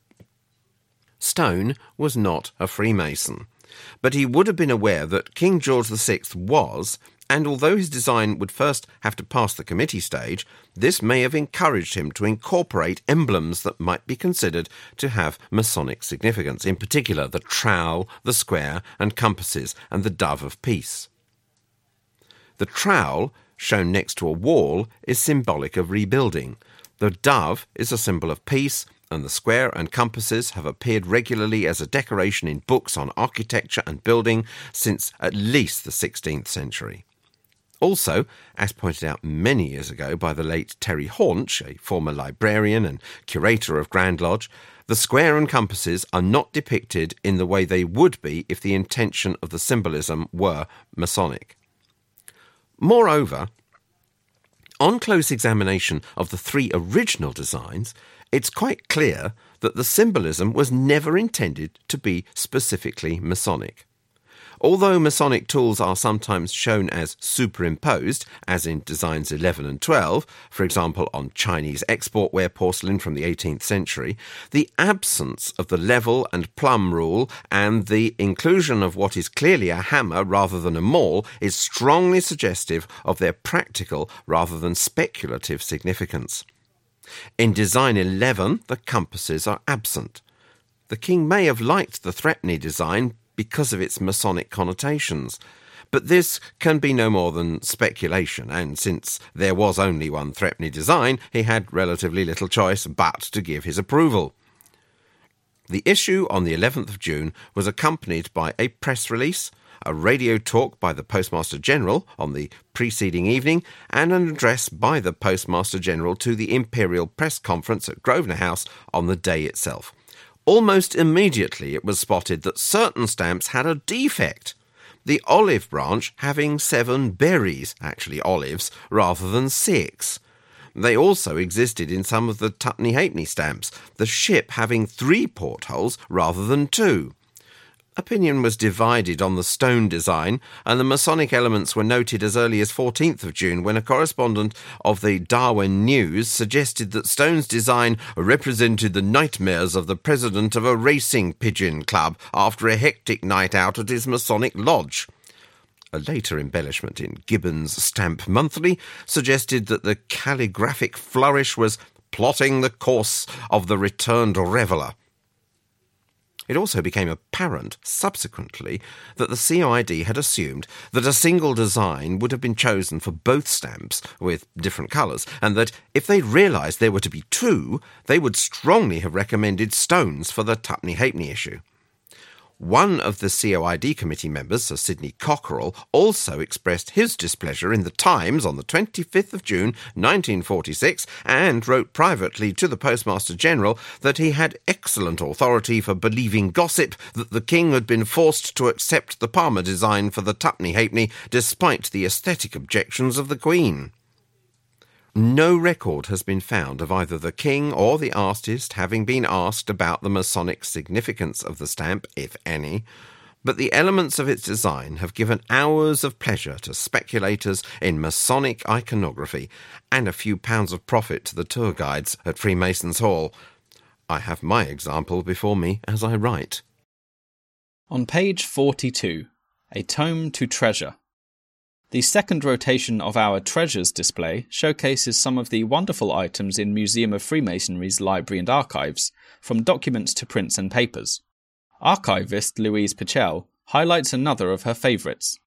Stone was not a Freemason, but he would have been aware that King George the Sixth was, and although his design would first have to pass the committee stage, this may have encouraged him to incorporate emblems that might be considered to have Masonic significance, in particular the trowel, the square and compasses, and the dove of peace. The trowel, shown next to a wall, is symbolic of rebuilding. The dove is a symbol of peace, and the square and compasses have appeared regularly as a decoration in books on architecture and building since at least the sixteenth century. Also, as pointed out many years ago by the late Terry Haunch, a former librarian and curator of Grand Lodge, the square and compasses are not depicted in the way they would be if the intention of the symbolism were Masonic. Moreover, on close examination of the three original designs, it's quite clear that the symbolism was never intended to be specifically Masonic. Although Masonic tools are sometimes shown as superimposed, as in designs eleven and twelve, for example on Chinese exportware porcelain from the eighteenth century, the absence of the level and plumb rule and the inclusion of what is clearly a hammer rather than a maul is strongly suggestive of their practical rather than speculative significance. In design eleven, the compasses are absent. The King may have liked the threepenny design because of its Masonic connotations, but this can be no more than speculation, and since there was only one threepenny design, he had relatively little choice but to give his approval. The issue on the eleventh of June was accompanied by a press release, a radio talk by the Postmaster General on the preceding evening, and an address by the Postmaster General to the Imperial Press Conference at Grosvenor House on the day itself. Almost immediately it was spotted that certain stamps had a defect, the olive branch having seven berries, actually olives, rather than six. They also existed in some of the Tupney Halfpenny stamps, the ship having three portholes rather than two. Opinion was divided on the stone design, and the Masonic elements were noted as early as fourteenth of June when a correspondent of the Darwin News suggested that Stone's design represented the nightmares of the president of a racing pigeon club after a hectic night out at his Masonic lodge. A later embellishment in Gibbon's Stamp Monthly suggested that the calligraphic flourish was plotting the course of the returned reveller. It also became apparent, subsequently, that the C O I D had assumed that a single design would have been chosen for both stamps with different colours, and that if they realised there were to be two, they would strongly have recommended Stone's for the Tupney Halfpenny issue. One of the C O I D committee members, Sir Sidney Cockerell, also expressed his displeasure in the Times on the twenty-fifth of June nineteen forty-six and wrote privately to the Postmaster General that he had excellent authority for believing gossip that the King had been forced to accept the Palmer design for the Tuppenny Halfpenny despite the aesthetic objections of the Queen. No record has been found of either the King or the artist having been asked about the Masonic significance of the stamp, if any, but the elements of its design have given hours of pleasure to speculators in Masonic iconography and a few pounds of profit to the tour guides at Freemasons Hall. I have my example before me as I write. On page forty-two, A Tome to Treasure. The second rotation of our Treasures display showcases some of the wonderful items in Museum of Freemasonry's library and archives, from documents to prints and papers. Archivist Louise Pichel highlights another of her favourites.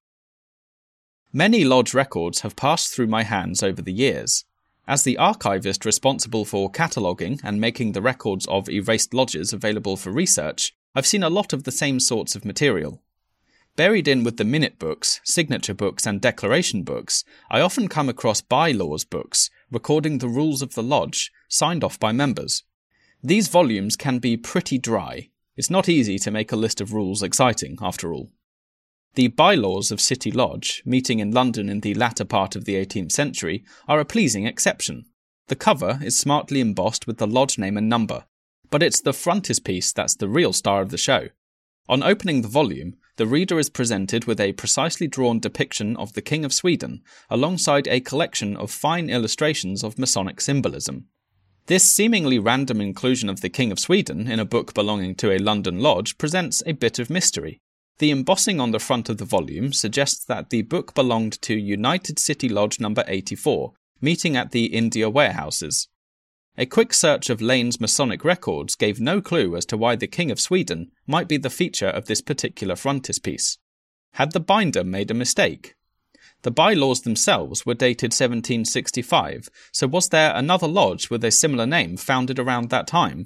Many lodge records have passed through my hands over the years. As the archivist responsible for cataloguing and making the records of erased lodges available for research, I've seen a lot of the same sorts of material. Buried in with the minute books, signature books and declaration books, I often come across bylaws books recording the rules of the lodge, signed off by members. These volumes can be pretty dry. It's not easy to make a list of rules exciting, after all. The bylaws of City Lodge, meeting in London in the latter part of the eighteenth century, are a pleasing exception. The cover is smartly embossed with the lodge name and number, but it's the frontispiece that's the real star of the show. On opening the volume, the reader is presented with a precisely drawn depiction of the King of Sweden, alongside a collection of fine illustrations of Masonic symbolism. This seemingly random inclusion of the King of Sweden in a book belonging to a London lodge presents a bit of mystery. The embossing on the front of the volume suggests that the book belonged to United City Lodge number eighty-four, meeting at the India warehouses. A quick search of Lane's Masonic records gave no clue as to why the King of Sweden might be the feature of this particular frontispiece. Had the binder made a mistake? The bylaws themselves were dated seventeen sixty-five, so was there another lodge with a similar name founded around that time?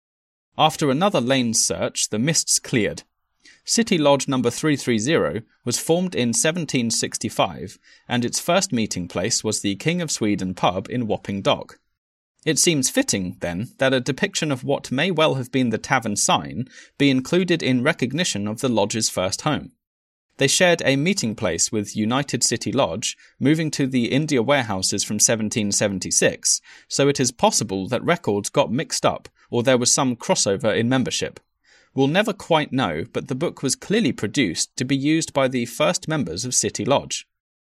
After another Lane's search, the mists cleared. City Lodge number three thirty was formed in seventeen sixty-five, and its first meeting place was the King of Sweden pub in Wapping Dock. It seems fitting, then, that a depiction of what may well have been the tavern sign be included in recognition of the lodge's first home. They shared a meeting place with United City Lodge, moving to the India warehouses from seventeen seventy-six, so it is possible that records got mixed up or there was some crossover in membership. We'll never quite know, but the book was clearly produced to be used by the first members of City Lodge.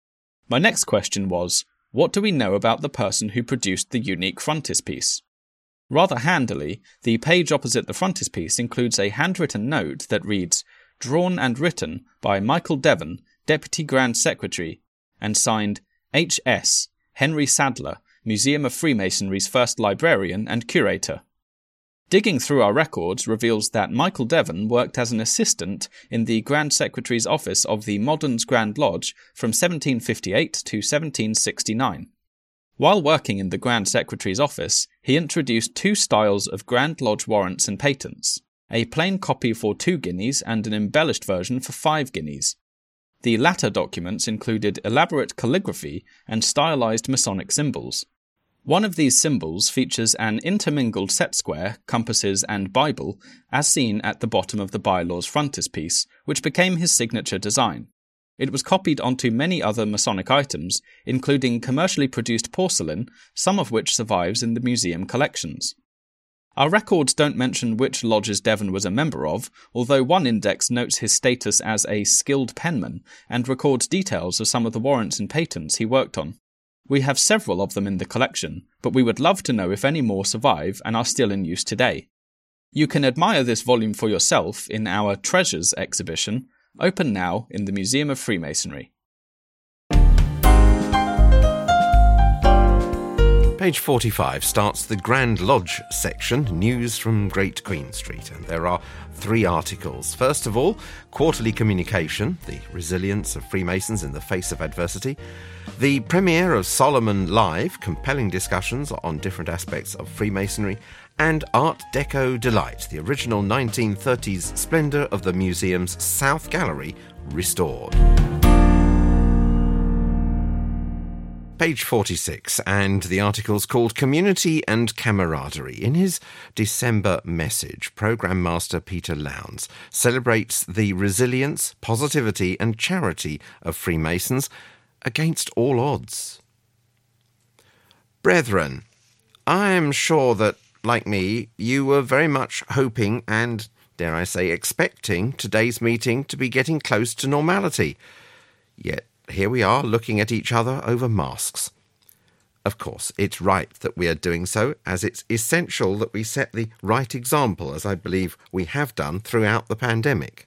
My next question was, what do we know about the person who produced the unique frontispiece? Rather handily, the page opposite the frontispiece includes a handwritten note that reads, "Drawn and written by Michael Devon, Deputy Grand Secretary," and signed H S Henry Sadler, Museum of Freemasonry's first librarian and curator. Digging through our records reveals that Michael Devon worked as an assistant in the Grand Secretary's office of the Moderns Grand Lodge from seventeen fifty-eight to seventeen sixty-nine. While working in the Grand Secretary's office, he introduced two styles of Grand Lodge warrants and patents, a plain copy for two guineas and an embellished version for five guineas. The latter documents included elaborate calligraphy and stylized Masonic symbols. One of these symbols features an intermingled set square, compasses and Bible, as seen at the bottom of the bylaws frontispiece, which became his signature design. It was copied onto many other Masonic items, including commercially produced porcelain, some of which survives in the museum collections. Our records don't mention which lodges Devon was a member of, although one index notes his status as a skilled penman and records details of some of the warrants and patents he worked on. We have several of them in the collection, but we would love to know if any more survive and are still in use today. You can admire this volume for yourself in our Treasures exhibition, open now in the Museum of Freemasonry. Page forty-five starts the Grand Lodge section, news from Great Queen Street, and there are three articles. First of all, Quarterly Communication, the resilience of Freemasons in the face of adversity. The premiere of Solomon Live, compelling discussions on different aspects of Freemasonry. And Art Deco Delight, the original nineteen thirties splendour of the museum's South Gallery, restored. Page forty-six, and the article's called Community and Camaraderie. In his December message, Programme Master Peter Lowndes celebrates the resilience, positivity and charity of Freemasons against all odds. Brethren, I am sure that, like me, you were very much hoping and, dare I say, expecting today's meeting to be getting close to normality. Yet here we are looking at each other over masks. Of course, it's right that we are doing so, as it's essential that we set the right example, as I believe we have done throughout the pandemic.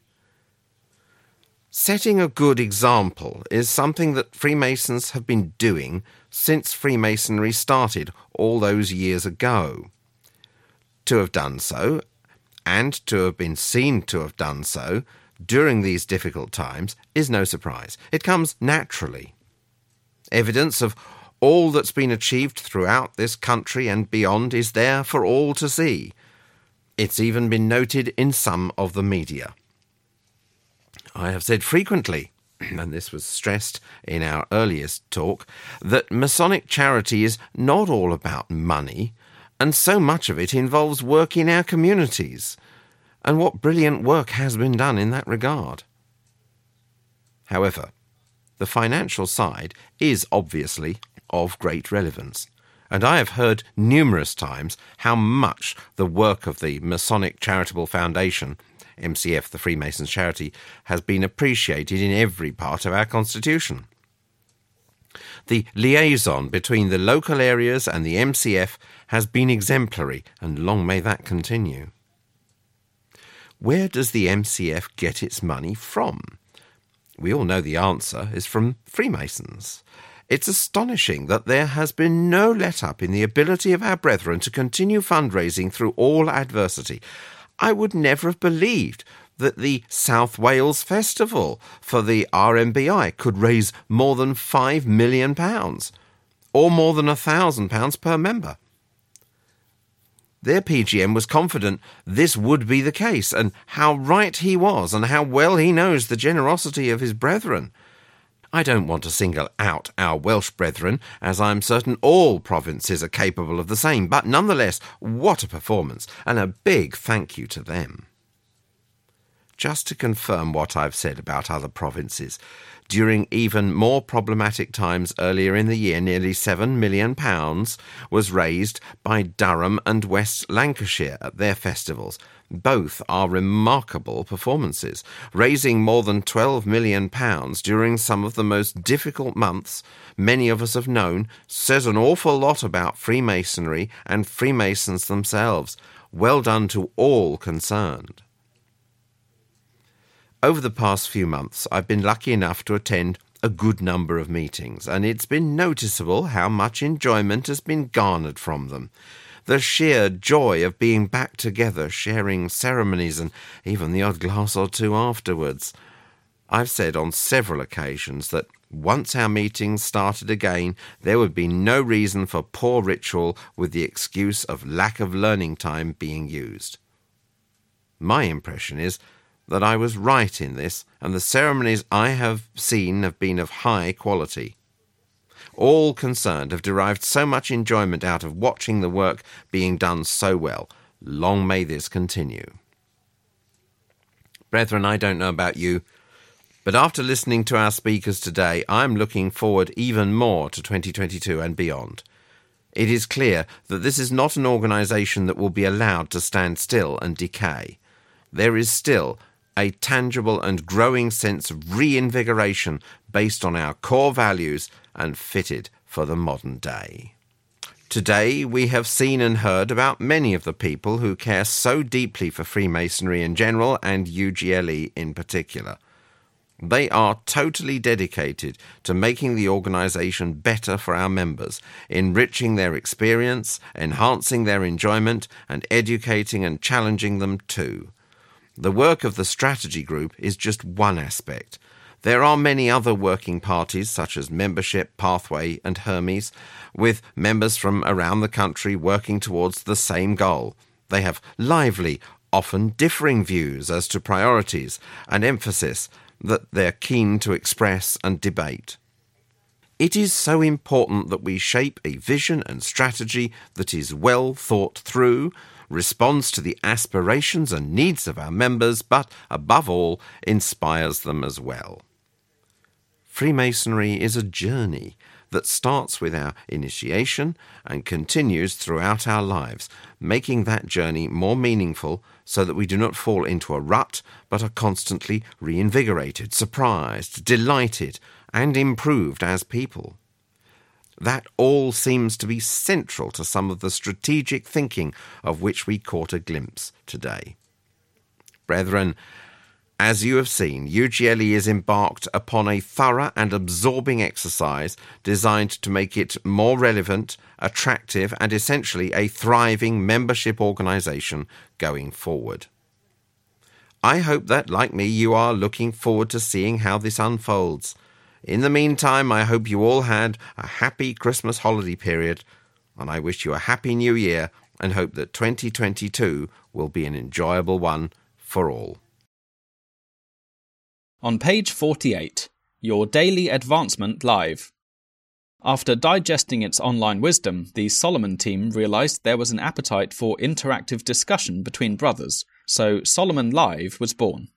Setting a good example is something that Freemasons have been doing since Freemasonry started all those years ago. To have done so, and to have been seen to have done so, during these difficult times is no surprise. It comes naturally. Evidence of all that's been achieved throughout this country and beyond is there for all to see. It's even been noted in some of the media. I have said frequently, and this was stressed in our earliest talk, that Masonic charity is not all about money, and so much of it involves work in our communities. And what brilliant work has been done in that regard. However, the financial side is obviously of great relevance, and I have heard numerous times how much the work of the Masonic Charitable Foundation, M C F, the Freemasons Charity, has been appreciated in every part of our constitution. The liaison between the local areas and the M C F has been exemplary, and long may that continue. Where does the M C F get its money from? We all know the answer is from Freemasons. It's astonishing that there has been no let-up in the ability of our brethren to continue fundraising through all adversity. I would never have believed that the South Wales Festival for the R M B I could raise more than five million pounds, or more than one thousand pounds per member. Their P G M was confident this would be the case, and how right he was, and how well he knows the generosity of his brethren. I don't want to single out our Welsh brethren, as I'm certain all provinces are capable of the same, but nonetheless, what a performance, and a big thank you to them. Just to confirm what I've said about other provinces, during even more problematic times earlier in the year, nearly seven million pounds was raised by Durham and West Lancashire at their festivals. Both are remarkable performances. Raising more than twelve million pounds during some of the most difficult months many of us have known says an awful lot about Freemasonry and Freemasons themselves. Well done to all concerned. Over the past few months, I've been lucky enough to attend a good number of meetings, and it's been noticeable how much enjoyment has been garnered from them. The sheer joy of being back together, sharing ceremonies and even the odd glass or two afterwards. I've said on several occasions that once our meetings started again, there would be no reason for poor ritual with the excuse of lack of learning time being used. My impression is that I was right in this, and the ceremonies I have seen have been of high quality. All concerned have derived so much enjoyment out of watching the work being done so well. Long may this continue. Brethren, I don't know about you, but after listening to our speakers today, I'm looking forward even more to twenty twenty-two and beyond. It is clear that this is not an organisation that will be allowed to stand still and decay. There is still a tangible and growing sense of reinvigoration based on our core values and fitted for the modern day. Today we have seen and heard about many of the people who care so deeply for Freemasonry in general and U G L E in particular. They are totally dedicated to making the organisation better for our members, enriching their experience, enhancing their enjoyment, and educating and challenging them too. The work of the strategy group is just one aspect. There are many other working parties such as Membership, Pathway and Hermes, with members from around the country working towards the same goal. They have lively, often differing views as to priorities and emphasis that they're keen to express and debate. It is so important that we shape a vision and strategy that is well thought through, responds to the aspirations and needs of our members, but, above all, inspires them as well. Freemasonry is a journey that starts with our initiation and continues throughout our lives, making that journey more meaningful so that we do not fall into a rut, but are constantly reinvigorated, surprised, delighted, and improved as people. That all seems to be central to some of the strategic thinking of which we caught a glimpse today. Brethren, as you have seen, U G L E is embarked upon a thorough and absorbing exercise designed to make it more relevant, attractive, and essentially a thriving membership organisation going forward. I hope that, like me, you are looking forward to seeing how this unfolds. In the meantime, I hope you all had a happy Christmas holiday period, and I wish you a happy new year and hope that twenty twenty-two will be an enjoyable one for all. On page forty-eight, Your Daily Advancement Live. After digesting its online wisdom, the Solomon team realised there was an appetite for interactive discussion between brothers, so Solomon Live was born.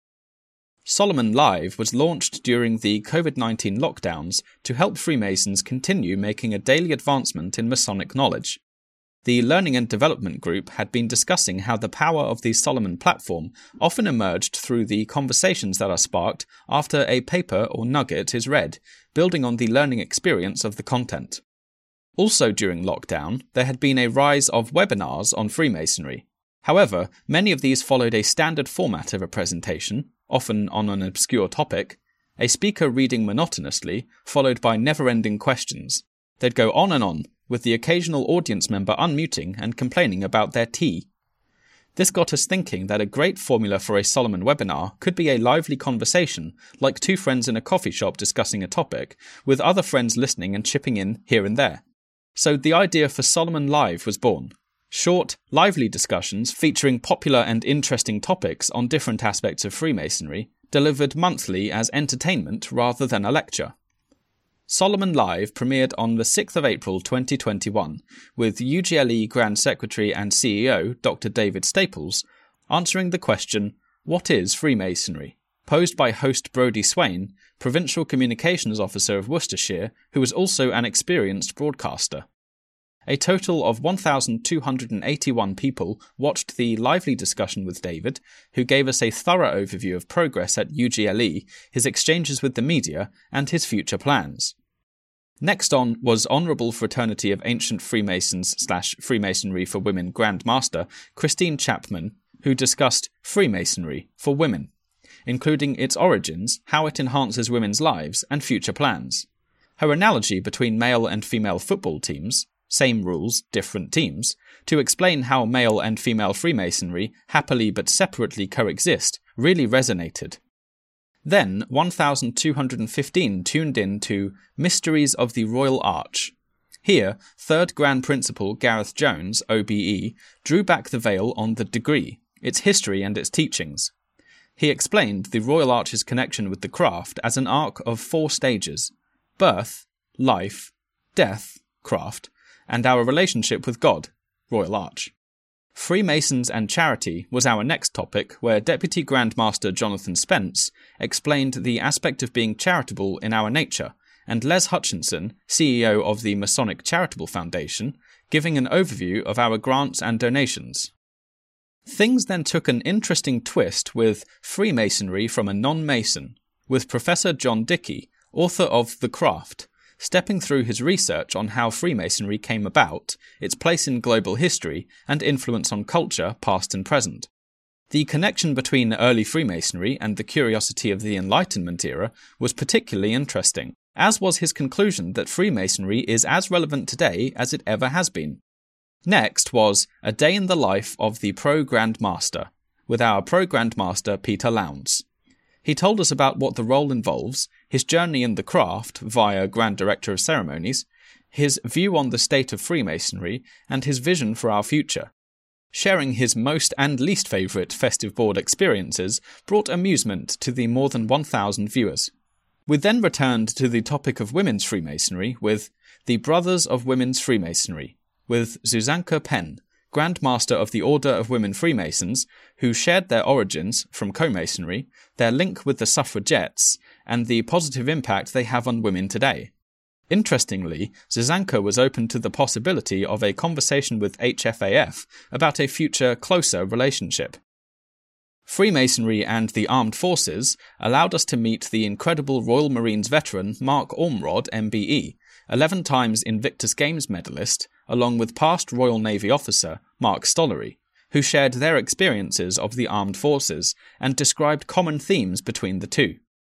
Solomon Live was launched during the COVID nineteen lockdowns to help Freemasons continue making a daily advancement in Masonic knowledge. The Learning and Development Group had been discussing how the power of the Solomon platform often emerged through the conversations that are sparked after a paper or nugget is read, building on the learning experience of the content. Also during lockdown, there had been a rise of webinars on Freemasonry. However, many of these followed a standard format of a presentation, often on an obscure topic, a speaker reading monotonously, followed by never-ending questions. They'd go on and on, with the occasional audience member unmuting and complaining about their tea. This got us thinking that a great formula for a Solomon webinar could be a lively conversation, like two friends in a coffee shop discussing a topic, with other friends listening and chipping in here and there. So the idea for Solomon Live was born. Short, lively discussions featuring popular and interesting topics on different aspects of Freemasonry, delivered monthly as entertainment rather than a lecture. Solomon Live premiered on the sixth of April twenty twenty-one, with U G L E Grand Secretary and C E O Doctor David Staples answering the question, "What is Freemasonry?" posed by host Brodie Swain, Provincial Communications Officer of Worcestershire, who was also an experienced broadcaster. A total of one thousand two hundred eighty-one people watched the lively discussion with David, who gave us a thorough overview of progress at U G L E, his exchanges with the media, and his future plans. Next on was Honourable Fraternity of Ancient Freemasons slash Freemasonry for Women Grand Master Christine Chapman, who discussed Freemasonry for Women, including its origins, how it enhances women's lives, and future plans. Her analogy between male and female football teams, same rules, different teams, to explain how male and female Freemasonry happily but separately coexist, really resonated. Then one thousand two hundred fifteen tuned in to Mysteries of the Royal Arch. Here, third Grand Principal Gareth Jones, O B E, drew back the veil on the degree, its history and its teachings. He explained the Royal Arch's connection with the craft as an arc of four stages: birth, life, death, craft, and our relationship with God, Royal Arch. Freemasons and Charity was our next topic, where Deputy Grand Master Jonathan Spence explained the aspect of being charitable in our nature, and Les Hutchinson, C E O of the Masonic Charitable Foundation, giving an overview of our grants and donations. Things then took an interesting twist with Freemasonry from a non-Mason, with Professor John Dickey, author of The Craft, stepping through his research on how Freemasonry came about, its place in global history, and influence on culture, past and present. The connection between early Freemasonry and the curiosity of the Enlightenment era was particularly interesting, as was his conclusion that Freemasonry is as relevant today as it ever has been. Next was A Day in the Life of the Pro Grand Master, with our Pro Grand Master Peter Lowndes. He told us about what the role involves, his journey in the craft via Grand Director of Ceremonies, his view on the state of Freemasonry, and his vision for our future. Sharing his most and least favourite festive board experiences brought amusement to the more than one thousand viewers. We then returned to the topic of women's Freemasonry with The Brothers of Women's Freemasonry, with Zuzanka Penn, Grand Master of the Order of Women Freemasons, who shared their origins from co-masonry, their link with the suffragettes, and the positive impact they have on women today. Interestingly, Zuzanka was open to the possibility of a conversation with H F A F about a future, closer relationship. Freemasonry and the Armed Forces allowed us to meet the incredible Royal Marines veteran Mark Ormrod M B E, eleven times Invictus Games medalist, along with past Royal Navy officer Mark Stollery, who shared their experiences of the armed forces and described common themes between the two.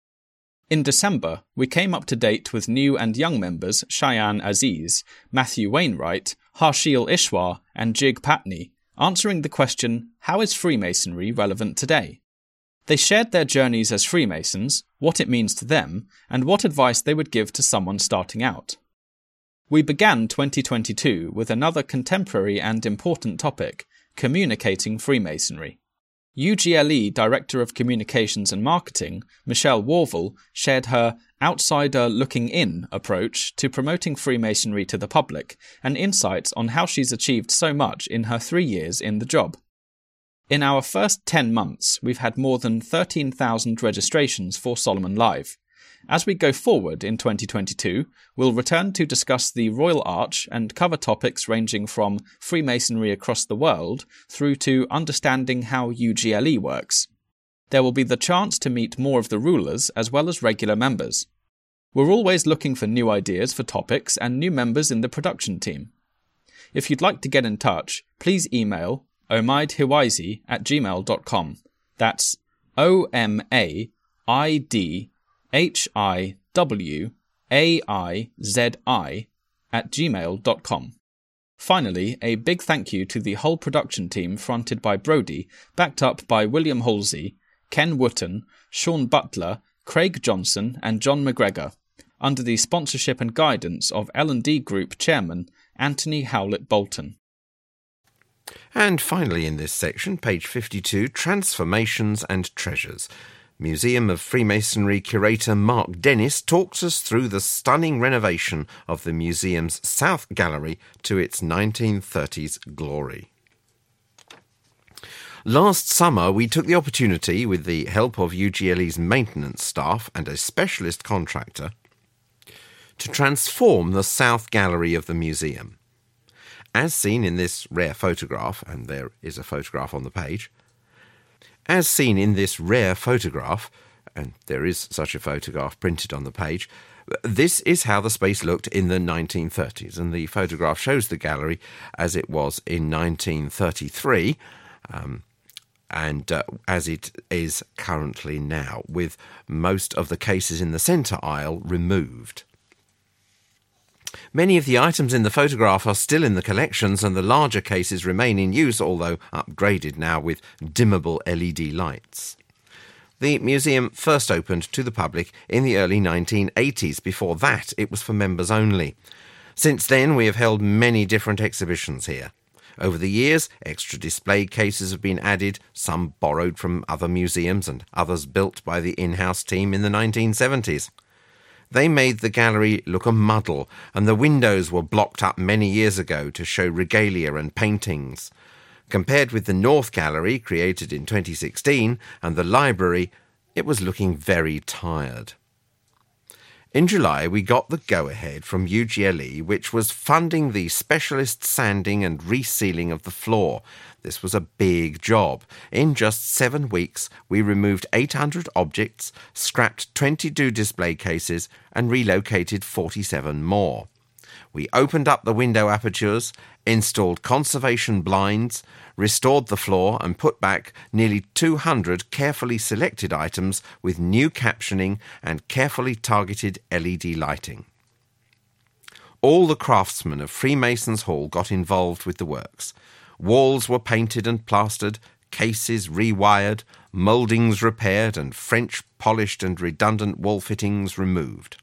In December, we came up to date with new and young members Cheyenne Aziz, Matthew Wainwright, Harshil Ishwar, and Jig Patney, answering the question, how is Freemasonry relevant today? They shared their journeys as Freemasons, what it means to them, and what advice they would give to someone starting out. We began twenty twenty-two with another contemporary and important topic, communicating Freemasonry. U G L E Director of Communications and Marketing, Michelle Warville, shared her outsider-looking-in approach to promoting Freemasonry to the public and insights on how she's achieved so much in her three years in the job. In our first ten months, we've had more than thirteen thousand registrations for Solomon Live. As we go forward in twenty twenty-two, we'll return to discuss the Royal Arch and cover topics ranging from Freemasonry across the world through to understanding how U G L E works. There will be the chance to meet more of the rulers as well as regular members. We're always looking for new ideas for topics and new members in the production team. If you'd like to get in touch, please email omaidhiwaizi at gmail dot com. That's O M A I D H I W A I Z I at gmail dot com. Finally, a big thank you to the whole production team fronted by Brodie, backed up by William Halsey, Ken Wotton, Sean Butler, Craig Johnson and John McGregor, under the sponsorship and guidance of L and D Group Chairman Anthony Howlett Bolton. And finally in this section, page fifty-two, Transformations and Treasures. Museum of Freemasonry curator Mark Dennis talks us through the stunning renovation of the museum's South Gallery to its nineteen thirties glory. Last summer, we took the opportunity, with the help of U G L E's maintenance staff and a specialist contractor, to transform the South Gallery of the museum. As seen in this rare photograph, and there is a photograph on the page, As seen in this rare photograph, and there is such a photograph printed on the page, this is how the space looked in the nineteen thirties, and the photograph shows the gallery as it was in nineteen thirty-three, um, and uh, as it is currently now, with most of the cases in the centre aisle removed. Many of the items in the photograph are still in the collections, and the larger cases remain in use, although upgraded now with dimmable L E D lights. The museum first opened to the public in the early nineteen eighties. Before that, it was for members only. Since then, we have held many different exhibitions here. Over the years, extra display cases have been added, some borrowed from other museums and others built by the in-house team in the nineteen seventies. They made the gallery look a muddle, and the windows were blocked up many years ago to show regalia and paintings. Compared with the North Gallery, created in twenty sixteen, and the library, it was looking very tired. In July, we got the go-ahead from U G L E, which was funding the specialist sanding and resealing of the floor. This was a big job. In just seven weeks, we removed eight hundred objects, scrapped twenty-two display cases, and relocated forty-seven more. We opened up the window apertures, installed conservation blinds, restored the floor and put back nearly two hundred carefully selected items with new captioning and carefully targeted L E D lighting. All the craftsmen of Freemasons Hall got involved with the works. Walls were painted and plastered, cases rewired, mouldings repaired, and French polished and redundant wall fittings removed.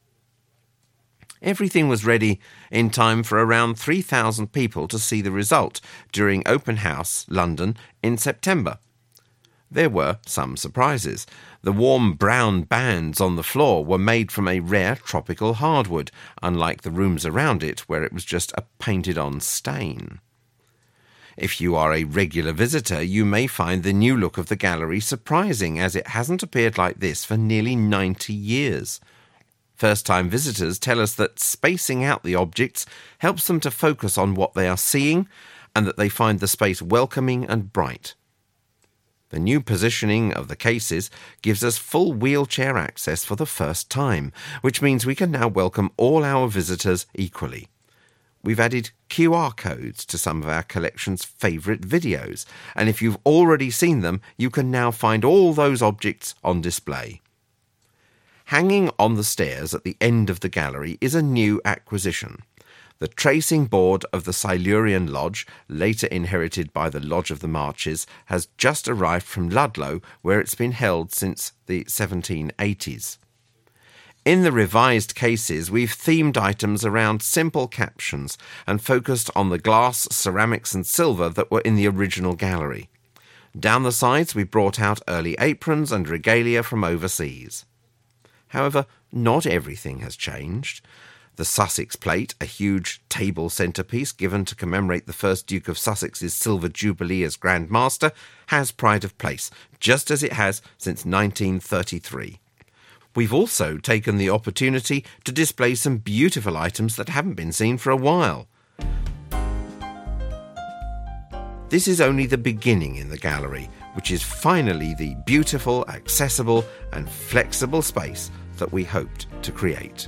Everything was ready in time for around three thousand people to see the result during Open House, London, in September. There were some surprises. The warm brown bands on the floor were made from a rare tropical hardwood, unlike the rooms around it where it was just a painted-on stain. If you are a regular visitor, you may find the new look of the gallery surprising, as it hasn't appeared like this for nearly ninety years. First-time visitors tell us that spacing out the objects helps them to focus on what they are seeing and that they find the space welcoming and bright. The new positioning of the cases gives us full wheelchair access for the first time, which means we can now welcome all our visitors equally. We've added Q R codes to some of our collection's favourite videos, and if you've already seen them, you can now find all those objects on display. Hanging on the stairs at the end of the gallery is a new acquisition. The tracing board of the Silurian Lodge, later inherited by the Lodge of the Marches, has just arrived from Ludlow, where it's been held since the seventeen eighties. In the revised cases, we've themed items around simple captions and focused on the glass, ceramics and silver that were in the original gallery. Down the sides, we brought out early aprons and regalia from overseas. However, not everything has changed. The Sussex plate, a huge table centrepiece given to commemorate the first Duke of Sussex's silver jubilee as Grand Master, has pride of place, just as it has since nineteen thirty-three. We've also taken the opportunity to display some beautiful items that haven't been seen for a while. This is only the beginning in the gallery, which is finally the beautiful, accessible and flexible space that we hoped to create.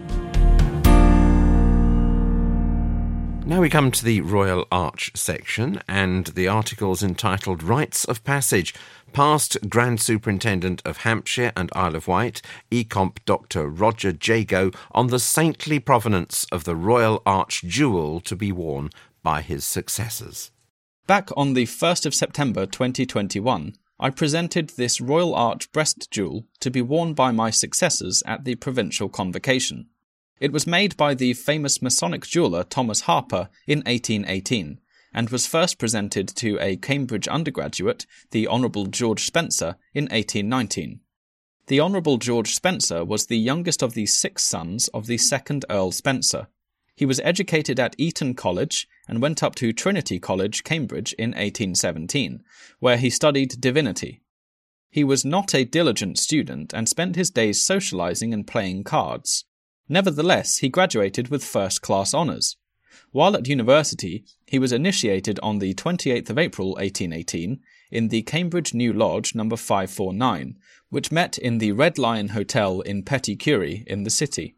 Now we come to the Royal Arch section and the articles entitled Rites of Passage. Past Grand Superintendent of Hampshire and Isle of Wight, Ecomp Doctor Roger Jago, on the saintly provenance of the Royal Arch jewel to be worn by his successors. Back on the first of September twenty twenty-one, I presented this Royal Arch breast jewel to be worn by my successors at the provincial convocation. It was made by the famous Masonic jeweller Thomas Harper in eighteen eighteen, and was first presented to a Cambridge undergraduate, the Honourable George Spencer, in eighteen nineteen. The Honourable George Spencer was the youngest of the six sons of the second Earl Spencer. He was educated at Eton College and went up to Trinity College, Cambridge, in eighteen seventeen, where he studied divinity. He was not a diligent student and spent his days socialising and playing cards. Nevertheless, he graduated with first-class honours. While at university, he was initiated on the twenty-eighth of April eighteen eighteen in the Cambridge New Lodge number five forty-nine, which met in the Red Lion Hotel in Petty Cury in the city.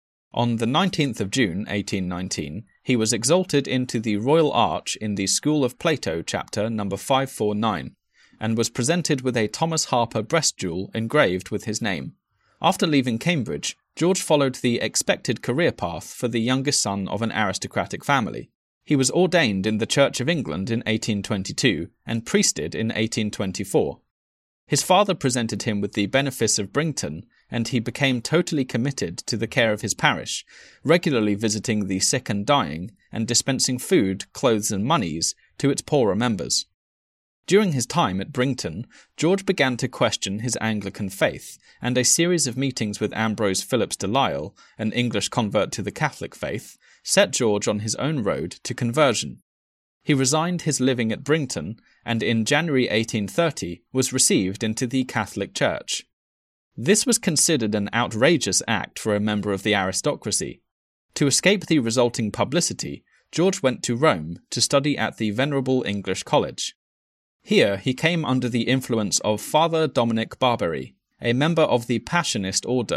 On the nineteenth of June eighteen nineteen, he was exalted into the Royal Arch in the School of Plato chapter number five forty-nine, and was presented with a Thomas Harper breast jewel engraved with his name. After leaving Cambridge, George followed the expected career path for the youngest son of an aristocratic family. He was ordained in the Church of England in eighteen twenty-two and priested in eighteen twenty-four. His father presented him with the benefice of Brington, and he became totally committed to the care of his parish, regularly visiting the sick and dying, and dispensing food, clothes and moneys to its poorer members. During his time at Brington, George began to question his Anglican faith, and a series of meetings with Ambrose Phillips de Lisle, an English convert to the Catholic faith, set George on his own road to conversion. He resigned his living at Brington, and in January eighteen thirty was received into the Catholic Church. This was considered an outrageous act for a member of the aristocracy. To escape the resulting publicity, George went to Rome to study at the Venerable English College. Here he came under the influence of Father Dominic Barbary, a member of the Passionist order,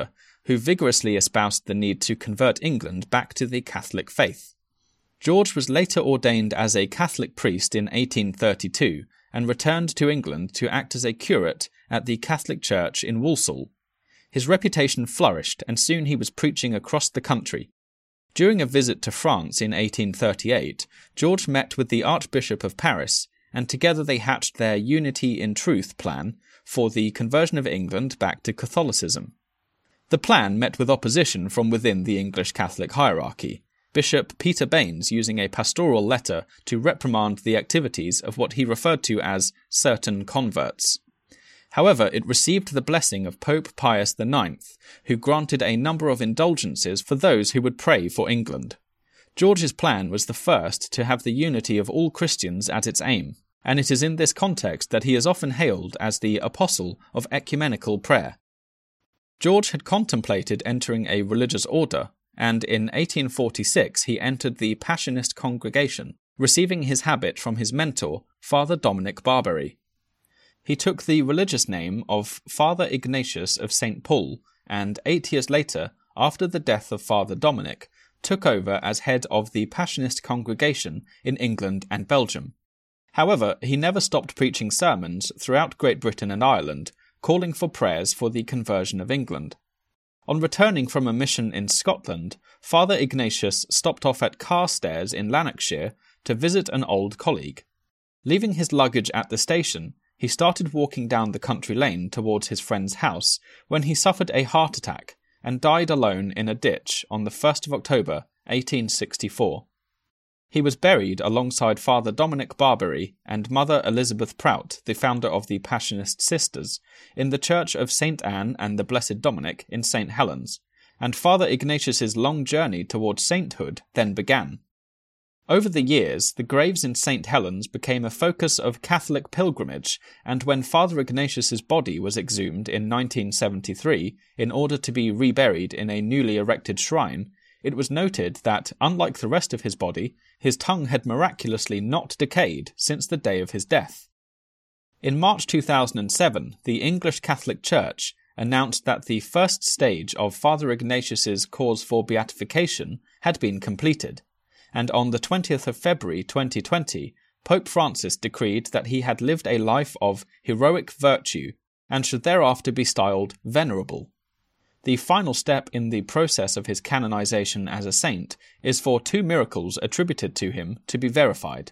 who vigorously espoused the need to convert England back to the Catholic faith. George was later ordained as a Catholic priest in eighteen thirty-two and returned to England to act as a curate at the Catholic Church in Walsall. His reputation flourished, and soon he was preaching across the country. During a visit to France in eighteen thirty-eight, George met with the Archbishop of Paris, and together they hatched their Unity in Truth plan for the conversion of England back to Catholicism. The plan met with opposition from within the English Catholic hierarchy, Bishop Peter Baines using a pastoral letter to reprimand the activities of what he referred to as certain converts. However, it received the blessing of Pope Pius the ninth, who granted a number of indulgences for those who would pray for England. George's plan was the first to have the unity of all Christians at its aim, and it is in this context that he is often hailed as the apostle of ecumenical prayer. George had contemplated entering a religious order, and in eighteen forty-six he entered the Passionist congregation, receiving his habit from his mentor, Father Dominic Barbary. He took the religious name of Father Ignatius of Saint Paul, and eight years later, after the death of Father Dominic, took over as head of the Passionist congregation in England and Belgium. However, he never stopped preaching sermons throughout Great Britain and Ireland, calling for prayers for the conversion of England. On returning from a mission in Scotland, Father Ignatius stopped off at Carstairs in Lanarkshire to visit an old colleague. Leaving his luggage at the station, he started walking down the country lane towards his friend's house when he suffered a heart attack and died alone in a ditch on the first of October, eighteen sixty-four. He was buried alongside Father Dominic Barbary and Mother Elizabeth Prout, the founder of the Passionist Sisters, in the Church of Saint Anne and the Blessed Dominic in Saint Helens, and Father Ignatius's long journey towards sainthood then began. Over the years, the graves in Saint Helens became a focus of Catholic pilgrimage, and when Father Ignatius's body was exhumed in nineteen seventy-three in order to be reburied in a newly erected shrine, it was noted that, unlike the rest of his body, his tongue had miraculously not decayed since the day of his death. In March two thousand seven, the English Catholic Church announced that the first stage of Father Ignatius's cause for beatification had been completed, and on the twentieth of February twenty twenty, Pope Francis decreed that he had lived a life of heroic virtue and should thereafter be styled venerable. The final step in the process of his canonization as a saint is for two miracles attributed to him to be verified.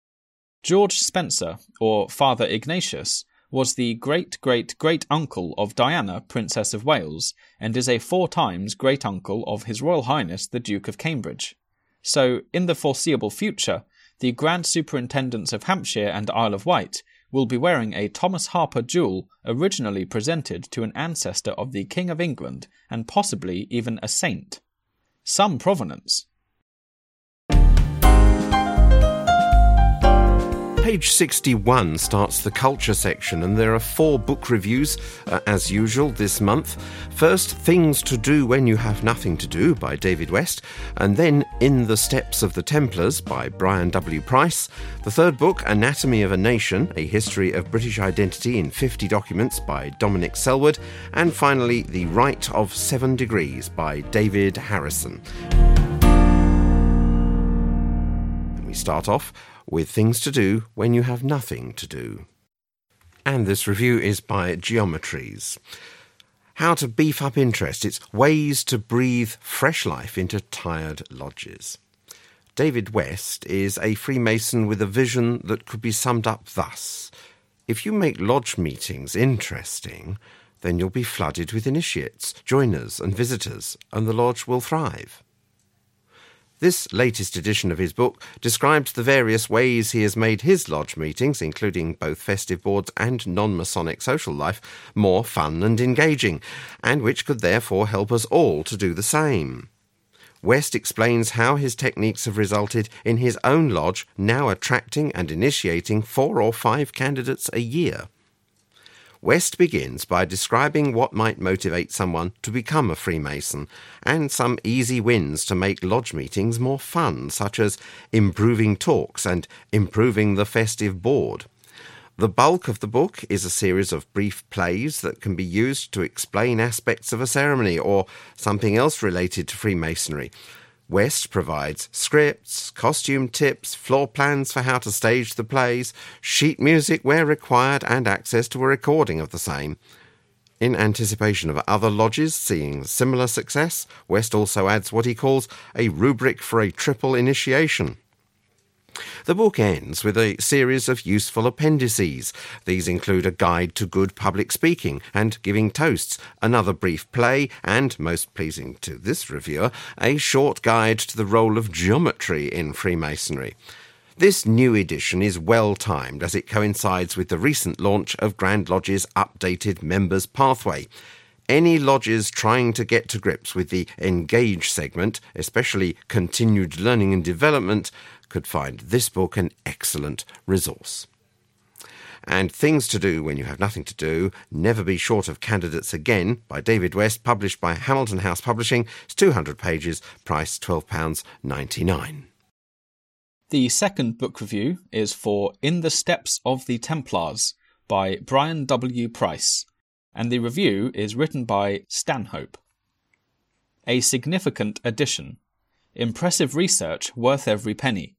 George Spencer, or Father Ignatius, was the great-great-great-uncle of Diana, Princess of Wales, and is a four times great-uncle of His Royal Highness the Duke of Cambridge. So, in the foreseeable future, the Grand Superintendents of Hampshire and Isle of Wight will be wearing a Thomas Harper jewel originally presented to an ancestor of the King of England and possibly even a saint. Some provenance. Page sixty-one starts the culture section, and there are four book reviews, uh, as usual, this month. First, Things to Do When You Have Nothing to Do by David West, and then In the Steps of the Templars by Brian W. Price. The third book, Anatomy of a Nation, A History of British Identity in fifty Documents by Dominic Selwood, and finally, The Rite of Seven Degrees by David Harrison. And we start off with Things to Do When You Have Nothing to Do. And this review is by Geometries. How to beef up interest. It's ways to breathe fresh life into tired lodges. David West is a Freemason with a vision that could be summed up thus. If you make lodge meetings interesting, then you'll be flooded with initiates, joiners and visitors, and the lodge will thrive. This latest edition of his book describes the various ways he has made his lodge meetings, including both festive boards and non-Masonic social life, more fun and engaging, and which could therefore help us all to do the same. West explains how his techniques have resulted in his own lodge now attracting and initiating four or five candidates a year. West begins by describing what might motivate someone to become a Freemason and some easy wins to make lodge meetings more fun, such as improving talks and improving the festive board. The bulk of the book is a series of brief plays that can be used to explain aspects of a ceremony or something else related to Freemasonry. West provides scripts, costume tips, floor plans for how to stage the plays, sheet music where required, and access to a recording of the same. In anticipation of other lodges seeing similar success, West also adds what he calls a rubric for a triple initiation. The book ends with a series of useful appendices. These include a guide to good public speaking and giving toasts, another brief play, and, most pleasing to this reviewer, a short guide to the role of geometry in Freemasonry. This new edition is well timed as it coincides with the recent launch of Grand Lodge's updated Members Pathway. Any lodges trying to get to grips with the Engage segment, especially continued learning and development, could find this book an excellent resource. And Things to Do When You Have Nothing to Do, Never Be Short of Candidates Again, by David West, published by Hamilton House Publishing. It's two hundred pages, price twelve pounds ninety-nine. The second book review is for In the Steps of the Templars by Brian W. Price, and the review is written by Stanhope. A significant addition. Impressive research worth every penny.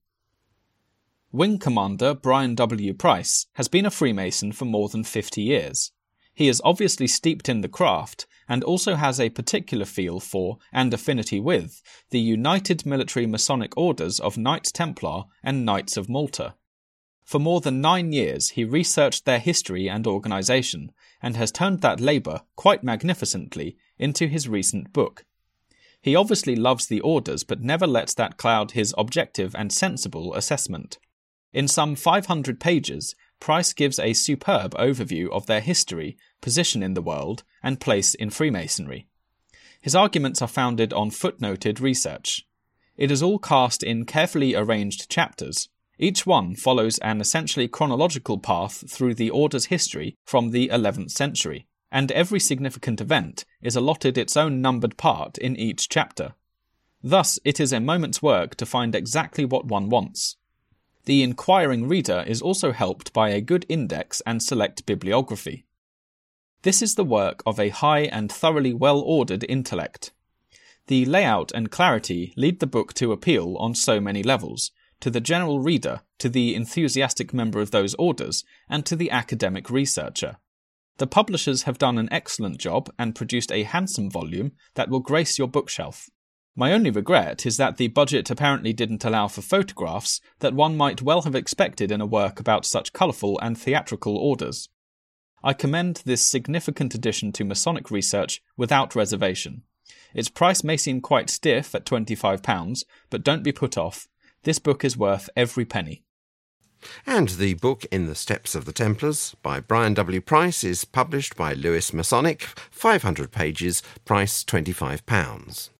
Wing Commander Brian W. Price has been a Freemason for more than fifty years. He is obviously steeped in the craft and also has a particular feel for, and affinity with, the United Military Masonic Orders of Knights Templar and Knights of Malta. For more than nine years he researched their history and organisation, and has turned that labour, quite magnificently, into his recent book. He obviously loves the orders but never lets that cloud his objective and sensible assessment. In some five hundred pages, Price gives a superb overview of their history, position in the world, and place in Freemasonry. His arguments are founded on footnoted research. It is all cast in carefully arranged chapters. Each one follows an essentially chronological path through the order's history from the eleventh century, and every significant event is allotted its own numbered part in each chapter. Thus, it is a moment's work to find exactly what one wants. The inquiring reader is also helped by a good index and select bibliography. This is the work of a high and thoroughly well-ordered intellect. The layout and clarity lead the book to appeal on so many levels, to the general reader, to the enthusiastic member of those orders, and to the academic researcher. The publishers have done an excellent job and produced a handsome volume that will grace your bookshelf. My only regret is that the budget apparently didn't allow for photographs that one might well have expected in a work about such colourful and theatrical orders. I commend this significant addition to Masonic research without reservation. Its price may seem quite stiff at twenty-five pounds, but don't be put off. This book is worth every penny. And the book In the Steps of the Templars by Brian W. Price is published by Lewis Masonic, five hundred pages, price twenty-five pounds.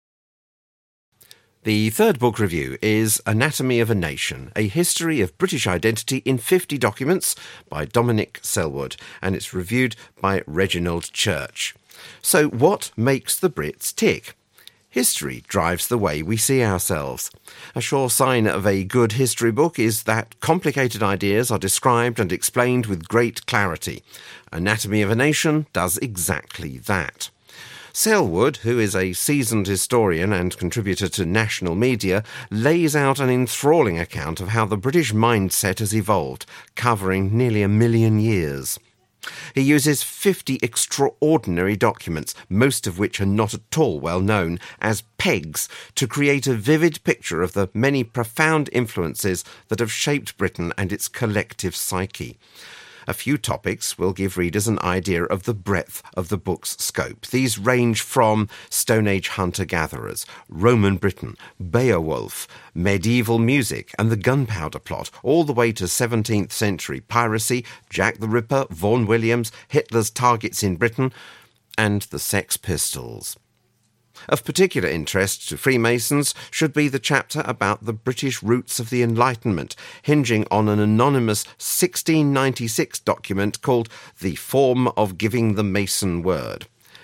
The third book review is Anatomy of a Nation, A History of British Identity in fifty Documents by Dominic Selwood, and it's reviewed by Reginald Church. So what makes the Brits tick? History drives the way we see ourselves. A sure sign of a good history book is that complicated ideas are described and explained with great clarity. Anatomy of a Nation does exactly that. Selwood, who is a seasoned historian and contributor to national media, lays out an enthralling account of how the British mindset has evolved, covering nearly a million years. He uses fifty extraordinary documents, most of which are not at all well known, as pegs to create a vivid picture of the many profound influences that have shaped Britain and its collective psyche. A few topics will give readers an idea of the breadth of the book's scope. These range from Stone Age hunter-gatherers, Roman Britain, Beowulf, medieval music and the Gunpowder Plot, all the way to seventeenth century piracy, Jack the Ripper, Vaughan Williams, Hitler's targets in Britain, and the Sex Pistols. Of particular interest to Freemasons should be the chapter about the British roots of the Enlightenment, hinging on an anonymous sixteen ninety-six document called The Form of Giving the Mason Word.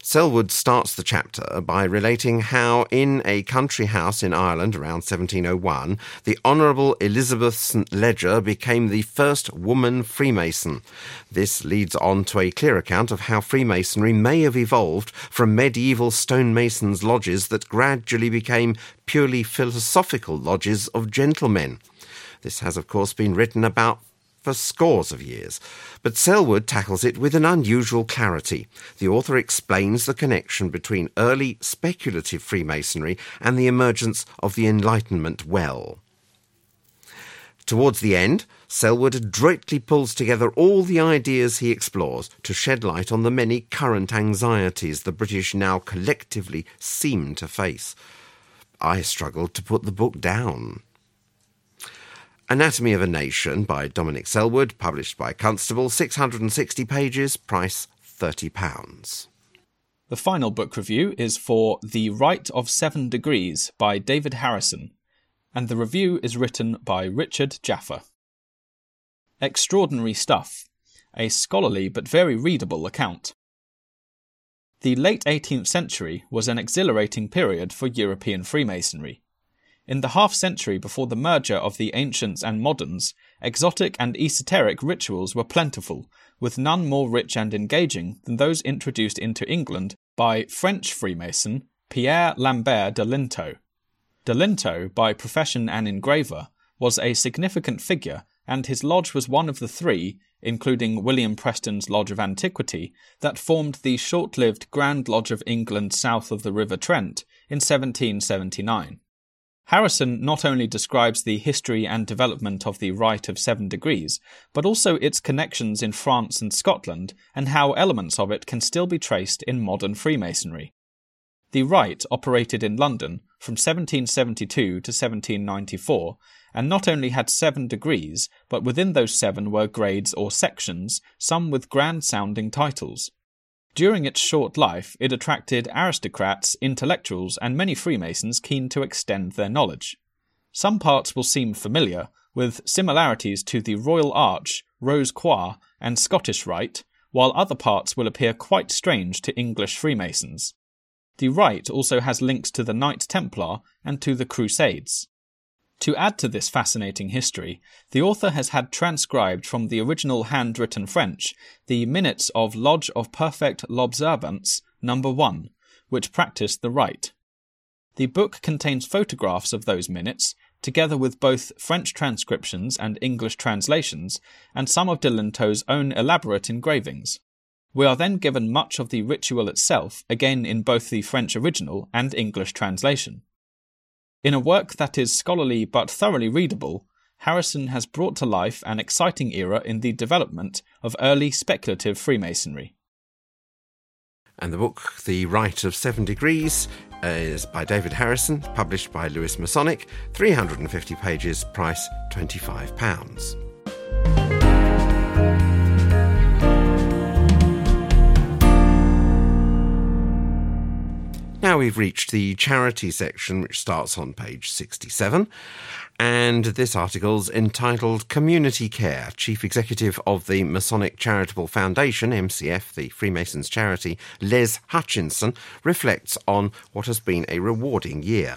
Selwood starts the chapter by relating how, in a country house in Ireland around seventeen oh one, the Honourable Elizabeth St Ledger became the first woman Freemason. This leads on to a clear account of how Freemasonry may have evolved from medieval stonemasons' lodges that gradually became purely philosophical lodges of gentlemen. This has, of course, been written about for scores of years, but Selwood tackles it with an unusual clarity. The author explains the connection between early speculative Freemasonry and the emergence of the Enlightenment well. Towards the end, Selwood adroitly pulls together all the ideas he explores to shed light on the many current anxieties the British now collectively seem to face. I struggled to put the book down. Anatomy of a Nation by Dominic Selwood, published by Constable, six hundred sixty pages, price thirty pounds. The final book review is for The Rite of Seven Degrees by David Harrison, and the review is written by Richard Jaffa. Extraordinary Stuff, a scholarly but very readable account. The late eighteenth century was an exhilarating period for European Freemasonry. In the half-century before the merger of the ancients and moderns, exotic and esoteric rituals were plentiful, with none more rich and engaging than those introduced into England by French Freemason Pierre Lambert de Lintot. De Lintot, by profession an engraver, was a significant figure, and his lodge was one of the three, including William Preston's Lodge of Antiquity, that formed the short-lived Grand Lodge of England south of the River Trent in seventeen seventy-nine. Harrison not only describes the history and development of the Rite of Seven Degrees, but also its connections in France and Scotland, and how elements of it can still be traced in modern Freemasonry. The Rite operated in London from seventeen seventy-two to seventeen ninety-four, and not only had seven degrees, but within those seven were grades or sections, some with grand-sounding titles. During its short life, it attracted aristocrats, intellectuals, and many Freemasons keen to extend their knowledge. Some parts will seem familiar, with similarities to the Royal Arch, Rose Croix, and Scottish Rite, while other parts will appear quite strange to English Freemasons. The Rite also has links to the Knight Templar and to the Crusades. To add to this fascinating history, the author has had transcribed from the original handwritten French the minutes of Lodge of Perfect L'Observance number one, which practiced the rite. The book contains photographs of those minutes, together with both French transcriptions and English translations, and some of de Lintot's own elaborate engravings. We are then given much of the ritual itself, again in both the French original and English translation. In a work that is scholarly but thoroughly readable, Harrison has brought to life an exciting era in the development of early speculative Freemasonry. And the book, The Rite of Seven Degrees, is by David Harrison, published by Lewis Masonic, three hundred fifty pages, price twenty-five pounds. Now we've reached the charity section, which starts on page sixty-seven, and this article's entitled Community Care. Chief Executive of the Masonic Charitable Foundation, M C F, the Freemasons charity, Les Hutchinson, reflects on what has been a rewarding year.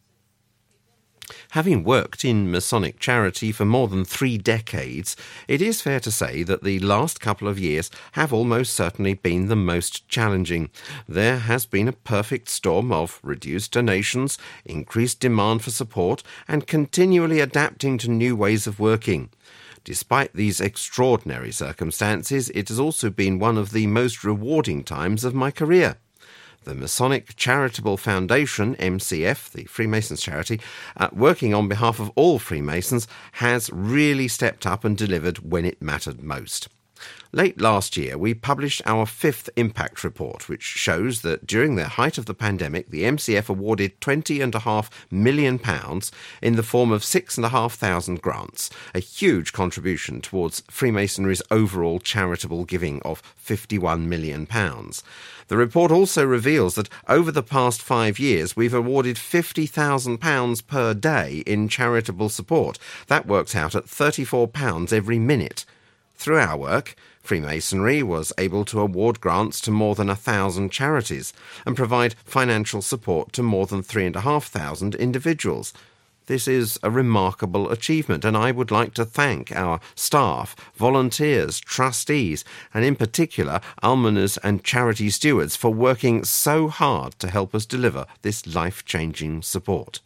Having worked in Masonic charity for more than three decades, it is fair to say that the last couple of years have almost certainly been the most challenging. There has been a perfect storm of reduced donations, increased demand for support, and continually adapting to new ways of working. Despite these extraordinary circumstances, it has also been one of the most rewarding times of my career. The Masonic Charitable Foundation, M C F, the Freemasons charity, uh, working on behalf of all Freemasons, has really stepped up and delivered when it mattered most. Late last year, we published our fifth impact report, which shows that during the height of the pandemic, the M C F awarded twenty point five million pounds in the form of six thousand five hundred grants, a huge contribution towards Freemasonry's overall charitable giving of fifty-one million pounds. The report also reveals that over the past five years, we've awarded fifty thousand pounds per day in charitable support. That works out at thirty-four pounds every minute. Through our work, Freemasonry was able to award grants to more than a thousand charities and provide financial support to more than three and a half thousand individuals. This is a remarkable achievement, and I would like to thank our staff, volunteers, trustees, and in particular almoners and charity stewards for working so hard to help us deliver this life-changing support.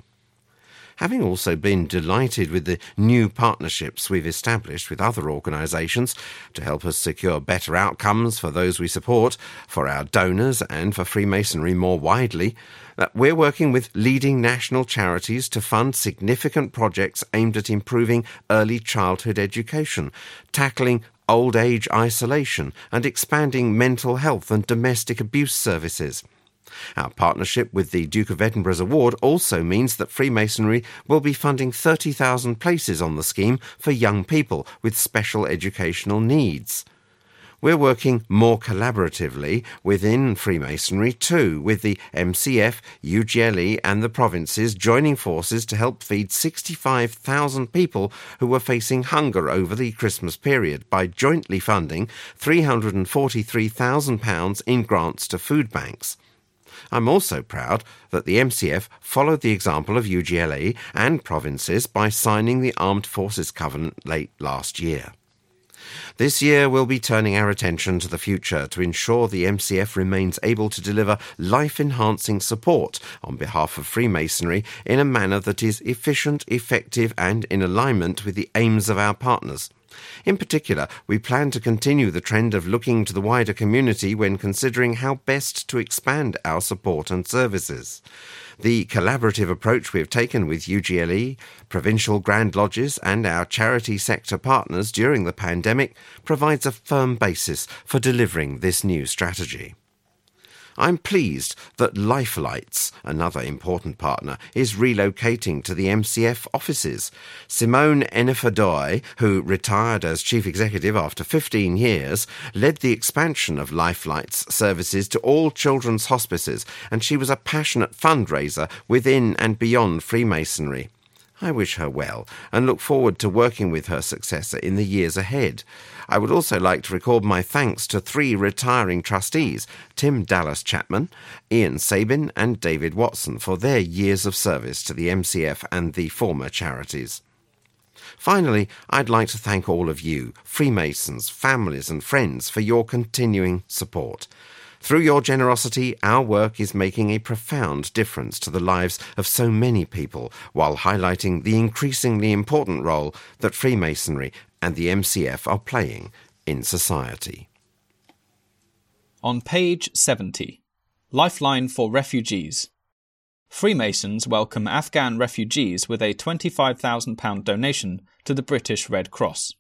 Having also been delighted with the new partnerships we've established with other organisations to help us secure better outcomes for those we support, for our donors and for Freemasonry more widely, that we're working with leading national charities to fund significant projects aimed at improving early childhood education, tackling old age isolation and expanding mental health and domestic abuse services. Our partnership with the Duke of Edinburgh's award also means that Freemasonry will be funding thirty thousand places on the scheme for young people with special educational needs. We're working more collaboratively within Freemasonry too, with the M C F, U G L E and the provinces joining forces to help feed sixty-five thousand people who were facing hunger over the Christmas period by jointly funding three hundred forty-three thousand pounds in grants to food banks. I'm also proud that the M C F followed the example of U G L E and provinces by signing the Armed Forces Covenant late last year. This year we'll be turning our attention to the future to ensure the M C F remains able to deliver life-enhancing support on behalf of Freemasonry in a manner that is efficient, effective and in alignment with the aims of our partners. In particular, we plan to continue the trend of looking to the wider community when considering how best to expand our support and services. The collaborative approach we have taken with U G L E, provincial Grand Lodges and our charity sector partners during the pandemic provides a firm basis for delivering this new strategy. I'm pleased that Lifelights, another important partner, is relocating to the M C F offices. Simone Enifadoy, who retired as chief executive after fifteen years, led the expansion of Lifelights services to all children's hospices, and she was a passionate fundraiser within and beyond Freemasonry. I wish her well and look forward to working with her successor in the years ahead. I would also like to record my thanks to three retiring trustees, Tim Dallas Chapman, Ian Sabin and David Watson, for their years of service to the M C F and the former charities. Finally, I'd like to thank all of you, Freemasons, families and friends, for your continuing support. Through your generosity, our work is making a profound difference to the lives of so many people, while highlighting the increasingly important role that Freemasonry and the M C F are playing in society. On page seventy, Lifeline for Refugees. Freemasons welcome Afghan refugees with a twenty-five thousand pounds donation to the British Red Cross.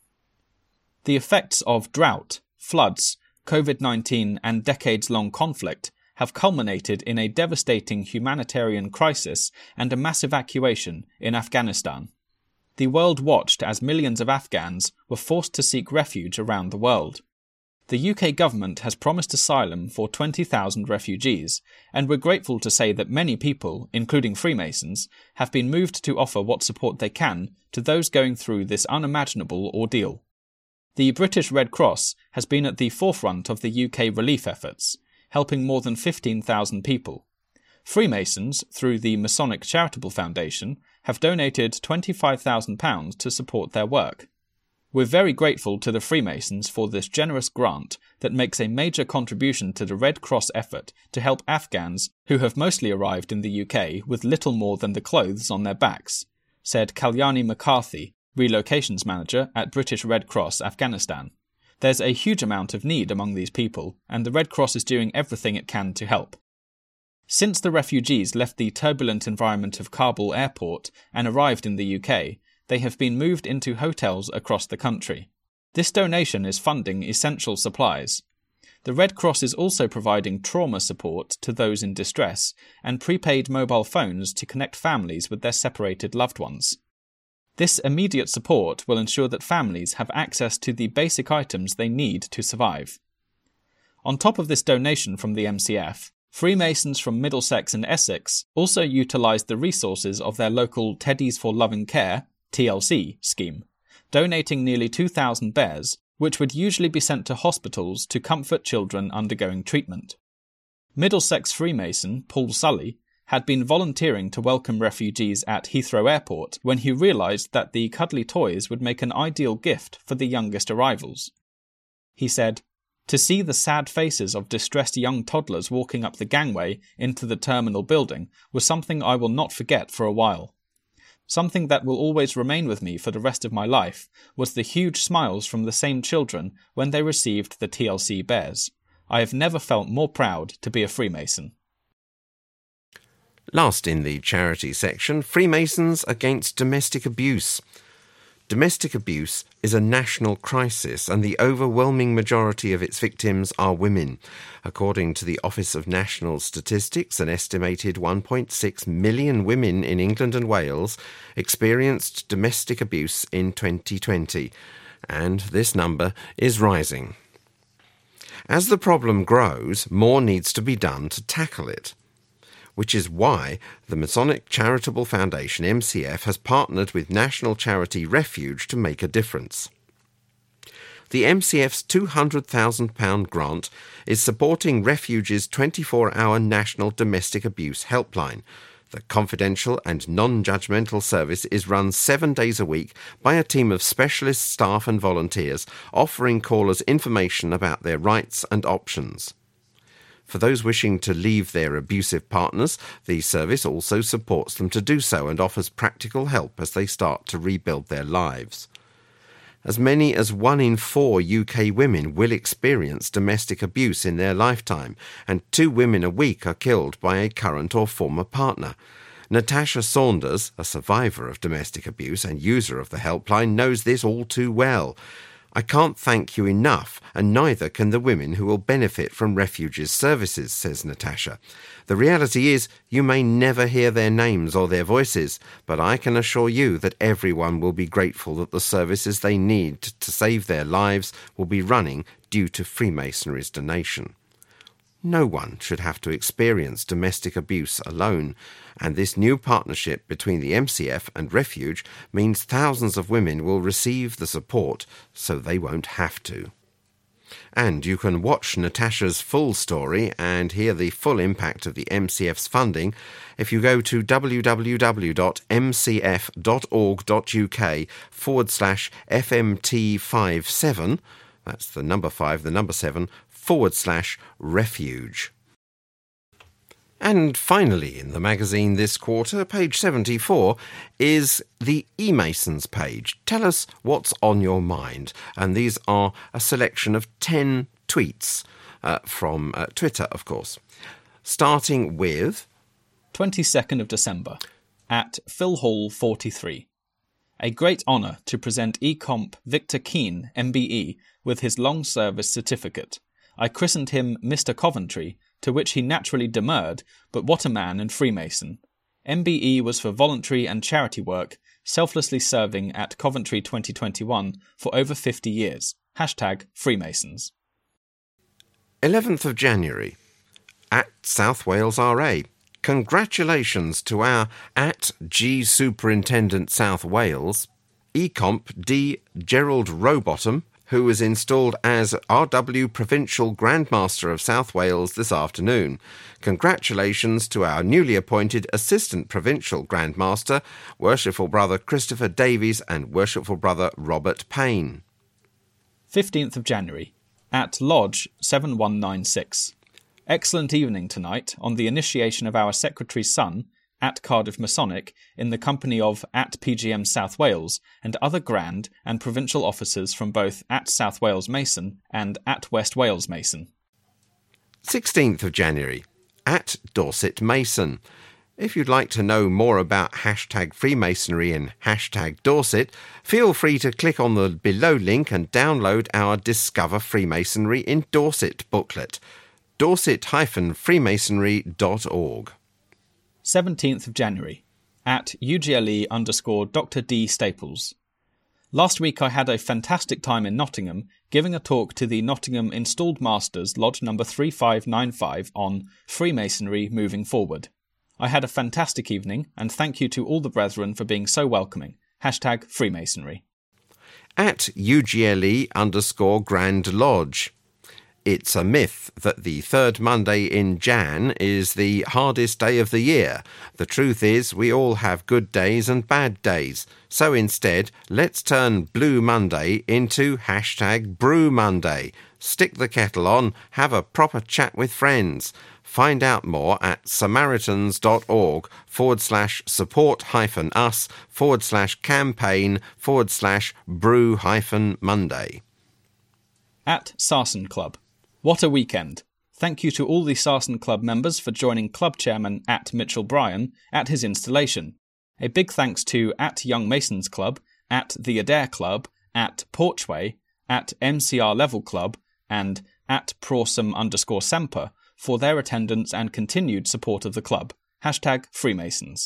The effects of drought, floods, COVID nineteen and decades-long conflict have culminated in a devastating humanitarian crisis and a mass evacuation in Afghanistan. The world watched as millions of Afghans were forced to seek refuge around the world. The U K government has promised asylum for twenty thousand refugees, and we're grateful to say that many people, including Freemasons, have been moved to offer what support they can to those going through this unimaginable ordeal. The British Red Cross has been at the forefront of the U K relief efforts, helping more than fifteen thousand people. Freemasons, through the Masonic Charitable Foundation, have donated twenty-five thousand pounds to support their work. We're very grateful to the Freemasons for this generous grant that makes a major contribution to the Red Cross effort to help Afghans who have mostly arrived in the U K with little more than the clothes on their backs, said Kalyani McCarthy, Relocations Manager at British Red Cross Afghanistan. There's a huge amount of need among these people, and the Red Cross is doing everything it can to help. Since the refugees left the turbulent environment of Kabul airport and arrived in the U K, they have been moved into hotels across the country. This donation is funding essential supplies. The Red Cross is also providing trauma support to those in distress and prepaid mobile phones to connect families with their separated loved ones. This immediate support will ensure that families have access to the basic items they need to survive. On top of this donation from the M C F, Freemasons from Middlesex and Essex also utilised the resources of their local Teddies for Loving Care T L C scheme, donating nearly two thousand bears which would usually be sent to hospitals to comfort children undergoing treatment. Middlesex Freemason Paul Sully had been volunteering to welcome refugees at Heathrow Airport when he realised that the cuddly toys would make an ideal gift for the youngest arrivals. He said, "To see the sad faces of distressed young toddlers walking up the gangway into the terminal building was something I will not forget for a while. Something that will always remain with me for the rest of my life was the huge smiles from the same children when they received the T L C bears. I have never felt more proud to be a Freemason." Last in the charity section, Freemasons against domestic abuse. Domestic abuse is a national crisis, and the overwhelming majority of its victims are women. According to the Office of National Statistics, an estimated one point six million women in England and Wales experienced domestic abuse in twenty twenty, and this number is rising. As the problem grows, more needs to be done to tackle it, which is why the Masonic Charitable Foundation, M C F, has partnered with national charity Refuge to make a difference. The M C F's two hundred thousand pounds grant is supporting Refuge's twenty-four hour national domestic abuse helpline. The confidential and non-judgmental service is run seven days a week by a team of specialist staff and volunteers, offering callers information about their rights and options. For those wishing to leave their abusive partners, the service also supports them to do so and offers practical help as they start to rebuild their lives. As many as one in four U K women will experience domestic abuse in their lifetime, and two women a week are killed by a current or former partner. Natasha Saunders, a survivor of domestic abuse and user of the helpline, knows this all too well. "I can't thank you enough, and neither can the women who will benefit from Refuge's services," says Natasha. "The reality is, you may never hear their names or their voices, but I can assure you that everyone will be grateful that the services they need to save their lives will be running due to Freemasonry's donation." No one should have to experience domestic abuse alone, and this new partnership between the M C F and Refuge means thousands of women will receive the support so they won't have to. And you can watch Natasha's full story and hear the full impact of the M C F's funding if you go to www.mcf.org.uk forward slash FMT57, that's the number five, the number seven, forward slash refuge. And finally in the magazine this quarter, page seventy-four, is the E-Masons page. Tell us what's on your mind. And these are a selection of ten tweets uh, from uh, Twitter, of course. Starting with twenty-second of December, at Phil Hall forty-three. A great honour to present E-Comp Victor Keane, M B E, with his long service certificate. I christened him Mister Coventry, to which he naturally demurred, but what a man and Freemason. M B E was for voluntary and charity work, selflessly serving at Coventry twenty twenty-one for over fifty years. Hashtag Freemasons. eleventh of January, at South Wales R A. Congratulations to our at G Superintendent South Wales, E-Comp D Gerald Rowbottom, who was installed as R W Provincial Grandmaster of South Wales this afternoon. Congratulations to our newly appointed Assistant Provincial Grandmaster, Worshipful Brother Christopher Davies and Worshipful Brother Robert Payne. fifteenth of January, at Lodge seven one nine six. Excellent evening tonight on the initiation of our Secretary's son, at Cardiff Masonic, in the company of at P G M South Wales and other Grand and Provincial officers from both at South Wales Mason and at West Wales Mason. sixteenth of January, at Dorset Mason. If you'd like to know more about hashtag Freemasonry and hashtag Dorset, feel free to click on the below link and download our Discover Freemasonry in Dorset booklet, dorset dash freemasonry dot org. seventeenth of January, at U G L E underscore Doctor D Staples. Last week I had a fantastic time in Nottingham, giving a talk to the Nottingham Installed Masters Lodge number three five nine five on Freemasonry Moving Forward. I had a fantastic evening, and thank you to all the brethren for being so welcoming. Hashtag Freemasonry. at U G L E underscore Grand Lodge. It's a myth that the third Monday in Jan is the hardest day of the year. The truth is we all have good days and bad days. So instead, let's turn Blue Monday into hashtag Brew Monday. Stick the kettle on, have a proper chat with friends. Find out more at samaritans.org forward slash support hyphen us forward slash campaign forward slash brew hyphen Monday. At Sarsen Club. What a weekend. Thank you to all the Sarsen Club members for joining club chairman at Mitchell Bryan at his installation. A big thanks to at Young Masons Club, at the Adair Club, at Porchway, at M C R Level Club, and at Prawsome underscore Semper for their attendance and continued support of the club. Hashtag Freemasons.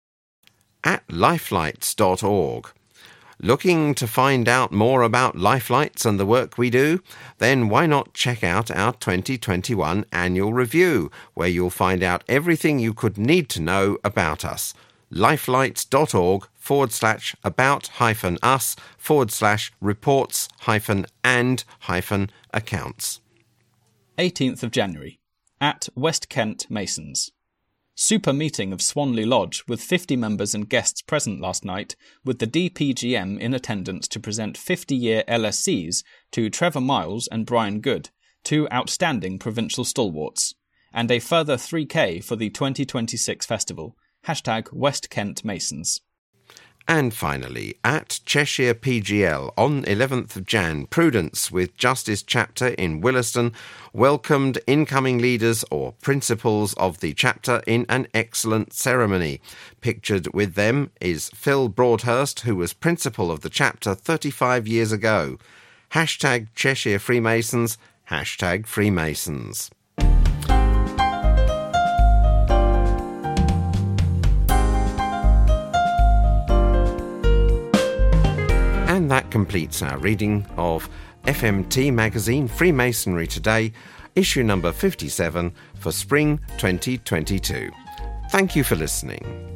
At lifelights dot org. Looking to find out more about Lifelights and the work we do? Then why not check out our twenty twenty-one annual review, where you'll find out everything you could need to know about us. lifelights.org forward slash about hyphen us forward slash reports hyphen and hyphen accounts. eighteenth of January. At West Kent Masons. Super meeting of Swanley Lodge with fifty members and guests present last night, with the D P G M in attendance to present fifty-year L S Cs to Trevor Miles and Brian Good, two outstanding provincial stalwarts, and a further three K for the twenty twenty-six festival. Hashtag West Kent Masons. And finally, at Cheshire P G L on eleventh of January, Prudence with Justice Chapter in Williston welcomed incoming leaders or principals of the chapter in an excellent ceremony. Pictured with them is Phil Broadhurst, who was principal of the chapter thirty-five years ago. Hashtag Cheshire Freemasons, hashtag Freemasons. And that completes our reading of F M T magazine Freemasonry Today, issue number fifty-seven for spring twenty twenty-two. Thank you for listening.